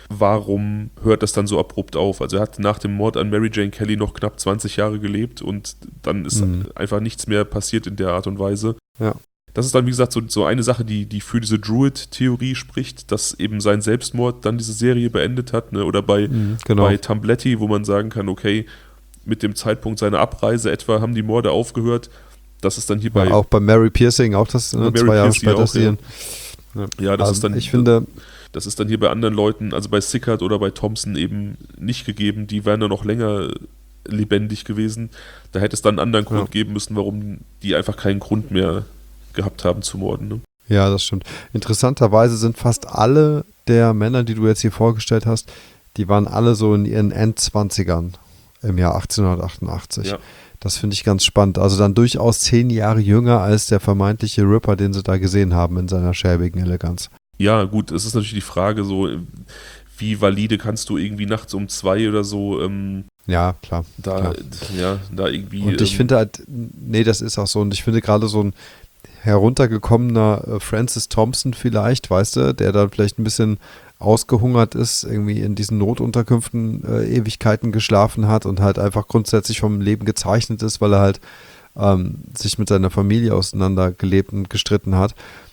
warum hört das dann so abrupt auf? Also er hat nach dem Mord an Mary Jane Kelly noch knapp zwanzig Jahre gelebt und dann ist mhm. einfach nichts mehr passiert in der Art und Weise. Ja. Das ist dann, wie gesagt, so, so eine Sache, die, die für diese Druid-Theorie spricht, dass eben sein Selbstmord dann diese Serie beendet hat. Ne? Oder bei, mhm, genau. bei Tambletti, wo man sagen kann, okay, mit dem Zeitpunkt seiner Abreise etwa haben die Morde aufgehört. Das ist dann hier bei... Ja, auch bei Mary Piercing, auch das ne, zwei Jahre später auch, ja. Ja, ja das also ist dann... Ich finde... Das ist dann hier bei anderen Leuten, also bei Sickert oder bei Thompson eben nicht gegeben. Die wären dann noch länger lebendig gewesen. Da hätte es dann einen anderen Grund ja. geben müssen, warum die einfach keinen Grund mehr gehabt haben zu morden. Ne? Ja, das stimmt. Interessanterweise sind fast alle der Männer, die du jetzt hier vorgestellt hast, die waren alle so in ihren Endzwanzigern im Jahr achtzehnhundertachtundachtzig. Ja. Das finde ich ganz spannend. Also dann durchaus zehn Jahre jünger als der vermeintliche Ripper, den sie da gesehen haben in seiner schäbigen Eleganz. Ja, gut, es ist natürlich die Frage, so wie valide kannst du irgendwie nachts um zwei oder so ähm, ja, klar. Da, klar. Ja, da irgendwie. Und ich ähm, finde halt, nee, das ist auch so. Und ich finde gerade so ein heruntergekommener äh, Francis Thompson vielleicht, weißt du, der dann vielleicht ein bisschen ausgehungert ist, irgendwie in diesen Notunterkünften äh, Ewigkeiten geschlafen hat und halt einfach grundsätzlich vom Leben gezeichnet ist, weil er halt ähm, sich mit seiner Familie auseinandergelebt und gestritten hat.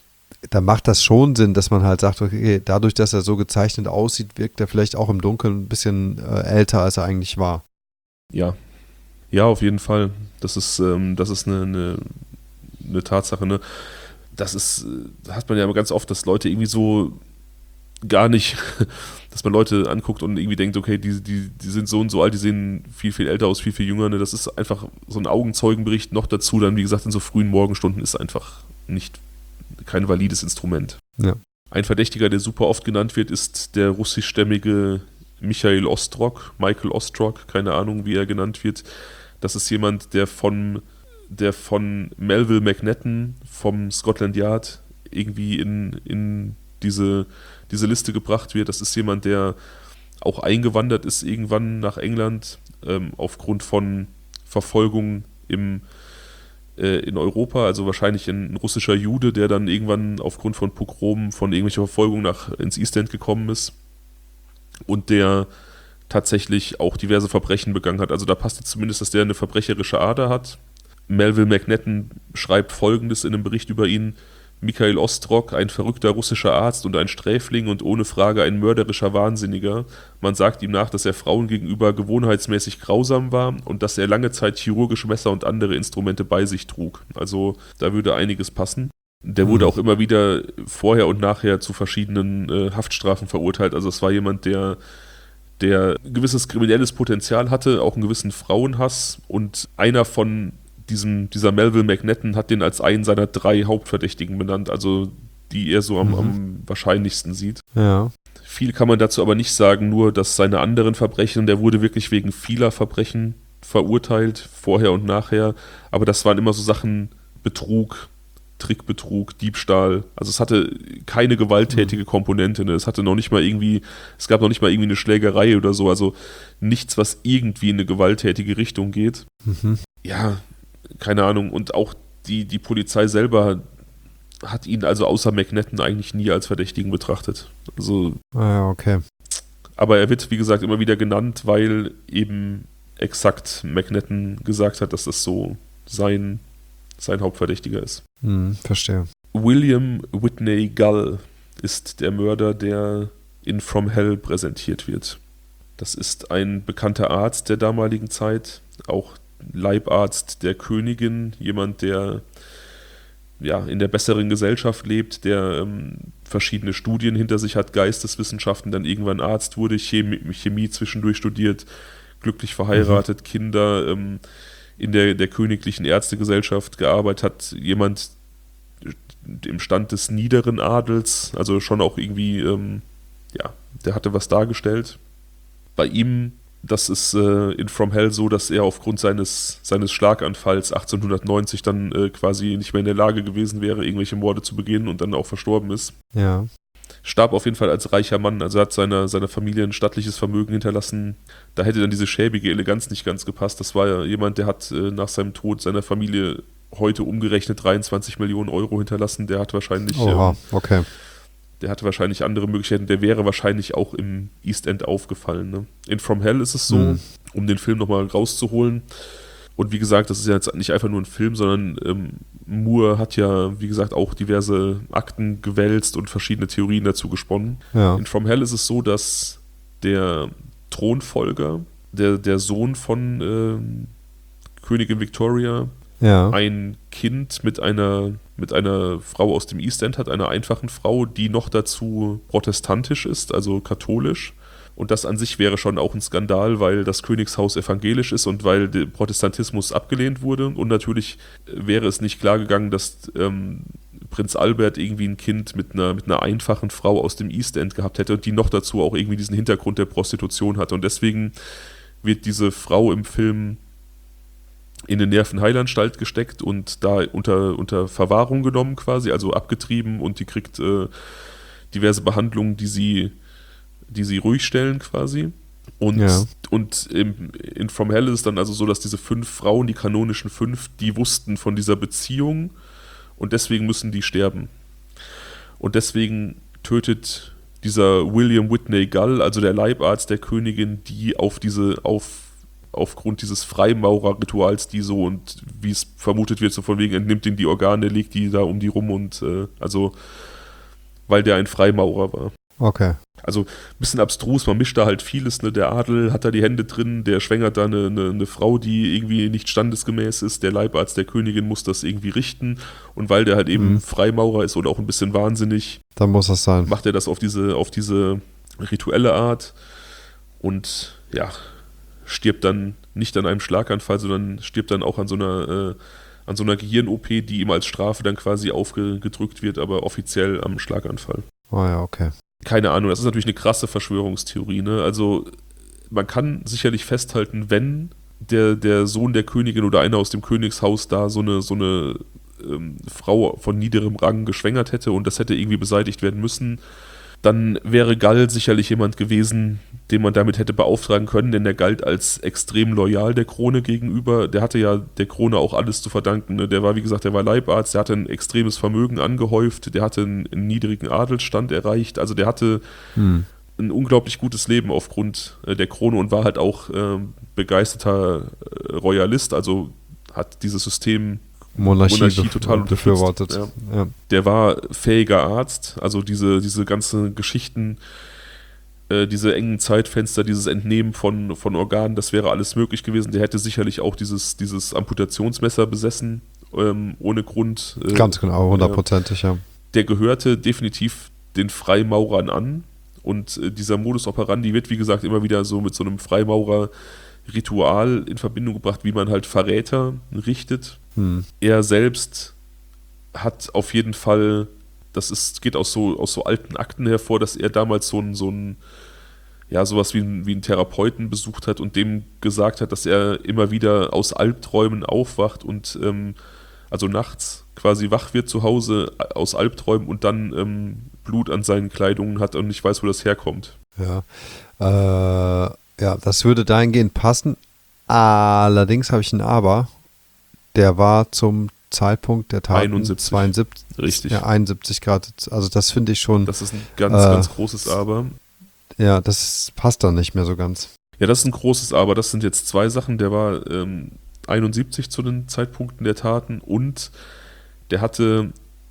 Da macht das schon Sinn, dass man halt sagt, okay, dadurch, dass er so gezeichnet aussieht, wirkt er vielleicht auch im Dunkeln ein bisschen äh, älter, als er eigentlich war. Ja, ja, auf jeden Fall. Das ist, ähm, das ist eine, eine, eine Tatsache, ne? Das ist, das hat man ja immer ganz oft, dass Leute irgendwie so gar nicht, dass man Leute anguckt und irgendwie denkt, okay, die, die, die sind so und so alt, die sehen viel, viel älter aus, viel, viel jünger. Ne? Das ist einfach so ein Augenzeugenbericht noch dazu, dann wie gesagt in so frühen Morgenstunden ist einfach nicht kein valides Instrument. Ja. Ein Verdächtiger, der super oft genannt wird, ist der russischstämmige Michael Ostrog, Michael Ostrog, keine Ahnung, wie er genannt wird. Das ist jemand, der von, der von Melville McNetton vom Scotland Yard irgendwie in, in diese, diese Liste gebracht wird. Das ist jemand, der auch eingewandert ist irgendwann nach England ähm, aufgrund von Verfolgung im in Europa, also wahrscheinlich ein russischer Jude, der dann irgendwann aufgrund von Pogromen, von irgendwelcher Verfolgung nach ins East End gekommen ist und der tatsächlich auch diverse Verbrechen begangen hat. Also da passt jetzt zumindest, dass der eine verbrecherische Ader hat. Melville McNetton schreibt Folgendes in einem Bericht über ihn: Michael Ostrog, ein verrückter russischer Arzt und ein Sträfling und ohne Frage ein mörderischer Wahnsinniger. Man sagt ihm nach, dass er Frauen gegenüber gewohnheitsmäßig grausam war und dass er lange Zeit chirurgische Messer und andere Instrumente bei sich trug. Also da würde einiges passen. Der wurde auch immer wieder vorher und nachher zu verschiedenen äh, Haftstrafen verurteilt. Also es war jemand, der, der ein gewisses kriminelles Potenzial hatte, auch einen gewissen Frauenhass, und einer von Diesem, dieser Melville McNetton hat den als einen seiner drei Hauptverdächtigen benannt, also die er so am, mhm. am wahrscheinlichsten sieht. Ja. Viel kann man dazu aber nicht sagen, nur dass seine anderen Verbrechen, der wurde wirklich wegen vieler Verbrechen verurteilt, vorher und nachher, aber das waren immer so Sachen, Betrug, Trickbetrug, Diebstahl, also es hatte keine gewalttätige Komponente, ne? Es hatte noch nicht mal irgendwie, es gab noch nicht mal irgendwie eine Schlägerei oder so, also nichts, was irgendwie in eine gewalttätige Richtung geht. Mhm. Ja, keine Ahnung, und auch die, die Polizei selber hat ihn also außer McNetton eigentlich nie als Verdächtigen betrachtet. Also, Ah ja, okay. aber er wird, wie gesagt, immer wieder genannt, weil eben exakt McNetton gesagt hat, dass das so sein, sein Hauptverdächtiger ist. Hm, verstehe. William Whitney Gull ist der Mörder, der in From Hell präsentiert wird. Das ist ein bekannter Arzt der damaligen Zeit, auch Leibarzt der Königin, jemand, der ja, in der besseren Gesellschaft lebt, der ähm, verschiedene Studien hinter sich hat, Geisteswissenschaften, dann irgendwann Arzt wurde, Chemie, Chemie zwischendurch studiert, glücklich verheiratet, mhm. Kinder, ähm, in der, der königlichen Ärztegesellschaft gearbeitet hat, jemand im Stand des niederen Adels, also schon auch irgendwie, ähm, ja, der hatte was dargestellt. Bei ihm, das ist äh, in From Hell so, dass er aufgrund seines, seines Schlaganfalls achtzehnhundertneunzig dann äh, quasi nicht mehr in der Lage gewesen wäre, irgendwelche Morde zu begehen und dann auch verstorben ist. Ja. Starb auf jeden Fall als reicher Mann, also hat seiner, seiner Familie ein stattliches Vermögen hinterlassen. Da hätte dann diese schäbige Eleganz nicht ganz gepasst. Das war ja jemand, der hat äh, nach seinem Tod seiner Familie heute umgerechnet dreiundzwanzig Millionen Euro hinterlassen. Der hat wahrscheinlich... Oha, ähm, okay. Der hatte wahrscheinlich andere Möglichkeiten, der wäre wahrscheinlich auch im East End aufgefallen. Ne? In From Hell ist es so, mhm. um den Film nochmal rauszuholen. Und wie gesagt, das ist ja jetzt nicht einfach nur ein Film, sondern ähm, Moore hat ja, wie gesagt, auch diverse Akten gewälzt und verschiedene Theorien dazu gesponnen. Ja. In From Hell ist es so, dass der Thronfolger, der, der Sohn von ähm, Königin Victoria, ja. ein Kind mit einer, mit einer Frau aus dem East End hat, einer einfachen Frau, die noch dazu protestantisch ist, also katholisch. Und das an sich wäre schon auch ein Skandal, weil das Königshaus evangelisch ist und weil der Protestantismus abgelehnt wurde. Und natürlich wäre es nicht klar gegangen, dass ähm, Prinz Albert irgendwie ein Kind mit einer, mit einer einfachen Frau aus dem East End gehabt hätte und die noch dazu auch irgendwie diesen Hintergrund der Prostitution hatte. Und deswegen wird diese Frau im Film in eine Nervenheilanstalt gesteckt und da unter, unter Verwahrung genommen quasi, also abgetrieben, und die kriegt äh, diverse Behandlungen, die sie, die sie ruhig stellen quasi. Und, ja. und im, in From Hell ist es dann also so, dass diese fünf Frauen, die kanonischen fünf, die wussten von dieser Beziehung und deswegen müssen die sterben. Und deswegen tötet dieser William Whitney Gull, also der Leibarzt der Königin, die auf diese, auf aufgrund dieses Freimaurer-Rituals, die so, und wie es vermutet wird, so von wegen entnimmt ihnen die Organe, legt die da um die rum und äh, also, weil der ein Freimaurer war. Okay. Also ein bisschen abstrus, man mischt da halt vieles, ne? Der Adel hat da die Hände drin, der schwängert da eine, eine, eine Frau, die irgendwie nicht standesgemäß ist, der Leibarzt der Königin muss das irgendwie richten, und weil der halt eben mhm. Freimaurer ist oder auch ein bisschen wahnsinnig, dann muss das sein. Macht er das auf diese, auf diese rituelle Art und ja, stirbt dann nicht an einem Schlaganfall, sondern stirbt dann auch an so einer, äh, an so einer Gehirn-O P, die ihm als Strafe dann quasi aufgedrückt wird, aber offiziell am Schlaganfall. Oh ja, okay. Keine Ahnung, das ist natürlich eine krasse Verschwörungstheorie, ne? Also man kann sicherlich festhalten, wenn der, der Sohn der Königin oder einer aus dem Königshaus da so eine, so eine ähm, Frau von niederem Rang geschwängert hätte und das hätte irgendwie beseitigt werden müssen, dann wäre Gull sicherlich jemand gewesen, den man damit hätte beauftragen können, denn der galt als extrem loyal der Krone gegenüber. Der hatte ja der Krone auch alles zu verdanken. Ne? Der war, wie gesagt, der war Leibarzt, der hatte ein extremes Vermögen angehäuft, der hatte einen, einen niedrigen Adelsstand erreicht, also der hatte hm. ein unglaublich gutes Leben aufgrund äh, der Krone und war halt auch äh, begeisterter äh, Royalist, also hat dieses System Monarchie, Monarchie total befürwortet. Ja. Ja. Der war fähiger Arzt, also diese, diese ganzen Geschichten, äh, diese engen Zeitfenster, dieses Entnehmen von, von Organen, das wäre alles möglich gewesen. Der hätte sicherlich auch dieses, dieses Amputationsmesser besessen, ähm, ohne Grund. Äh, Ganz genau, hundertprozentig, ja. Der gehörte definitiv den Freimaurern an und äh, dieser Modus operandi wird, wie gesagt, immer wieder so mit so einem Freimaurer-Ritual in Verbindung gebracht, wie man halt Verräter richtet. Hm. Er selbst hat auf jeden Fall das ist, geht aus so, aus so alten Akten hervor, dass er damals so ein, so ein ja, sowas wie, ein, wie einen Therapeuten besucht hat und dem gesagt hat, dass er immer wieder aus Albträumen aufwacht und ähm, also nachts quasi wach wird zu Hause aus Albträumen und dann ähm, Blut an seinen Kleidungen hat und nicht weiß, wo das herkommt. Ja, äh, ja, das würde dahingehend passen. Allerdings habe ich einen Aber. Der war zum Zeitpunkt der Taten einundsiebzig. zweiundsiebzig, Richtig. Ja, einundsiebzig Grad. Also das finde ich schon. Das ist ein ganz, äh, ganz großes Aber. Ja, das passt dann nicht mehr so ganz. Ja, das ist ein großes Aber. Das sind jetzt zwei Sachen. Der war ähm, einundsiebzig zu den Zeitpunkten der Taten und der hatte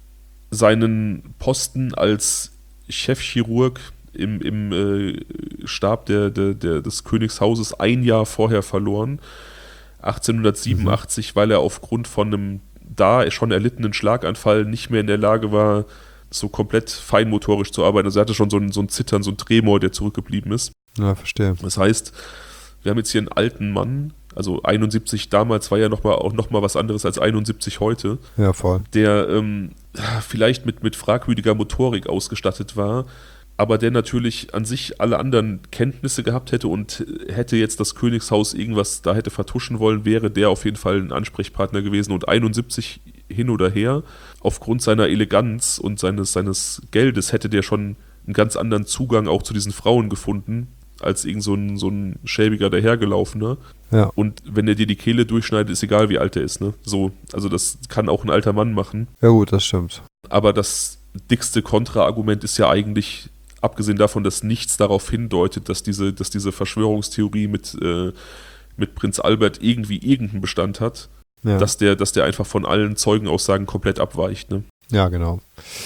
seinen Posten als Chefchirurg im, im äh, Stab der, der, der, des Königshauses ein Jahr vorher verloren. achtzehnhundertsiebenundachtzig, mhm. weil er aufgrund von einem da schon erlittenen Schlaganfall nicht mehr in der Lage war, so komplett feinmotorisch zu arbeiten. Also er hatte schon so ein, so ein Zittern, so ein Tremor, der zurückgeblieben ist. Ja, verstehe. Das heißt, wir haben jetzt hier einen alten Mann, also einundsiebzig damals war ja noch mal, auch nochmal was anderes als einundsiebzig heute. Ja, voll. Der ähm, vielleicht mit, mit fragwürdiger Motorik ausgestattet war, aber der natürlich an sich alle anderen Kenntnisse gehabt hätte und hätte jetzt das Königshaus irgendwas da hätte vertuschen wollen, wäre der auf jeden Fall ein Ansprechpartner gewesen. Und einundsiebzig hin oder her, aufgrund seiner Eleganz und seines, seines Geldes hätte der schon einen ganz anderen Zugang auch zu diesen Frauen gefunden, als irgend so ein, so ein schäbiger dahergelaufener. Ja. Und wenn er dir die Kehle durchschneidet, ist egal, wie alt er ist. Ne? So, also das kann auch ein alter Mann machen. Ja gut, das stimmt. Aber das dickste Kontraargument ist ja eigentlich, abgesehen davon, dass nichts darauf hindeutet, dass diese, dass diese Verschwörungstheorie mit, äh, mit Prinz Albert irgendwie irgendeinen Bestand hat, ja. dass, der, dass der einfach von allen Zeugenaussagen komplett abweicht. Ne? Ja, genau.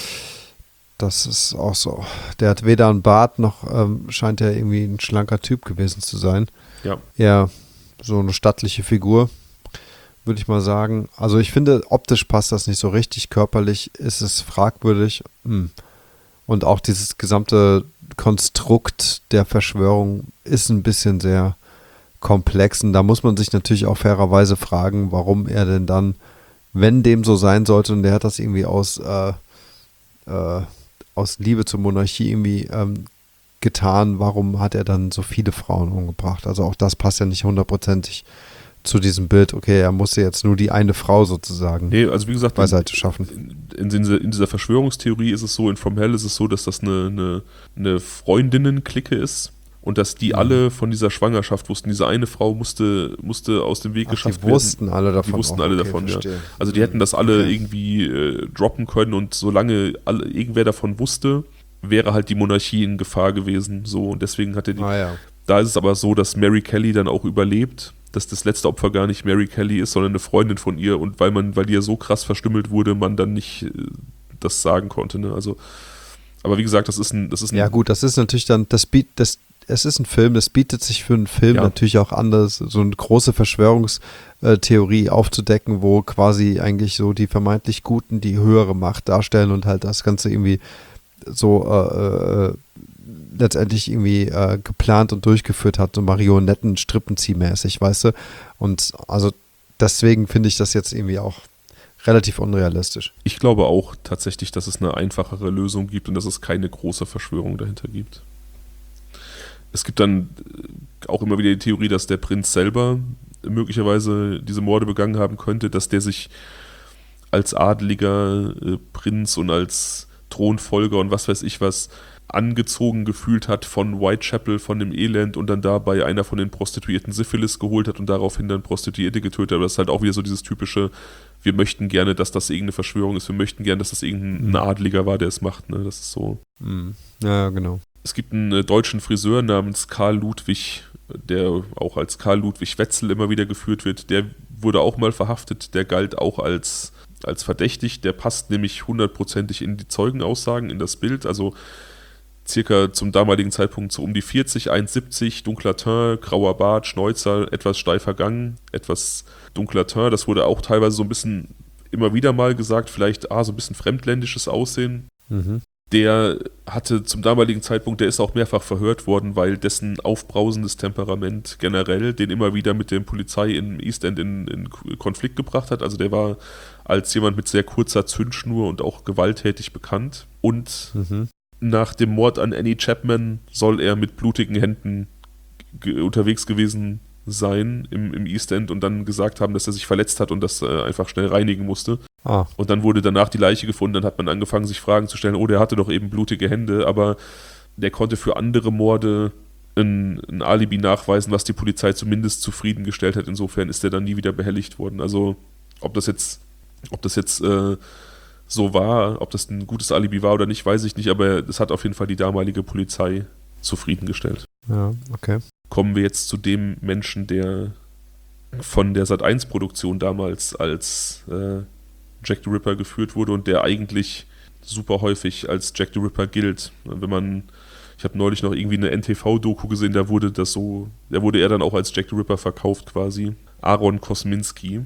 Das ist auch so. Der hat weder einen Bart, noch ähm, scheint er irgendwie ein schlanker Typ gewesen zu sein. Ja. Eher so eine stattliche Figur, würde ich mal sagen. Also ich finde, optisch passt das nicht so richtig. Körperlich ist es fragwürdig. Hm. Und auch dieses gesamte Konstrukt der Verschwörung ist ein bisschen sehr komplex. Und da muss man sich natürlich auch fairerweise fragen, warum er denn dann, wenn dem so sein sollte, und der hat das irgendwie aus, äh, äh, aus Liebe zur Monarchie irgendwie ähm, getan, warum hat er dann so viele Frauen umgebracht? Also auch das passt ja nicht hundertprozentig zu diesem Bild, okay, er musste jetzt nur die eine Frau sozusagen nee, also wie gesagt, beiseite schaffen. In, in, in dieser Verschwörungstheorie ist es so, in From Hell ist es so, dass das eine, eine, eine Freundinnen-Clique ist und dass die mhm. alle von dieser Schwangerschaft wussten. Diese eine Frau musste, musste aus dem Weg Ach, geschafft die wussten werden. alle davon. Die wussten auch. alle okay, davon, verstehe. ja. Also die hätten das alle okay. irgendwie äh, droppen können und solange alle, irgendwer davon wusste, wäre halt die Monarchie in Gefahr gewesen. So, und deswegen hat er die. Ah, ja. Da ist es aber so, dass Mary Kelly dann auch überlebt, dass das letzte Opfer gar nicht Mary Kelly ist, sondern eine Freundin von ihr und weil man, weil die ja so krass verstümmelt wurde, man dann nicht äh, das sagen konnte. Ne? Also, aber wie gesagt, das ist ein, das ist ein ja gut, das ist natürlich dann, das bietet, das, es ist ein Film, das bietet sich für einen Film ja. natürlich auch an, das, so eine große Verschwörungstheorie aufzudecken, wo quasi eigentlich so die vermeintlich Guten die höhere Macht darstellen und halt das Ganze irgendwie so äh, äh, letztendlich irgendwie äh, geplant und durchgeführt hat, so Marionetten, Strippenziehmäßig, weißt du? Und also deswegen finde ich das jetzt irgendwie auch relativ unrealistisch. Ich glaube auch tatsächlich, dass es eine einfachere Lösung gibt und dass es keine große Verschwörung dahinter gibt. Es gibt dann auch immer wieder die Theorie, dass der Prinz selber möglicherweise diese Morde begangen haben könnte, dass der sich als adeliger äh, Prinz und als Thronfolger und was weiß ich was angezogen gefühlt hat von Whitechapel, von dem Elend und dann dabei einer von den Prostituierten Syphilis geholt hat und daraufhin dann Prostituierte getötet hat. Aber das ist halt auch wieder so dieses typische, wir möchten gerne, dass das irgendeine Verschwörung ist, wir möchten gerne, dass das irgendein mhm. Adeliger war, der es macht. Ne? Das ist so. Mhm. Ja, genau. Es gibt einen äh, deutschen Friseur namens Karl Ludwig, der auch als Karl Ludwig Wetzel immer wieder geführt wird. Der wurde auch mal verhaftet, der galt auch als, als verdächtig. Der passt nämlich hundertprozentig in die Zeugenaussagen, in das Bild. Also circa zum damaligen Zeitpunkt so um die vierzig, eins Komma siebzig, dunkler Teint, grauer Bart, Schnäuzer, etwas steifer Gang, etwas dunkler Teint. Das wurde auch teilweise so ein bisschen immer wieder mal gesagt, vielleicht ah, so ein bisschen fremdländisches Aussehen. Mhm. Der hatte zum damaligen Zeitpunkt, der ist auch mehrfach verhört worden, weil dessen aufbrausendes Temperament generell den immer wieder mit der Polizei im East End in, in Konflikt gebracht hat. Also der war als jemand mit sehr kurzer Zündschnur und auch gewalttätig bekannt. Und Mhm. nach dem Mord an Annie Chapman soll er mit blutigen Händen ge- unterwegs gewesen sein im, im East End und dann gesagt haben, dass er sich verletzt hat und das äh, einfach schnell reinigen musste. Ah, Und dann wurde danach die Leiche gefunden, dann hat man angefangen, sich Fragen zu stellen, oh, der hatte doch eben blutige Hände, aber der konnte für andere Morde ein, ein Alibi nachweisen, was die Polizei zumindest zufriedengestellt hat. Insofern ist er dann nie wieder behelligt worden. Also ob das jetzt, ob das jetzt äh, so war, ob das ein gutes Alibi war oder nicht, weiß ich nicht, aber es hat auf jeden Fall die damalige Polizei zufriedengestellt. ja, okay. Kommen wir jetzt zu dem Menschen, der von der Sat eins Produktion damals als äh, Jack the Ripper geführt wurde und der eigentlich super häufig als Jack the Ripper gilt. Wenn man, ich habe neulich noch irgendwie eine N T V-Doku gesehen, da wurde das so, da wurde er dann auch als Jack the Ripper verkauft quasi. Aaron Kosminski,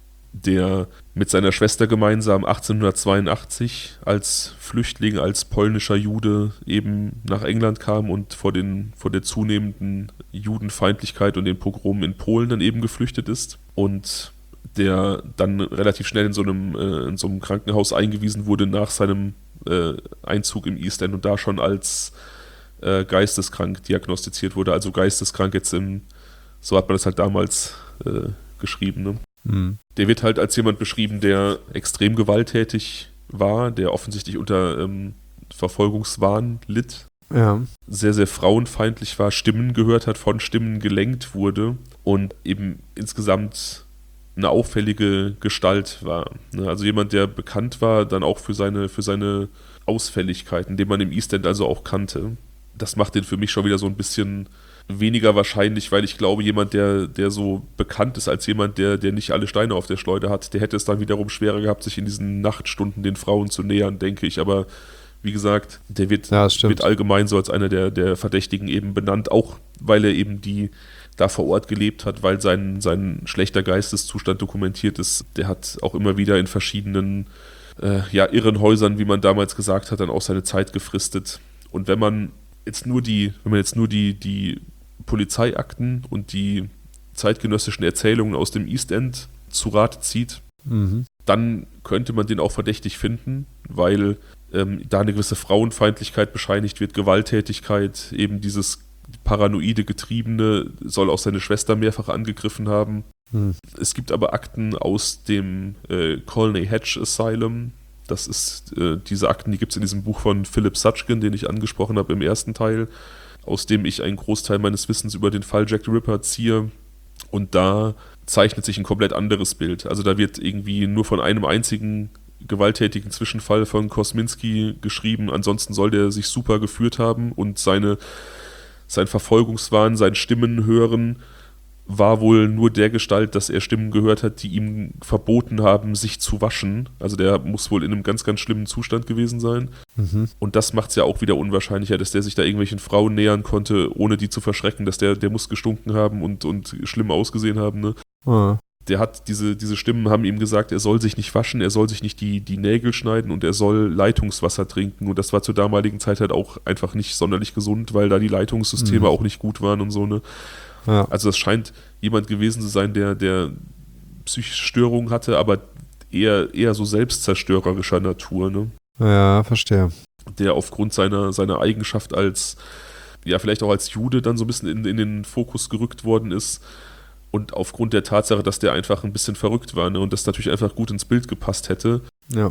der mit seiner Schwester gemeinsam achtzehnhundertzweiundachtzig als Flüchtling, als polnischer Jude eben nach England kam und vor, den, vor der zunehmenden Judenfeindlichkeit und den Pogromen in Polen dann eben geflüchtet ist und der dann relativ schnell in so einem, äh, in so einem Krankenhaus eingewiesen wurde nach seinem äh, Einzug im East End und da schon als äh, geisteskrank diagnostiziert wurde, also geisteskrank jetzt im, so hat man das halt damals äh, geschrieben, ne? Mhm. Der wird halt als jemand beschrieben, der extrem gewalttätig war, der offensichtlich unter ähm, Verfolgungswahn litt, Ja. sehr, sehr frauenfeindlich war, Stimmen gehört hat, von Stimmen gelenkt wurde und eben insgesamt eine auffällige Gestalt war. Ne? Also jemand, der bekannt war, dann auch für seine, für seine Ausfälligkeiten, den man im East End also auch kannte. Das macht den für mich schon wieder so ein bisschen weniger wahrscheinlich, weil ich glaube, jemand, der, der so bekannt ist als jemand, der, der nicht alle Steine auf der Schleuder hat, der hätte es dann wiederum schwerer gehabt, sich in diesen Nachtstunden den Frauen zu nähern, denke ich. Aber wie gesagt, der wird, Ja, das stimmt. wird allgemein so als einer der, der Verdächtigen eben benannt, auch weil er eben die da vor Ort gelebt hat, weil sein, sein schlechter Geisteszustand dokumentiert ist. Der hat auch immer wieder in verschiedenen äh, ja, Irrenhäusern, wie man damals gesagt hat, dann auch seine Zeit gefristet. Und wenn man jetzt nur die, wenn man jetzt nur die, die Polizeiakten und die zeitgenössischen Erzählungen aus dem East End zu Rate zieht, Mhm. dann könnte man den auch verdächtig finden, weil ähm, da eine gewisse Frauenfeindlichkeit bescheinigt wird, Gewalttätigkeit, eben dieses paranoide Getriebene soll auch seine Schwester mehrfach angegriffen haben. Mhm. Es gibt aber Akten aus dem äh, Colney Hatch Asylum. Das ist, äh, diese Akten, die gibt es in diesem Buch von Philip Suchkin, den ich angesprochen habe im ersten Teil, aus dem ich einen Großteil meines Wissens über den Fall Jack the Ripper ziehe. Und da zeichnet sich ein komplett anderes Bild. Also da wird irgendwie nur von einem einzigen gewalttätigen Zwischenfall von Kosminski geschrieben. Ansonsten soll der sich super geführt haben und seine, sein Verfolgungswahn, sein Stimmen hören, war wohl nur der Gestalt, dass er Stimmen gehört hat, die ihm verboten haben, sich zu waschen. Also der muss wohl in einem ganz, ganz schlimmen Zustand gewesen sein. Mhm. Und das macht es ja auch wieder unwahrscheinlicher, dass der sich da irgendwelchen Frauen nähern konnte, ohne die zu verschrecken, dass der, der muss gestunken haben und, und schlimm ausgesehen haben. Ne? Ah. Der hat, diese, diese Stimmen haben ihm gesagt, er soll sich nicht waschen, er soll sich nicht die, die Nägel schneiden und er soll Leitungswasser trinken. Und das war zur damaligen Zeit halt auch einfach nicht sonderlich gesund, weil da die Leitungssysteme Mhm. auch nicht gut waren und so, ne? Ja. Also das scheint jemand gewesen zu sein, der, der psychische Störungen hatte, aber eher, eher so selbstzerstörerischer Natur, ne? Ja, verstehe. Der aufgrund seiner, seiner Eigenschaft als, ja, vielleicht auch als Jude dann so ein bisschen in, in den Fokus gerückt worden ist und aufgrund der Tatsache, dass der einfach ein bisschen verrückt war, ne, und das natürlich einfach gut ins Bild gepasst hätte. Ja.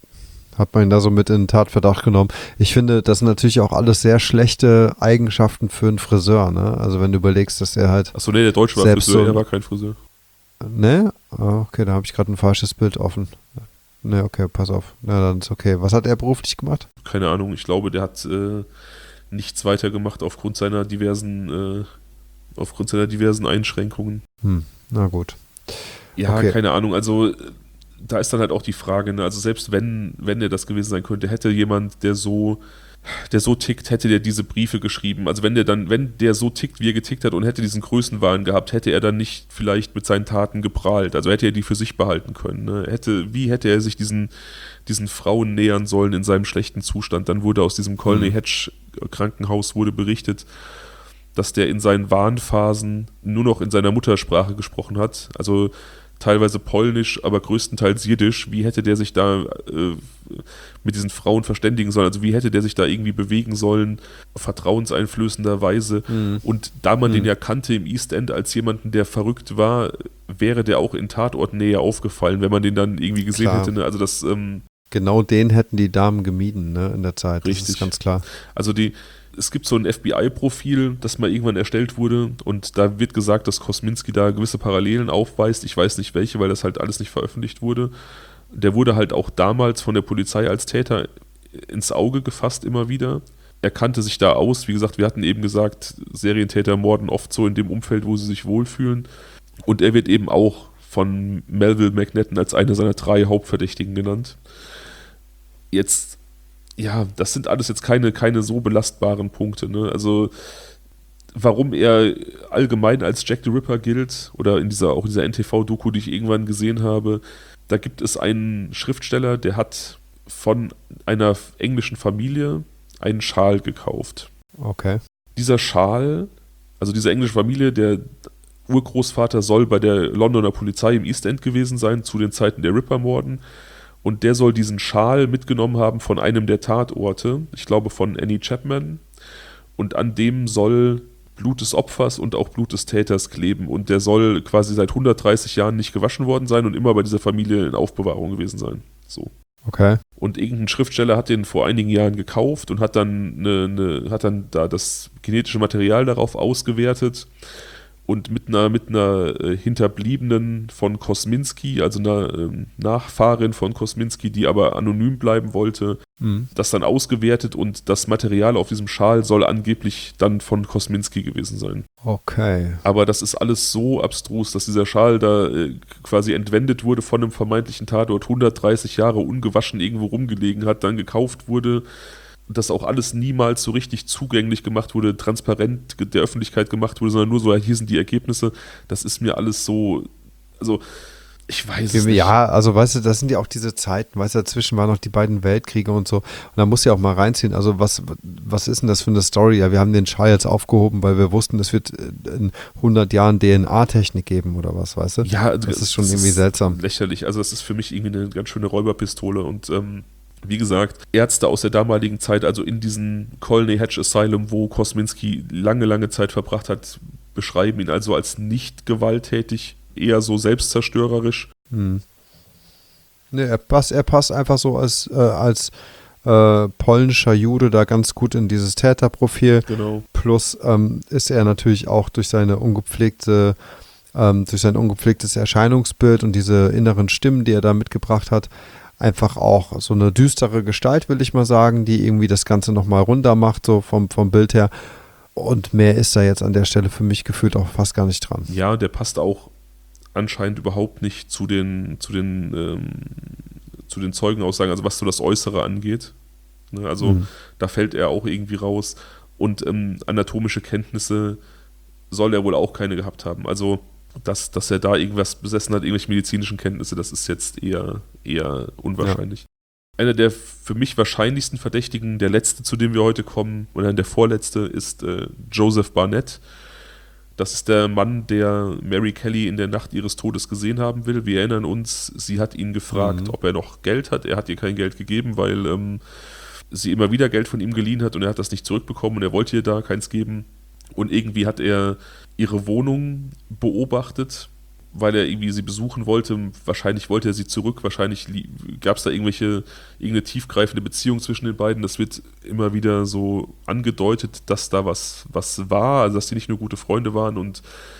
Hat man ihn da so mit in den Tatverdacht genommen. Ich finde, das sind natürlich auch alles sehr schlechte Eigenschaften für einen Friseur, ne? Also wenn du überlegst, dass er halt, Achso, nee, der Deutsche war Selbst Friseur, so- er war kein Friseur. ne? Ah, okay, da habe ich gerade ein falsches Bild offen. Ne, okay, pass auf. Na, dann ist okay. Was hat er beruflich gemacht? Keine Ahnung, ich glaube, der hat äh, nichts weiter gemacht aufgrund seiner diversen, äh, aufgrund seiner diversen Einschränkungen. Hm, na gut. Ja, Okay. keine Ahnung, also äh, da ist dann halt auch die Frage, ne? Also selbst wenn, wenn er das gewesen sein könnte, hätte jemand, der so, der so tickt, hätte der diese Briefe geschrieben. Also wenn der dann, wenn der so tickt, wie er getickt hat und hätte diesen Größenwahn gehabt, hätte er dann nicht vielleicht mit seinen Taten geprahlt. Also hätte er die für sich behalten können. Ne? Hätte, wie hätte er sich diesen, diesen Frauen nähern sollen in seinem schlechten Zustand? Dann wurde aus diesem Colney Hatch Krankenhaus wurde berichtet, dass der in seinen Wahnphasen nur noch in seiner Muttersprache gesprochen hat. Also teilweise polnisch, aber größtenteils jiddisch. Wie hätte der sich da äh, mit diesen Frauen verständigen sollen? Also wie hätte der sich da irgendwie bewegen sollen, vertrauenseinflößenderweise? Mhm. Und da man mhm. den ja kannte im East End als jemanden, der verrückt war, wäre der auch in Tatortnähe aufgefallen, wenn man den dann irgendwie gesehen Klar. hätte. Ne? Also das ähm, Genau den hätten die Damen gemieden, ne, in der Zeit. Richtig. Das ist ganz klar. Also die, es gibt so ein F B I-Profil, das mal irgendwann erstellt wurde und da wird gesagt, dass Kosminski da gewisse Parallelen aufweist. Ich weiß nicht welche, weil das halt alles nicht veröffentlicht wurde. Der wurde halt auch damals von der Polizei als Täter ins Auge gefasst immer wieder. Er kannte sich da aus. Wie gesagt, wir hatten eben gesagt, Serientäter morden oft so in dem Umfeld, wo sie sich wohlfühlen. Und er wird eben auch von Melville McNetton als einer seiner drei Hauptverdächtigen genannt. Jetzt, ja, das sind alles jetzt keine, keine so belastbaren Punkte, ne? Also, warum er allgemein als Jack the Ripper gilt, oder in dieser, auch in dieser N T V-Doku, die ich irgendwann gesehen habe, da gibt es einen Schriftsteller, der hat von einer englischen Familie einen Schal gekauft. Okay. Dieser Schal, also diese englische Familie, der Urgroßvater soll bei der Londoner Polizei im East End gewesen sein, zu den Zeiten der Ripper-Morden. Und der soll diesen Schal mitgenommen haben von einem der Tatorte, ich glaube von Annie Chapman. Und an dem soll Blut des Opfers und auch Blut des Täters kleben. Und der soll quasi seit hundertdreißig Jahren nicht gewaschen worden sein und immer bei dieser Familie in Aufbewahrung gewesen sein. So. Okay. Und irgendein Schriftsteller hat den vor einigen Jahren gekauft und hat dann, eine, eine, hat dann da das genetische Material darauf ausgewertet. Und mit einer, mit einer äh, Hinterbliebenen von Kosminski, also einer äh, Nachfahrin von Kosminski, die aber anonym bleiben wollte, mhm. das dann ausgewertet und das Material auf diesem Schal soll angeblich dann von Kosminski gewesen sein. Okay. Aber das ist alles so abstrus, dass dieser Schal da äh, quasi entwendet wurde von einem vermeintlichen Tatort, hundertdreißig Jahre ungewaschen irgendwo rumgelegen hat, dann gekauft wurde, dass auch alles niemals so richtig zugänglich gemacht wurde, transparent der Öffentlichkeit gemacht wurde, sondern nur so, hier sind die Ergebnisse. Das ist mir alles so, also ich weiß es nicht. Ja, also weißt du, das sind ja auch diese Zeiten, weißt du, dazwischen waren noch die beiden Weltkriege und so. Und da muss ja auch mal reinziehen, also was, was ist denn das für eine Story? Ja, wir haben den Schal jetzt aufgehoben, weil wir wussten, es wird in hundert Jahren D N A-Technik geben oder was, weißt du? Ja, also das ist schon das irgendwie ist seltsam. Lächerlich, also das ist für mich irgendwie eine ganz schöne Räuberpistole und ähm, wie gesagt, Ärzte aus der damaligen Zeit, also in diesem Colney Hatch Asylum, wo Kosminski lange, lange Zeit verbracht hat, beschreiben ihn also als nicht gewalttätig, eher so selbstzerstörerisch. Hm. Nee, er passt, er passt einfach so als, äh, als äh, polnischer Jude da ganz gut in dieses Täterprofil. Genau. Plus ähm, ist er natürlich auch durch seine ungepflegte, ähm, durch sein ungepflegtes Erscheinungsbild und diese inneren Stimmen, die er da mitgebracht hat, einfach auch so eine düstere Gestalt, will ich mal sagen, die irgendwie das Ganze nochmal runter macht, so vom, vom Bild her. Und mehr ist da jetzt an der Stelle für mich gefühlt auch fast gar nicht dran. Ja, der passt auch anscheinend überhaupt nicht zu den, zu den, ähm, zu den Zeugenaussagen, also was so das Äußere angeht. Ne, also mhm. da fällt er auch irgendwie raus. Und ähm, anatomische Kenntnisse soll er wohl auch keine gehabt haben. Also Dass, dass er da irgendwas besessen hat, irgendwelche medizinischen Kenntnisse, das ist jetzt eher, eher unwahrscheinlich. Ja. Einer der für mich wahrscheinlichsten Verdächtigen, der letzte, zu dem wir heute kommen, oder der vorletzte, ist äh, Joseph Barnett. Das ist der Mann, der Mary Kelly in der Nacht ihres Todes gesehen haben will. Wir erinnern uns, sie hat ihn gefragt, mhm. ob er noch Geld hat. Er hat ihr kein Geld gegeben, weil ähm, sie immer wieder Geld von ihm geliehen hat und er hat das nicht zurückbekommen und er wollte ihr da keins geben. Und irgendwie hat er ihre Wohnung beobachtet, weil er irgendwie sie besuchen wollte. Wahrscheinlich wollte er sie zurück. Wahrscheinlich gab es da irgendwelche, irgendeine tiefgreifende Beziehung zwischen den beiden. Das wird immer wieder so angedeutet, dass da was, was war, also dass die nicht nur gute Freunde waren und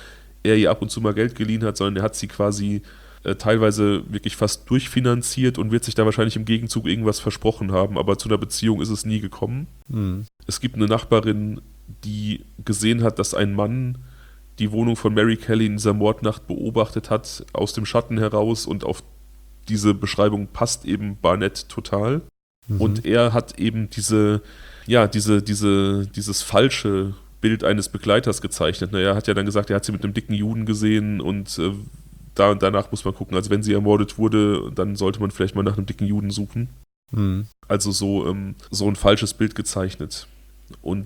er ihr ab und zu mal Geld geliehen hat, sondern er hat sie quasi äh, teilweise wirklich fast durchfinanziert und wird sich da wahrscheinlich im Gegenzug irgendwas versprochen haben. Aber zu einer Beziehung ist es nie gekommen. Mhm. Es gibt eine Nachbarin, die gesehen hat, dass ein Mann die Wohnung von Mary Kelly in dieser Mordnacht beobachtet hat, aus dem Schatten heraus, und auf diese Beschreibung passt eben Barnett total. Mhm. Und er hat eben diese, ja, diese, diese, dieses falsche Bild eines Begleiters gezeichnet. Na, er hat ja dann gesagt, er hat sie mit einem dicken Juden gesehen und äh, da und danach muss man gucken, also wenn sie ermordet wurde, dann sollte man vielleicht mal nach einem dicken Juden suchen. Mhm. Also so, ähm, so ein falsches Bild gezeichnet. Und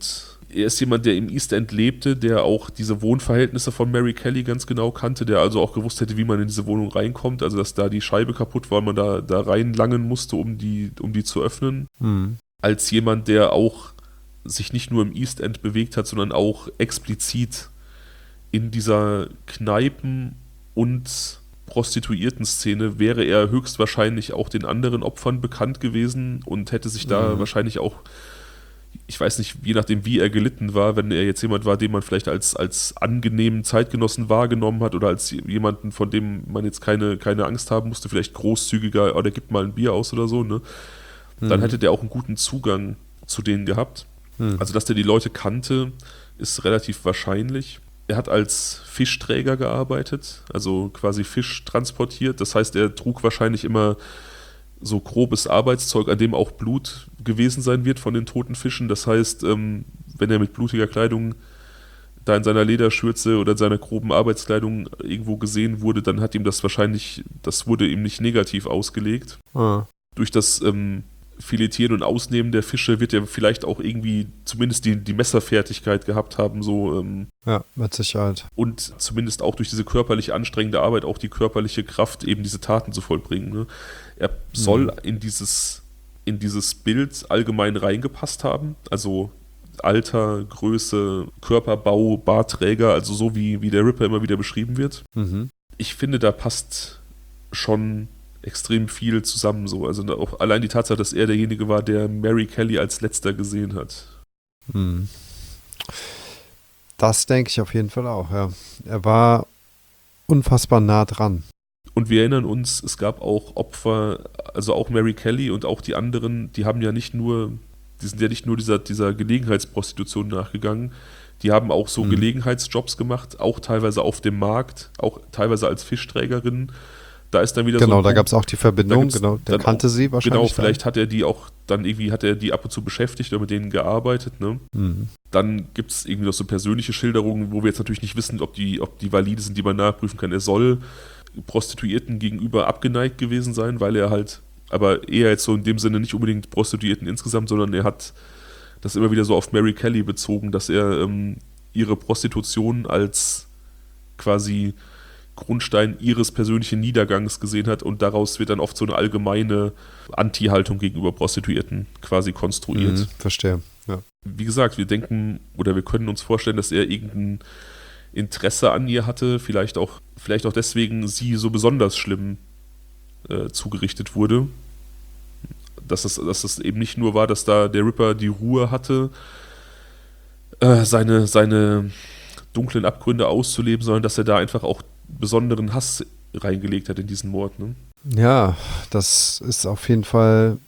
er ist jemand, der im East End lebte, der auch diese Wohnverhältnisse von Mary Kelly ganz genau kannte, der also auch gewusst hätte, wie man in diese Wohnung reinkommt, also dass da die Scheibe kaputt war und man da, da reinlangen musste, um die, um die zu öffnen. Mhm. Als jemand, der auch sich nicht nur im East End bewegt hat, sondern auch explizit in dieser Kneipen- und Prostituierten-Szene wäre er höchstwahrscheinlich auch den anderen Opfern bekannt gewesen und hätte sich da Mhm. wahrscheinlich auch, ich weiß nicht, je nachdem wie er gelitten war, wenn er jetzt jemand war, den man vielleicht als, als angenehmen Zeitgenossen wahrgenommen hat oder als jemanden, von dem man jetzt keine, keine Angst haben musste, vielleicht großzügiger, oder gibt mal ein Bier aus oder so, ne? Dann Mhm. hätte der auch einen guten Zugang zu denen gehabt. Mhm. Also, dass der die Leute kannte, ist relativ wahrscheinlich. Er hat als Fischträger gearbeitet, also quasi Fisch transportiert. Das heißt, er trug wahrscheinlich immer so grobes Arbeitszeug, an dem auch Blut gewesen sein wird von den toten Fischen. Das heißt, ähm, wenn er mit blutiger Kleidung da in seiner Lederschürze oder in seiner groben Arbeitskleidung irgendwo gesehen wurde, dann hat ihm das wahrscheinlich, das wurde ihm nicht negativ ausgelegt. Ah. Durch das ähm, Filetieren und Ausnehmen der Fische wird er vielleicht auch irgendwie zumindest die, die Messerfertigkeit gehabt haben, so ähm, Ja, mit Sicherheit. und zumindest auch durch diese körperlich anstrengende Arbeit auch die körperliche Kraft, eben diese Taten zu vollbringen. Ne? Er soll Mhm. in dieses, in dieses Bild allgemein reingepasst haben, also Alter, Größe, Körperbau, Bartträger, also so wie, wie der Ripper immer wieder beschrieben wird. Mhm. Ich finde, da passt schon extrem viel zusammen so. Also auch allein die Tatsache, dass er derjenige war, der Mary Kelly als letzter gesehen hat. Mhm. Das denke ich auf jeden Fall auch, ja. Er war unfassbar nah dran. Und wir erinnern uns, es gab auch Opfer, also auch Mary Kelly und auch die anderen, die haben ja nicht nur, die sind ja nicht nur dieser, dieser Gelegenheitsprostitution nachgegangen, die haben auch so Mhm. Gelegenheitsjobs gemacht, auch teilweise auf dem Markt, auch teilweise als Fischträgerinnen. Da ist dann wieder Genau, so ein da Punkt, gab es auch die Verbindung, gibt's genau, der dann kannte auch- sie wahrscheinlich. Genau, vielleicht hat er die auch dann irgendwie, hat er die ab und zu beschäftigt oder mit denen gearbeitet, ne? dann. Mhm. Dann gibt es irgendwie noch so persönliche Schilderungen, wo wir jetzt natürlich nicht wissen, ob die, ob die valide sind, die man nachprüfen kann. Er soll Prostituierten gegenüber abgeneigt gewesen sein, weil er halt, aber eher jetzt so in dem Sinne nicht unbedingt Prostituierten insgesamt, sondern er hat das immer wieder so auf Mary Kelly bezogen, dass er ähm, ihre Prostitution als quasi Grundstein ihres persönlichen Niedergangs gesehen hat und daraus wird dann oft so eine allgemeine Anti-Haltung gegenüber Prostituierten quasi konstruiert. Mhm, verstehe, ja. Wie gesagt, wir denken oder wir können uns vorstellen, dass er irgendein Interesse an ihr hatte, vielleicht auch, vielleicht auch deswegen sie so besonders schlimm äh, zugerichtet wurde. Dass es, dass es eben nicht nur war, dass da der Ripper die Ruhe hatte, äh, seine, seine dunklen Abgründe auszuleben, sondern dass er da einfach auch besonderen Hass reingelegt hat in diesen Mord. Ne? Ja, das ist auf jeden Fall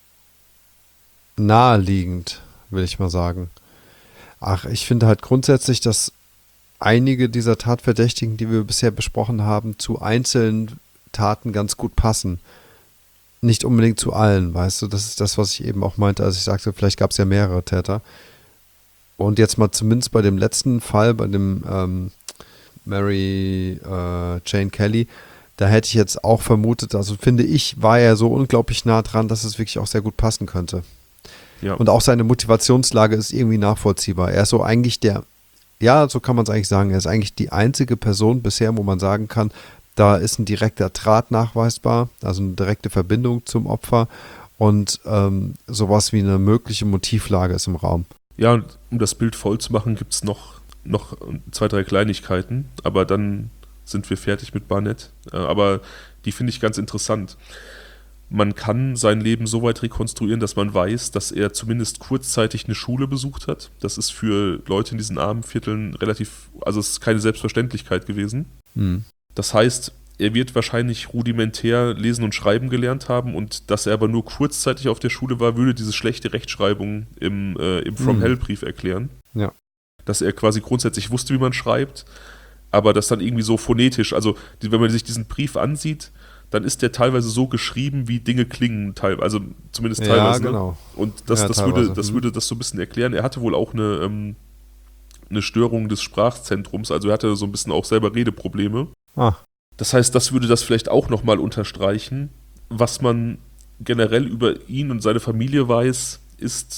naheliegend, will ich mal sagen. Ach, ich finde halt grundsätzlich, dass einige dieser Tatverdächtigen, die wir bisher besprochen haben, zu einzelnen Taten ganz gut passen. Nicht unbedingt zu allen, weißt du? Das ist das, was ich eben auch meinte, als ich sagte, vielleicht gab es ja mehrere Täter. Und jetzt mal zumindest bei dem letzten Fall, bei dem ähm, Mary äh, Jane Kelly, da hätte ich jetzt auch vermutet, also finde ich, war er so unglaublich nah dran, dass es wirklich auch sehr gut passen könnte. Ja. Und auch seine Motivationslage ist irgendwie nachvollziehbar. Er ist so eigentlich der, ja, so kann man es eigentlich sagen, er ist eigentlich die einzige Person bisher, wo man sagen kann, da ist ein direkter Draht nachweisbar, also eine direkte Verbindung zum Opfer und ähm, sowas wie eine mögliche Motivlage ist im Raum. Ja, und um das Bild voll zu machen, gibt es noch, noch zwei, drei Kleinigkeiten, aber dann sind wir fertig mit Barnett. Äh, aber die finde ich ganz interessant. Man kann sein Leben so weit rekonstruieren, dass man weiß, dass er zumindest kurzzeitig eine Schule besucht hat. Das ist für Leute in diesen armen Vierteln relativ, also es ist keine Selbstverständlichkeit gewesen. Mhm. Das heißt, er wird wahrscheinlich rudimentär lesen und schreiben gelernt haben und dass er aber nur kurzzeitig auf der Schule war, würde diese schlechte Rechtschreibung im, äh, im From Mhm. Hell Brief erklären. Ja. Dass er quasi grundsätzlich wusste, wie man schreibt, aber das dann irgendwie so phonetisch, also die, wenn man sich diesen Brief ansieht, dann ist der teilweise so geschrieben, wie Dinge klingen, teil, also zumindest Ja, teilweise. genau. Ne? Und das, Ja, das, teilweise. würde, das Mhm. würde das so ein bisschen erklären. Er hatte wohl auch eine, ähm, eine Störung des Sprachzentrums, also er hatte so ein bisschen auch selber Redeprobleme. Ah, Das heißt, das würde das vielleicht auch nochmal unterstreichen. Was man generell über ihn und seine Familie weiß, ist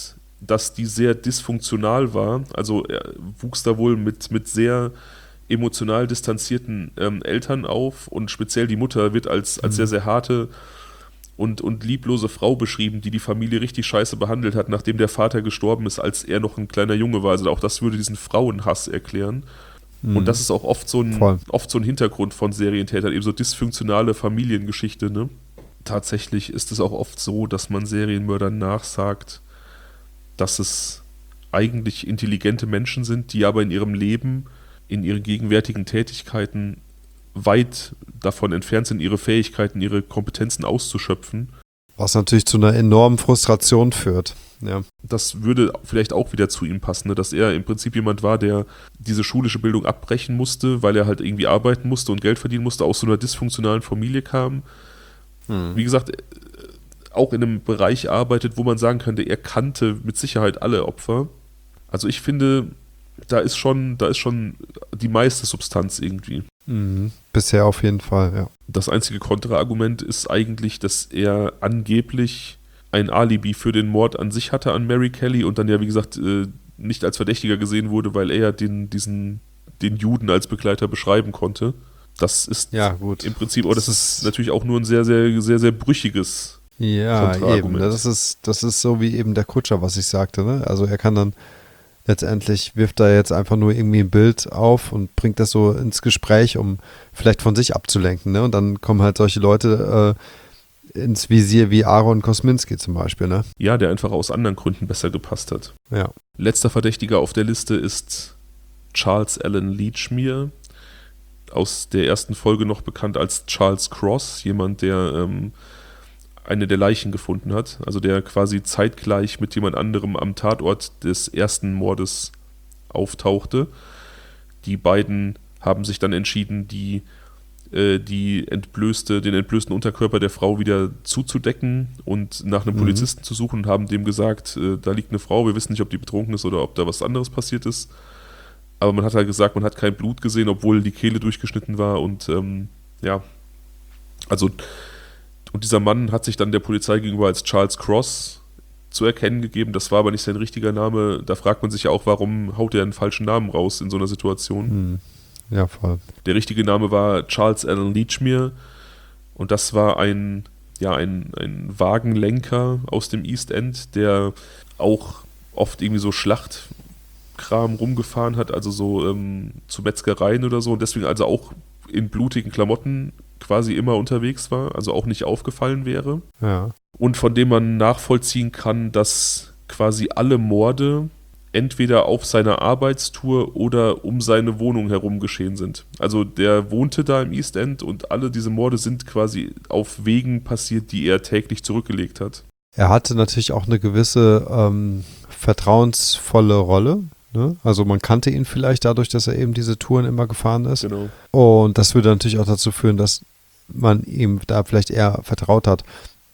dass die sehr dysfunktional war. Also er wuchs da wohl mit, mit sehr emotional distanzierten ähm, Eltern auf und speziell die Mutter wird als, als sehr, sehr harte und, und lieblose Frau beschrieben, die die Familie richtig scheiße behandelt hat, nachdem der Vater gestorben ist, als er noch ein kleiner Junge war. Also auch das würde diesen Frauenhass erklären. Mhm. Und das ist auch oft so ein, oft so ein Hintergrund von Serientätern, eben so dysfunktionale Familiengeschichte, ne? Tatsächlich ist es auch oft so, dass man Serienmördern nachsagt, dass es eigentlich intelligente Menschen sind, die aber in ihrem Leben, in ihren gegenwärtigen Tätigkeiten weit davon entfernt sind, ihre Fähigkeiten, ihre Kompetenzen auszuschöpfen. Was natürlich zu einer enormen Frustration führt. Ja. Das würde vielleicht auch wieder zu ihm passen, ne? Dass er im Prinzip jemand war, der diese schulische Bildung abbrechen musste, weil er halt irgendwie arbeiten musste und Geld verdienen musste, aus so einer dysfunktionalen Familie kam. Hm. Wie gesagt, auch in einem Bereich arbeitet, wo man sagen könnte, er kannte mit Sicherheit alle Opfer. Also ich finde, da ist schon, da ist schon die meiste Substanz irgendwie. Mhm. Bisher auf jeden Fall, ja. Das einzige Kontraargument ist eigentlich, dass er angeblich ein Alibi für den Mord an sich hatte an Mary Kelly und dann ja, wie gesagt, nicht als Verdächtiger gesehen wurde, weil er ja den, diesen, den Juden als Begleiter beschreiben konnte. Das ist ja, gut. im Prinzip, aber das, das ist natürlich auch nur ein sehr, sehr, sehr, sehr brüchiges ja, eben. Das ist, das ist so wie eben der Kutscher, was ich sagte, ne? Also er kann dann letztendlich, wirft da jetzt einfach nur irgendwie ein Bild auf und bringt das so ins Gespräch, um vielleicht von sich abzulenken, ne? Und dann kommen halt solche Leute äh, ins Visier wie Aaron Kosminski zum Beispiel, ne? Ja, der einfach aus anderen Gründen besser gepasst hat. Ja. Letzter Verdächtiger auf der Liste ist Charles Alan Lechmere, aus der ersten Folge noch bekannt als Charles Cross, jemand, der ähm, eine der Leichen gefunden hat, also der quasi zeitgleich mit jemand anderem am Tatort des ersten Mordes auftauchte. Die beiden haben sich dann entschieden, die, äh, die entblößte, den entblößten Unterkörper der Frau wieder zuzudecken und nach einem mhm. Polizisten zu suchen und haben dem gesagt, äh, da liegt eine Frau, wir wissen nicht, ob die betrunken ist oder ob da was anderes passiert ist. Aber man hat halt gesagt, man hat kein Blut gesehen, obwohl die Kehle durchgeschnitten war und ähm, ja, also und dieser Mann hat sich dann der Polizei gegenüber als Charles Cross zu erkennen gegeben. Das war aber nicht sein richtiger Name. Da fragt man sich ja auch, warum haut er einen falschen Namen raus in so einer Situation. Hm. Ja, voll. Der richtige Name war Charles Alan Lechmere und das war ein, ja, ein, ein Wagenlenker aus dem East End, der auch oft irgendwie so Schlachtkram rumgefahren hat, also so ähm, zu Metzgereien oder so und deswegen also auch in blutigen Klamotten quasi immer unterwegs war, also auch nicht aufgefallen wäre. Ja. Und von dem man nachvollziehen kann, dass quasi alle Morde entweder auf seiner Arbeitstour oder um seine Wohnung herum geschehen sind. Also der wohnte da im East End und alle diese Morde sind quasi auf Wegen passiert, die er täglich zurückgelegt hat. Er hatte natürlich auch eine gewisse ähm, vertrauensvolle Rolle. Ne? Also man kannte ihn vielleicht dadurch, dass er eben diese Touren immer gefahren ist. Genau. Und das würde natürlich auch dazu führen, dass man ihm da vielleicht eher vertraut hat.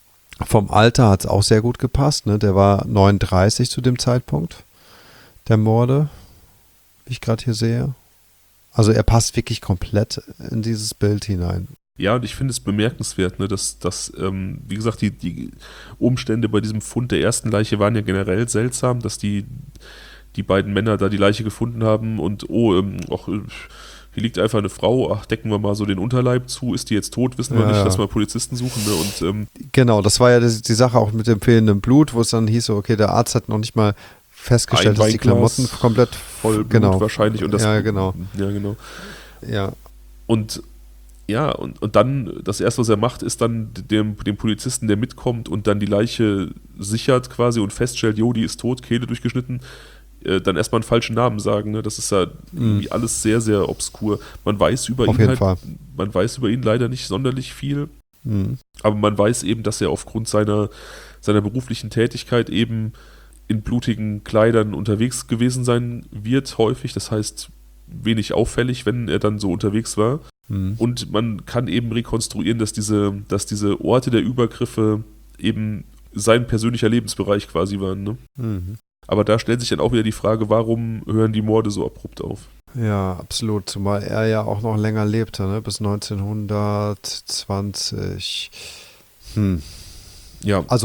Vom Alter hat es auch sehr gut gepasst. Ne? Der war neununddreißig zu dem Zeitpunkt der Morde, wie ich gerade hier sehe. Also er passt wirklich komplett in dieses Bild hinein. Ja, und ich finde es bemerkenswert, ne, dass, dass ähm, wie gesagt, die, die Umstände bei diesem Fund der ersten Leiche waren ja generell seltsam, dass die die beiden Männer da die Leiche gefunden haben und oh, ähm, auch, hier liegt einfach eine Frau, ach, decken wir mal so den Unterleib zu, ist die jetzt tot, wissen wir ja, nicht, ja. lass mal Polizisten suchen. Ne? Und, ähm, genau, das war ja die, die Sache auch mit dem fehlenden Blut, wo es dann hieß, okay, der Arzt hat noch nicht mal festgestellt, dass die Klamotten komplett voll Blut genau. wahrscheinlich. Und das, ja, genau. Ja, genau. Ja. Und ja, und, und dann, das erste, was er macht, ist dann dem, dem Polizisten, der mitkommt und dann die Leiche sichert quasi und feststellt, jo, die ist tot, Kehle durchgeschnitten, dann erstmal einen falschen Namen sagen, ne? Das ist ja irgendwie alles sehr, sehr obskur. Man weiß über Auf ihn jeden halt, Fall. man weiß über ihn leider nicht sonderlich viel, mhm. aber man weiß eben, dass er aufgrund seiner, seiner beruflichen Tätigkeit eben in blutigen Kleidern unterwegs gewesen sein wird, häufig. Das heißt, wenig auffällig, wenn er dann so unterwegs war. Mhm. Und man kann eben rekonstruieren, dass diese, dass diese Orte der Übergriffe eben sein persönlicher Lebensbereich quasi waren, ne? Mhm. Aber da stellt sich dann auch wieder die Frage, warum hören die Morde so abrupt auf? Ja, absolut. Zumal er ja auch noch länger lebte, ne? Bis neunzehnhundertzwanzig. Hm. Ja. Also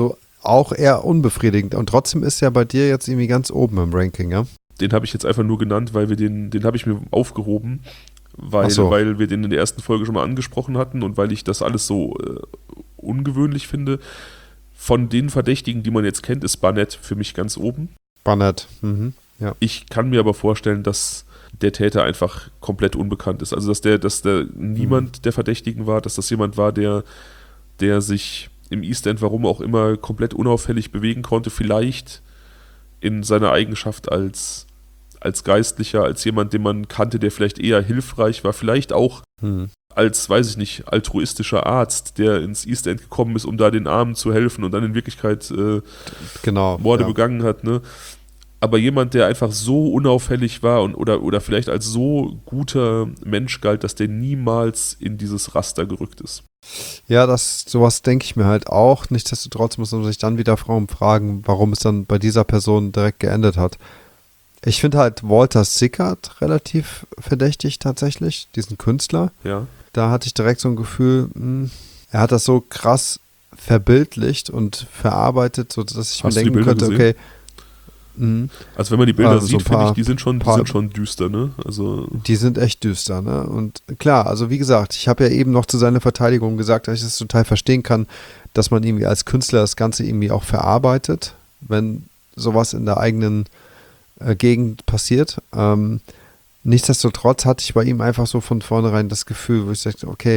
auch eher unbefriedigend. Und trotzdem ist er bei dir jetzt irgendwie ganz oben im Ranking, ja? Den habe ich jetzt einfach nur genannt, weil wir den, den habe ich mir aufgehoben, weil, so. weil wir den in der ersten Folge schon mal angesprochen hatten und weil ich das alles so äh, ungewöhnlich finde. Von den Verdächtigen, die man jetzt kennt, ist Barnett für mich ganz oben. Barnett, mhm. Ja. Ich kann mir aber vorstellen, dass der Täter einfach komplett unbekannt ist. Also dass der, dass der niemand mhm. der Verdächtigen war, dass das jemand war, der, der sich im East End, warum auch immer, komplett unauffällig bewegen konnte, vielleicht in seiner Eigenschaft als, als Geistlicher, als jemand, den man kannte, der vielleicht eher hilfreich war, vielleicht auch mhm. als, weiß ich nicht, altruistischer Arzt, der ins East End gekommen ist, um da den Armen zu helfen und dann in Wirklichkeit äh, genau, Morde ja. begangen hat, ne? Aber jemand, der einfach so unauffällig war und, oder, oder vielleicht als so guter Mensch galt, dass der niemals in dieses Raster gerückt ist. Ja, das, sowas denke ich mir halt auch. Nichtsdestotrotz muss man sich dann wieder Frauen fragen, warum es dann bei dieser Person direkt geendet hat. Ich finde halt Walter Sickert relativ verdächtig tatsächlich, diesen Künstler. Ja. Da hatte ich direkt so ein Gefühl, mh, er hat das so krass verbildlicht und verarbeitet, sodass ich Hast mir denken könnte, gesehen? okay, Mhm. Also wenn man die Bilder also sieht, so finde ich, die sind schon, die paar, sind schon düster, ne? Also die sind echt düster, ne? Und klar, also wie gesagt, ich habe ja eben noch zu seiner Verteidigung gesagt, dass ich es total verstehen kann, dass man irgendwie als Künstler das Ganze irgendwie auch verarbeitet, wenn sowas in der eigenen äh, Gegend passiert. Ähm, nichtsdestotrotz hatte ich bei ihm einfach so von vornherein das Gefühl, wo ich sagte, okay,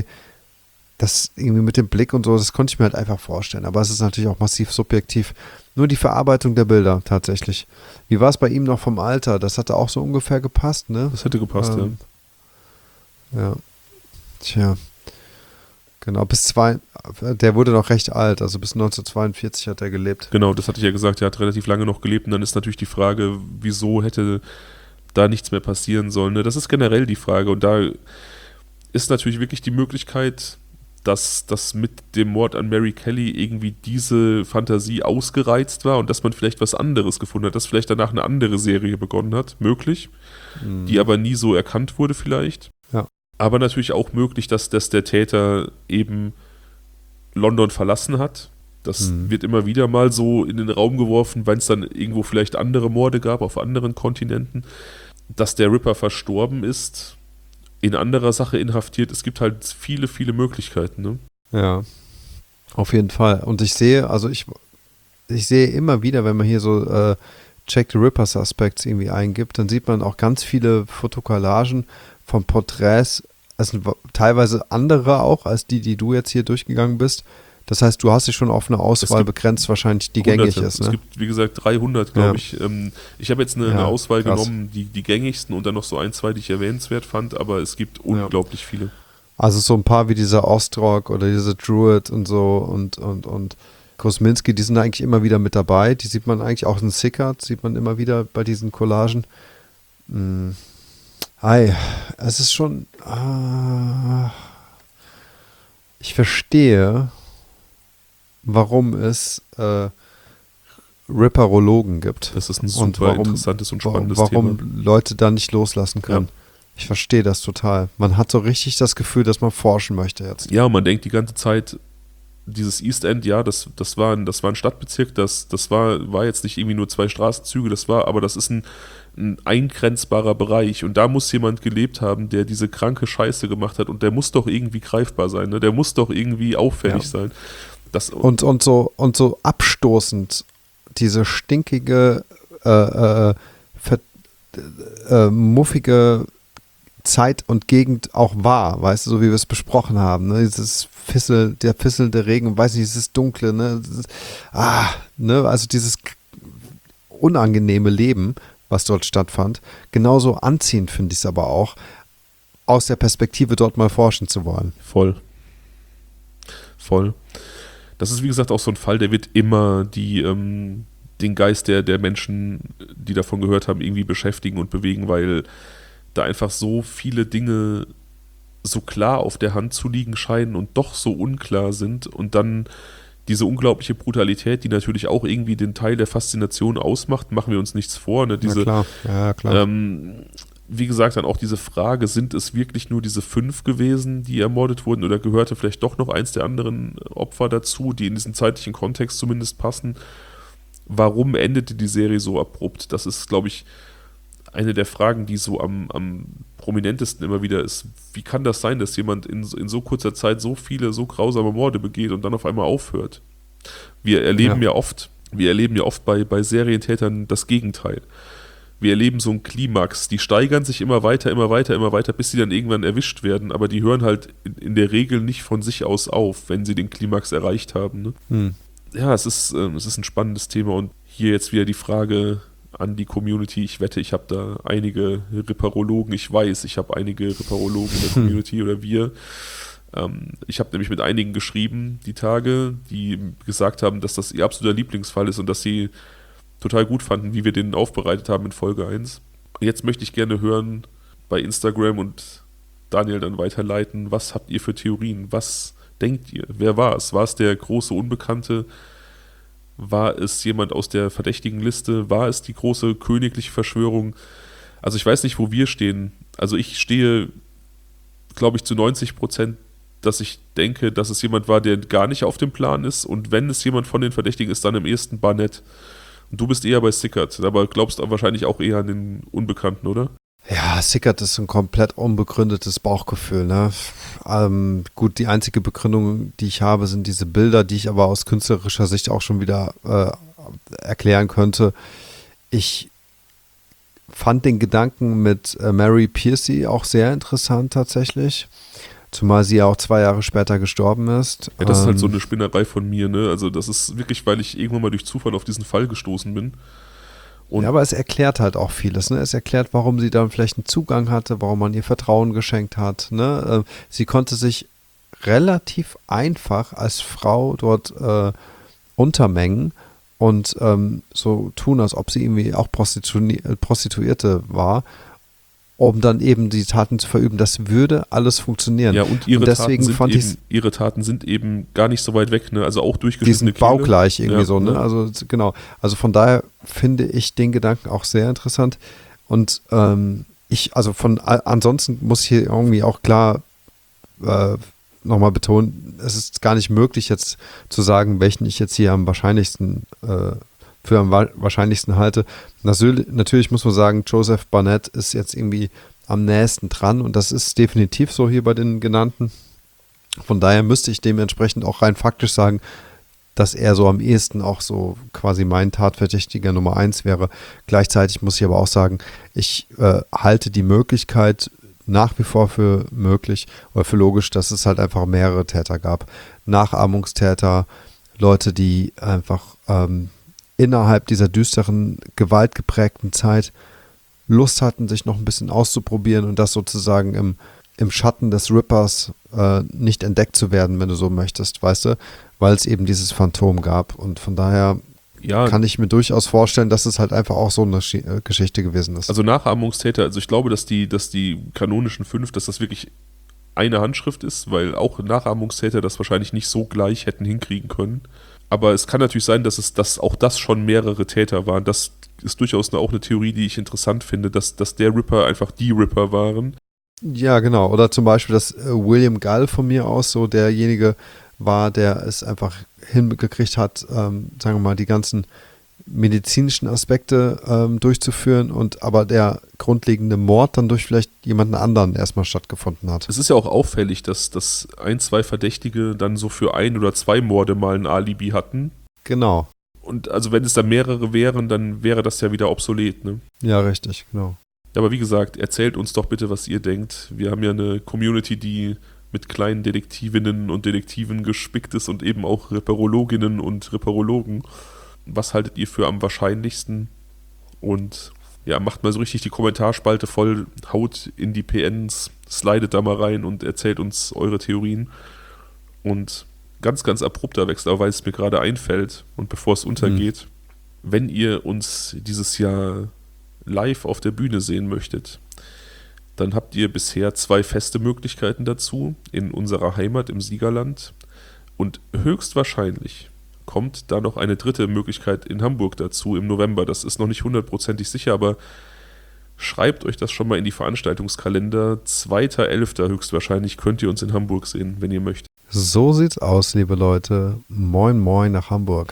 das irgendwie mit dem Blick und so, das konnte ich mir halt einfach vorstellen. Aber es ist natürlich auch massiv subjektiv. Nur die Verarbeitung der Bilder tatsächlich. Wie war es bei ihm noch vom Alter? Das hatte auch so ungefähr gepasst, ne? Das hätte gepasst, ähm, ja. Ja. Tja. Genau, bis zwei, der wurde noch recht alt, also bis neunzehnhundertzweiundvierzig hat er gelebt. Genau, das hatte ich ja gesagt, er hat relativ lange noch gelebt und dann ist natürlich die Frage, wieso hätte da nichts mehr passieren sollen, ne? Das ist generell die Frage und da ist natürlich wirklich die Möglichkeit, dass das mit dem Mord an Mary Kelly irgendwie diese Fantasie ausgereizt war und dass man vielleicht was anderes gefunden hat, dass vielleicht danach eine andere Serie begonnen hat, möglich, mhm. die aber nie so erkannt wurde vielleicht. Ja. Aber natürlich auch möglich, dass, dass der Täter eben London verlassen hat. Das mhm. wird immer wieder mal so in den Raum geworfen, wenn es dann irgendwo vielleicht andere Morde gab auf anderen Kontinenten, dass der Ripper verstorben ist, in anderer Sache inhaftiert. Es gibt halt viele, viele Möglichkeiten, ne? Ja, auf jeden Fall. Und ich sehe, also ich, ich sehe immer wieder, wenn man hier so äh, Jack the Ripper Suspects irgendwie eingibt, dann sieht man auch ganz viele Fotokollagen von Porträts, also teilweise andere auch, als die, die du jetzt hier durchgegangen bist. Das heißt, du hast dich schon auf eine Auswahl begrenzt, wahrscheinlich, die Hunderte. gängig ist. Ne? Es gibt, wie gesagt, dreihundert, glaube ja. ich. Ähm, ich habe jetzt eine, ja, eine Auswahl krass. genommen, die, die gängigsten und dann noch so ein, zwei, die ich erwähnenswert fand, aber es gibt unglaublich ja. viele. Also so ein paar wie dieser Ostrock oder diese Druid und so und, und, und Kosminski, die sind eigentlich immer wieder mit dabei. Die sieht man eigentlich auch in Sickert, sieht man immer wieder bei diesen Collagen. Hm. Ei, es ist schon... Ah, ich verstehe, warum es äh, Ripperologen gibt. Das ist ein super und warum, interessantes und spannendes warum Thema. Warum Leute da nicht loslassen können. Ja. Ich verstehe das total. Man hat so richtig das Gefühl, dass man forschen möchte jetzt. Ja, man denkt die ganze Zeit, dieses East End, ja, das, das, war, ein, das war ein Stadtbezirk, das, das war, war jetzt nicht irgendwie nur zwei Straßenzüge, das war, aber das ist ein, ein eingrenzbarer Bereich und da muss jemand gelebt haben, der diese kranke Scheiße gemacht hat und der muss doch irgendwie greifbar sein, ne? Der muss doch irgendwie auffällig ja. sein. Das, und, und, so, und so abstoßend diese stinkige, äh, äh, ver, äh, muffige Zeit und Gegend auch war, weißt du, so wie wir es besprochen haben, ne? Dieses Fissel, der fisselnde Regen, weiß nicht, dieses Dunkle, ne? Dieses, ah, ne? Also dieses unangenehme Leben, was dort stattfand. Genauso anziehend finde ich es aber auch, aus der Perspektive dort mal forschen zu wollen. Voll. Voll. Das ist, wie gesagt, auch so ein Fall, der wird immer die, ähm, den Geist der, der Menschen, die davon gehört haben, irgendwie beschäftigen und bewegen, weil da einfach so viele Dinge so klar auf der Hand zu liegen scheinen und doch so unklar sind und dann diese unglaubliche Brutalität, die natürlich auch irgendwie den Teil der Faszination ausmacht, machen wir uns nichts vor. Ne? Diese, ja, klar. Ja, klar. Ähm, wie gesagt, dann auch diese Frage, sind es wirklich nur diese fünf gewesen, die ermordet wurden, oder gehörte vielleicht doch noch eins der anderen Opfer dazu, die in diesen zeitlichen Kontext zumindest passen? Warum endete die Serie so abrupt? Das ist, glaube ich, eine der Fragen, die so am, am prominentesten immer wieder ist. Wie kann das sein, dass jemand in, in so kurzer Zeit so viele, so grausame Morde begeht und dann auf einmal aufhört? Wir erleben ja, ja oft, wir erleben ja oft bei, bei Serientätern das Gegenteil. Wir erleben so einen Klimax, die steigern sich immer weiter, immer weiter, immer weiter, bis sie dann irgendwann erwischt werden, aber die hören halt in, in der Regel nicht von sich aus auf, wenn sie den Klimax erreicht haben. Ne? Hm. Ja, es ist, äh, es ist ein spannendes Thema und hier jetzt wieder die Frage an die Community. Ich wette, ich habe da einige Reparologen, ich weiß, ich habe einige Reparologen in der Community oder wir. Ähm, ich habe nämlich mit einigen geschrieben, die Tage, die gesagt haben, dass das ihr absoluter Lieblingsfall ist und dass sie total gut fanden, wie wir den aufbereitet haben in Folge eins. Jetzt möchte ich gerne hören bei Instagram und Daniel dann weiterleiten, was habt ihr für Theorien? Was denkt ihr? Wer war es? War es der große Unbekannte? War es jemand aus der verdächtigen Liste? War es die große königliche Verschwörung? Also ich weiß nicht, wo wir stehen. Also ich stehe, glaube ich, zu neunzig Prozent, dass ich denke, dass es jemand war, der gar nicht auf dem Plan ist. Und wenn es jemand von den Verdächtigen ist, dann im ersten Barnett. Und du bist eher bei Sickert, aber glaubst wahrscheinlich auch eher an den Unbekannten, oder? Ja, Sickert ist ein komplett unbegründetes Bauchgefühl. Ne? Ähm, gut, die einzige Begründung, die ich habe, sind diese Bilder, die ich aber aus künstlerischer Sicht auch schon wieder äh, erklären könnte. Ich fand den Gedanken mit äh, Mary Piercy auch sehr interessant tatsächlich. Zumal sie ja auch zwei Jahre später gestorben ist. Ja, das ähm, ist halt so eine Spinnerei von mir, ne? Also das ist wirklich, weil ich irgendwann mal durch Zufall auf diesen Fall gestoßen bin. Und ja, aber es erklärt halt auch vieles. Ne? Es erklärt, warum sie dann vielleicht einen Zugang hatte, warum man ihr Vertrauen geschenkt hat. Ne? Äh, sie konnte sich relativ einfach als Frau dort äh, untermengen und ähm, so tun, als ob sie irgendwie auch Prostitu- Prostituierte war, um dann eben die Taten zu verüben. Das würde alles funktionieren. Ja, und ihre, und deswegen Taten, sind fand eben, ihre Taten sind eben gar nicht so weit weg, ne? Also auch durchgeschnittene Die sind baugleich irgendwie ja, so, ne? Ja. Also genau. Also von daher finde ich den Gedanken auch sehr interessant. Und ähm, ich, also von ansonsten muss ich hier irgendwie auch klar äh, nochmal betonen, es ist gar nicht möglich jetzt zu sagen, welchen ich jetzt hier am wahrscheinlichsten äh, für am wahrscheinlichsten halte. Natürlich muss man sagen, Joseph Barnett ist jetzt irgendwie am nächsten dran und das ist definitiv so hier bei den genannten. Von daher müsste ich dementsprechend auch rein faktisch sagen, dass er so am ehesten auch so quasi mein Tatverdächtiger Nummer eins wäre. Gleichzeitig muss ich aber auch sagen, ich äh, halte die Möglichkeit nach wie vor für möglich oder für logisch, dass es halt einfach mehrere Täter gab. Nachahmungstäter, Leute, die einfach ähm, innerhalb dieser düsteren, gewaltgeprägten Zeit Lust hatten, sich noch ein bisschen auszuprobieren und das sozusagen im, im Schatten des Rippers äh, nicht entdeckt zu werden, wenn du so möchtest, weißt du, weil es eben dieses Phantom gab und von daher ja, kann ich mir durchaus vorstellen, dass es halt einfach auch so eine Sch- Geschichte gewesen ist. Also Nachahmungstäter, also ich glaube, dass die, dass die kanonischen fünf, dass das wirklich eine Handschrift ist, weil auch Nachahmungstäter das wahrscheinlich nicht so gleich hätten hinkriegen können. Aber es kann natürlich sein, dass es dass auch das schon mehrere Täter waren. Das ist durchaus eine, auch eine Theorie, die ich interessant finde, dass, dass der Ripper einfach die Ripper waren. Ja, genau. Oder zum Beispiel, dass äh, William Gull von mir aus so derjenige war, der es einfach hingekriegt hat, ähm, sagen wir mal, die ganzen medizinischen Aspekte ähm, durchzuführen und aber der grundlegende Mord dann durch vielleicht jemanden anderen erstmal stattgefunden hat. Es ist ja auch auffällig, dass, dass ein, zwei Verdächtige dann so für ein oder zwei Morde mal ein Alibi hatten. Genau. Und also wenn es da mehrere wären, dann wäre das ja wieder obsolet, ne? Ja, richtig, genau. Aber wie gesagt, erzählt uns doch bitte, was ihr denkt. Wir haben ja eine Community, die mit kleinen Detektivinnen und Detektiven gespickt ist und eben auch Reparologinnen und Reparologen. Was haltet ihr für am wahrscheinlichsten? Und ja, macht mal so richtig die Kommentarspalte voll, haut in die P Ns, slidet da mal rein und erzählt uns eure Theorien. Und ganz, ganz abrupter Wechsel, aber weil es mir gerade einfällt und bevor es untergeht, mhm. wenn ihr uns dieses Jahr live auf der Bühne sehen möchtet, dann habt ihr bisher zwei feste Möglichkeiten dazu in unserer Heimat im Siegerland und höchstwahrscheinlich kommt da noch eine dritte Möglichkeit in Hamburg dazu im November. Das ist noch nicht hundertprozentig sicher, aber schreibt euch das schon mal in die Veranstaltungskalender. zweiter elfter höchstwahrscheinlich könnt ihr uns in Hamburg sehen, wenn ihr möchtet. So sieht's aus, liebe Leute. Moin, moin nach Hamburg.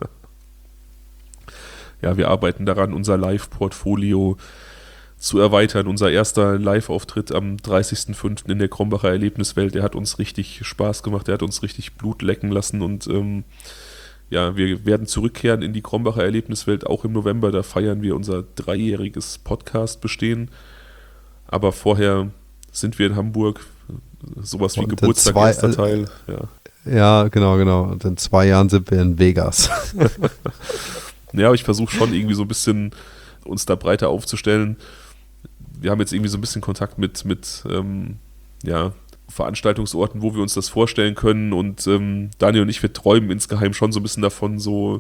Ja, wir arbeiten daran, unser Live-Portfolio zu erweitern. Unser erster Live-Auftritt am dreißigsten fünften in der Krombacher Erlebniswelt, der hat uns richtig Spaß gemacht, der hat uns richtig Blut lecken lassen und ähm, ja, wir werden zurückkehren in die Krombacher Erlebniswelt auch im November, da feiern wir unser dreijähriges Podcast-Bestehen, aber vorher sind wir in Hamburg, sowas wie Und in Geburtstag, zwei- erster Teil. Ja. Ja, genau, genau. Und in zwei Jahren sind wir in Vegas. Ja, aber ich versuche schon irgendwie so ein bisschen uns da breiter aufzustellen. Wir haben jetzt irgendwie so ein bisschen Kontakt mit, mit ähm, ja, Veranstaltungsorten, wo wir uns das vorstellen können und ähm, Daniel und ich, wir träumen insgeheim schon so ein bisschen davon, so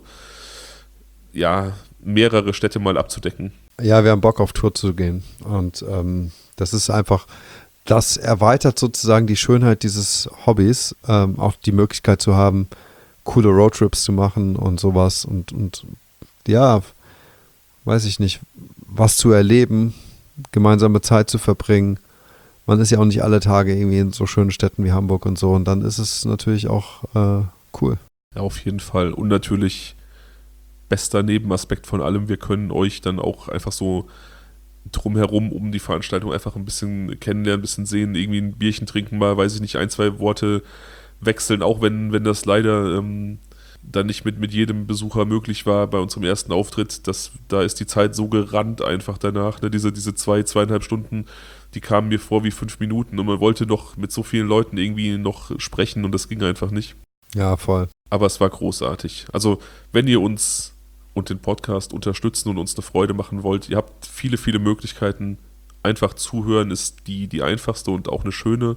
ja, mehrere Städte mal abzudecken. Ja, wir haben Bock auf Tour zu gehen und ähm, das ist einfach, das erweitert sozusagen die Schönheit dieses Hobbys, ähm, auch die Möglichkeit zu haben, coole Roadtrips zu machen und sowas und, und ja, weiß ich nicht, was zu erleben, gemeinsame Zeit zu verbringen. Man ist ja auch nicht alle Tage irgendwie in so schönen Städten wie Hamburg und so und dann ist es natürlich auch äh, cool. Ja, auf jeden Fall. Und natürlich bester Nebenaspekt von allem, wir können euch dann auch einfach so drumherum um die Veranstaltung einfach ein bisschen kennenlernen, ein bisschen sehen, irgendwie ein Bierchen trinken, mal, weiß ich nicht, ein, zwei Worte wechseln, auch wenn, wenn das leider ähm, dann nicht mit, mit jedem Besucher möglich war bei unserem ersten Auftritt. Das, da ist die Zeit so gerannt einfach danach. Ne? Diese, diese zwei, zweieinhalb Stunden, die kamen mir vor wie fünf Minuten und man wollte noch mit so vielen Leuten irgendwie noch sprechen und das ging einfach nicht. Ja, voll. Aber es war großartig. Also, wenn ihr uns und den Podcast unterstützen und uns eine Freude machen wollt, ihr habt viele, viele Möglichkeiten. Einfach zuhören ist die, die einfachste und auch eine schöne.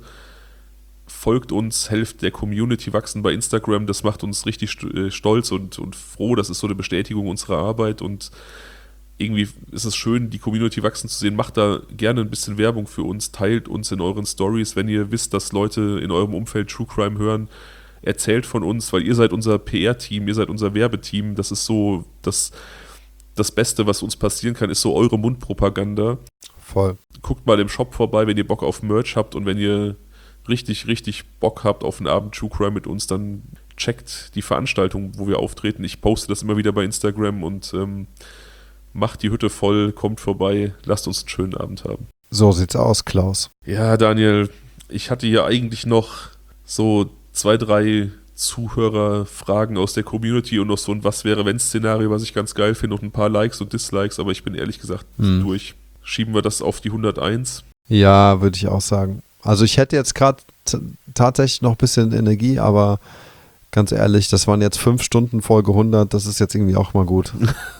Folgt uns, helft der Community wachsen bei Instagram, das macht uns richtig stolz und, und froh, das ist so eine Bestätigung unserer Arbeit und irgendwie ist es schön, die Community wachsen zu sehen, macht da gerne ein bisschen Werbung für uns, teilt uns in euren Stories, wenn ihr wisst, dass Leute in eurem Umfeld True Crime hören, erzählt von uns, weil ihr seid unser P R-Team, ihr seid unser Werbeteam, das ist so das, das Beste, was uns passieren kann, ist so eure Mundpropaganda. Voll. Guckt mal im Shop vorbei, wenn ihr Bock auf Merch habt und wenn ihr richtig, richtig Bock habt auf einen Abend True Crime mit uns, dann checkt die Veranstaltung, wo wir auftreten. Ich poste das immer wieder bei Instagram und ähm, macht die Hütte voll, kommt vorbei, lasst uns einen schönen Abend haben. So sieht's aus, Klaus. Ja, Daniel, ich hatte hier eigentlich noch so zwei, drei Zuhörerfragen aus der Community und noch so ein Was-wäre-wenn-Szenario, was ich ganz geil finde und ein paar Likes und Dislikes, aber ich bin ehrlich gesagt Hm. durch. Schieben wir das auf die hunderteins? Ja, würde ich auch sagen. Also ich hätte jetzt gerade t- tatsächlich noch ein bisschen Energie, aber ganz ehrlich, das waren jetzt fünf Stunden Folge hundert, das ist jetzt irgendwie auch mal gut.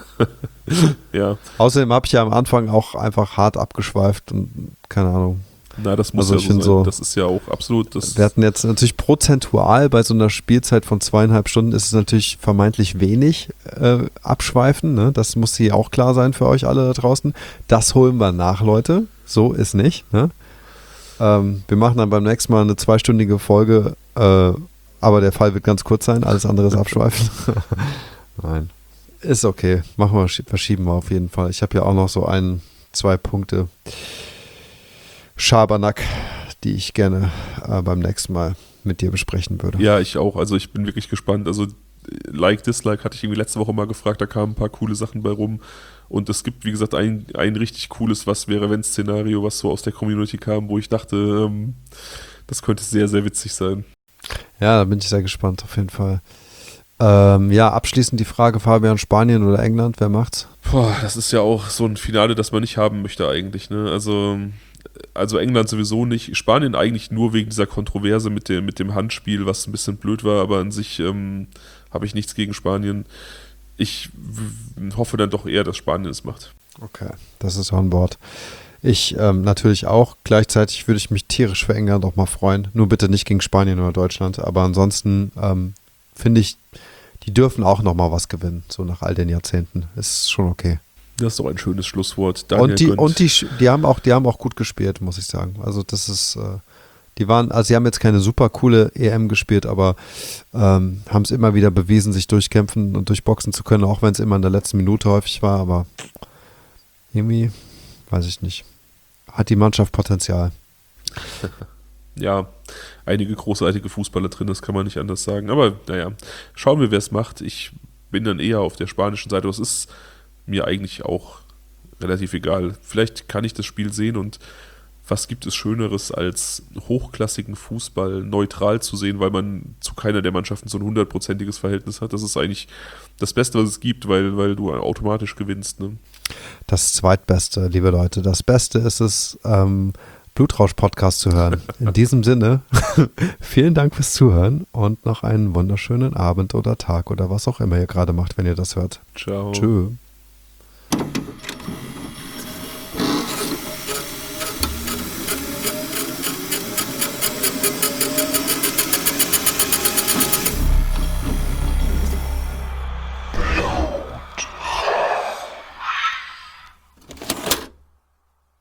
Ja, Außerdem habe ich ja am Anfang auch einfach hart abgeschweift und keine Ahnung. na, das muss Also ja ich so find sein. so- Das ist ja auch absolut das. Wir hatten jetzt natürlich prozentual bei so einer Spielzeit von zweieinhalb Stunden ist es natürlich vermeintlich wenig äh, abschweifen. Ne? Das muss hier auch klar sein für euch alle da draußen. Das holen wir nach, Leute. So ist nicht. Ne? Ähm, wir machen dann beim nächsten Mal eine zweistündige Folge, äh, aber der Fall wird ganz kurz sein. Alles andere ist abschweifen. Nein. Ist okay. Machen wir, schi- verschieben wir auf jeden Fall. Ich habe ja auch noch so ein, zwei Punkte Schabernack, die ich gerne äh, beim nächsten Mal mit dir besprechen würde. Ja, ich auch. Also ich bin wirklich gespannt. Also Like, Dislike hatte ich irgendwie letzte Woche mal gefragt, da kamen ein paar coole Sachen bei rum. Und es gibt, wie gesagt, ein, ein richtig cooles Was-wäre-wenn-Szenario, was so aus der Community kam, wo ich dachte, ähm, das könnte sehr, sehr witzig sein. Ja, da bin ich sehr gespannt, auf jeden Fall. Ähm, ja, abschließend die Frage, Fabian, Spanien oder England, wer macht's? Boah, das ist ja auch so ein Finale, das man nicht haben möchte eigentlich. Ne? Also, also England sowieso nicht. Spanien eigentlich nur wegen dieser Kontroverse mit dem, mit dem Handspiel, was ein bisschen blöd war, aber an sich ähm, habe ich nichts gegen Spanien. Ich w- hoffe dann doch eher, dass Spanien es macht. Okay, das ist on board. Ich ähm, natürlich auch. Gleichzeitig würde ich mich tierisch für England auch mal freuen. Nur bitte nicht gegen Spanien oder Deutschland. Aber ansonsten ähm, finde ich, die dürfen auch noch mal was gewinnen. So nach all den Jahrzehnten. Ist schon okay. Das ist doch ein schönes Schlusswort. Daniel Und die, gönnt. und die, sch- die haben auch, die haben auch gut gespielt, muss ich sagen. Also das ist, äh, die waren, also sie haben jetzt keine super coole E M gespielt, aber ähm, haben es immer wieder bewiesen, sich durchkämpfen und durchboxen zu können, auch wenn es immer in der letzten Minute häufig war. Aber irgendwie weiß ich nicht. Hat die Mannschaft Potenzial? Ja, einige großartige Fußballer drin, das kann man nicht anders sagen. Aber naja, schauen wir, wer es macht. Ich bin dann eher auf der spanischen Seite. Das ist mir eigentlich auch relativ egal. Vielleicht kann ich das Spiel sehen und was gibt es Schöneres, als hochklassigen Fußball neutral zu sehen, weil man zu keiner der Mannschaften so ein hundertprozentiges Verhältnis hat. Das ist eigentlich das Beste, was es gibt, weil, weil du automatisch gewinnst. Ne? Das Zweitbeste, liebe Leute. Das Beste ist es, ähm, Blutrausch-Podcast zu hören. In diesem Sinne, vielen Dank fürs Zuhören und noch einen wunderschönen Abend oder Tag oder was auch immer ihr gerade macht, wenn ihr das hört. Ciao. Tschö.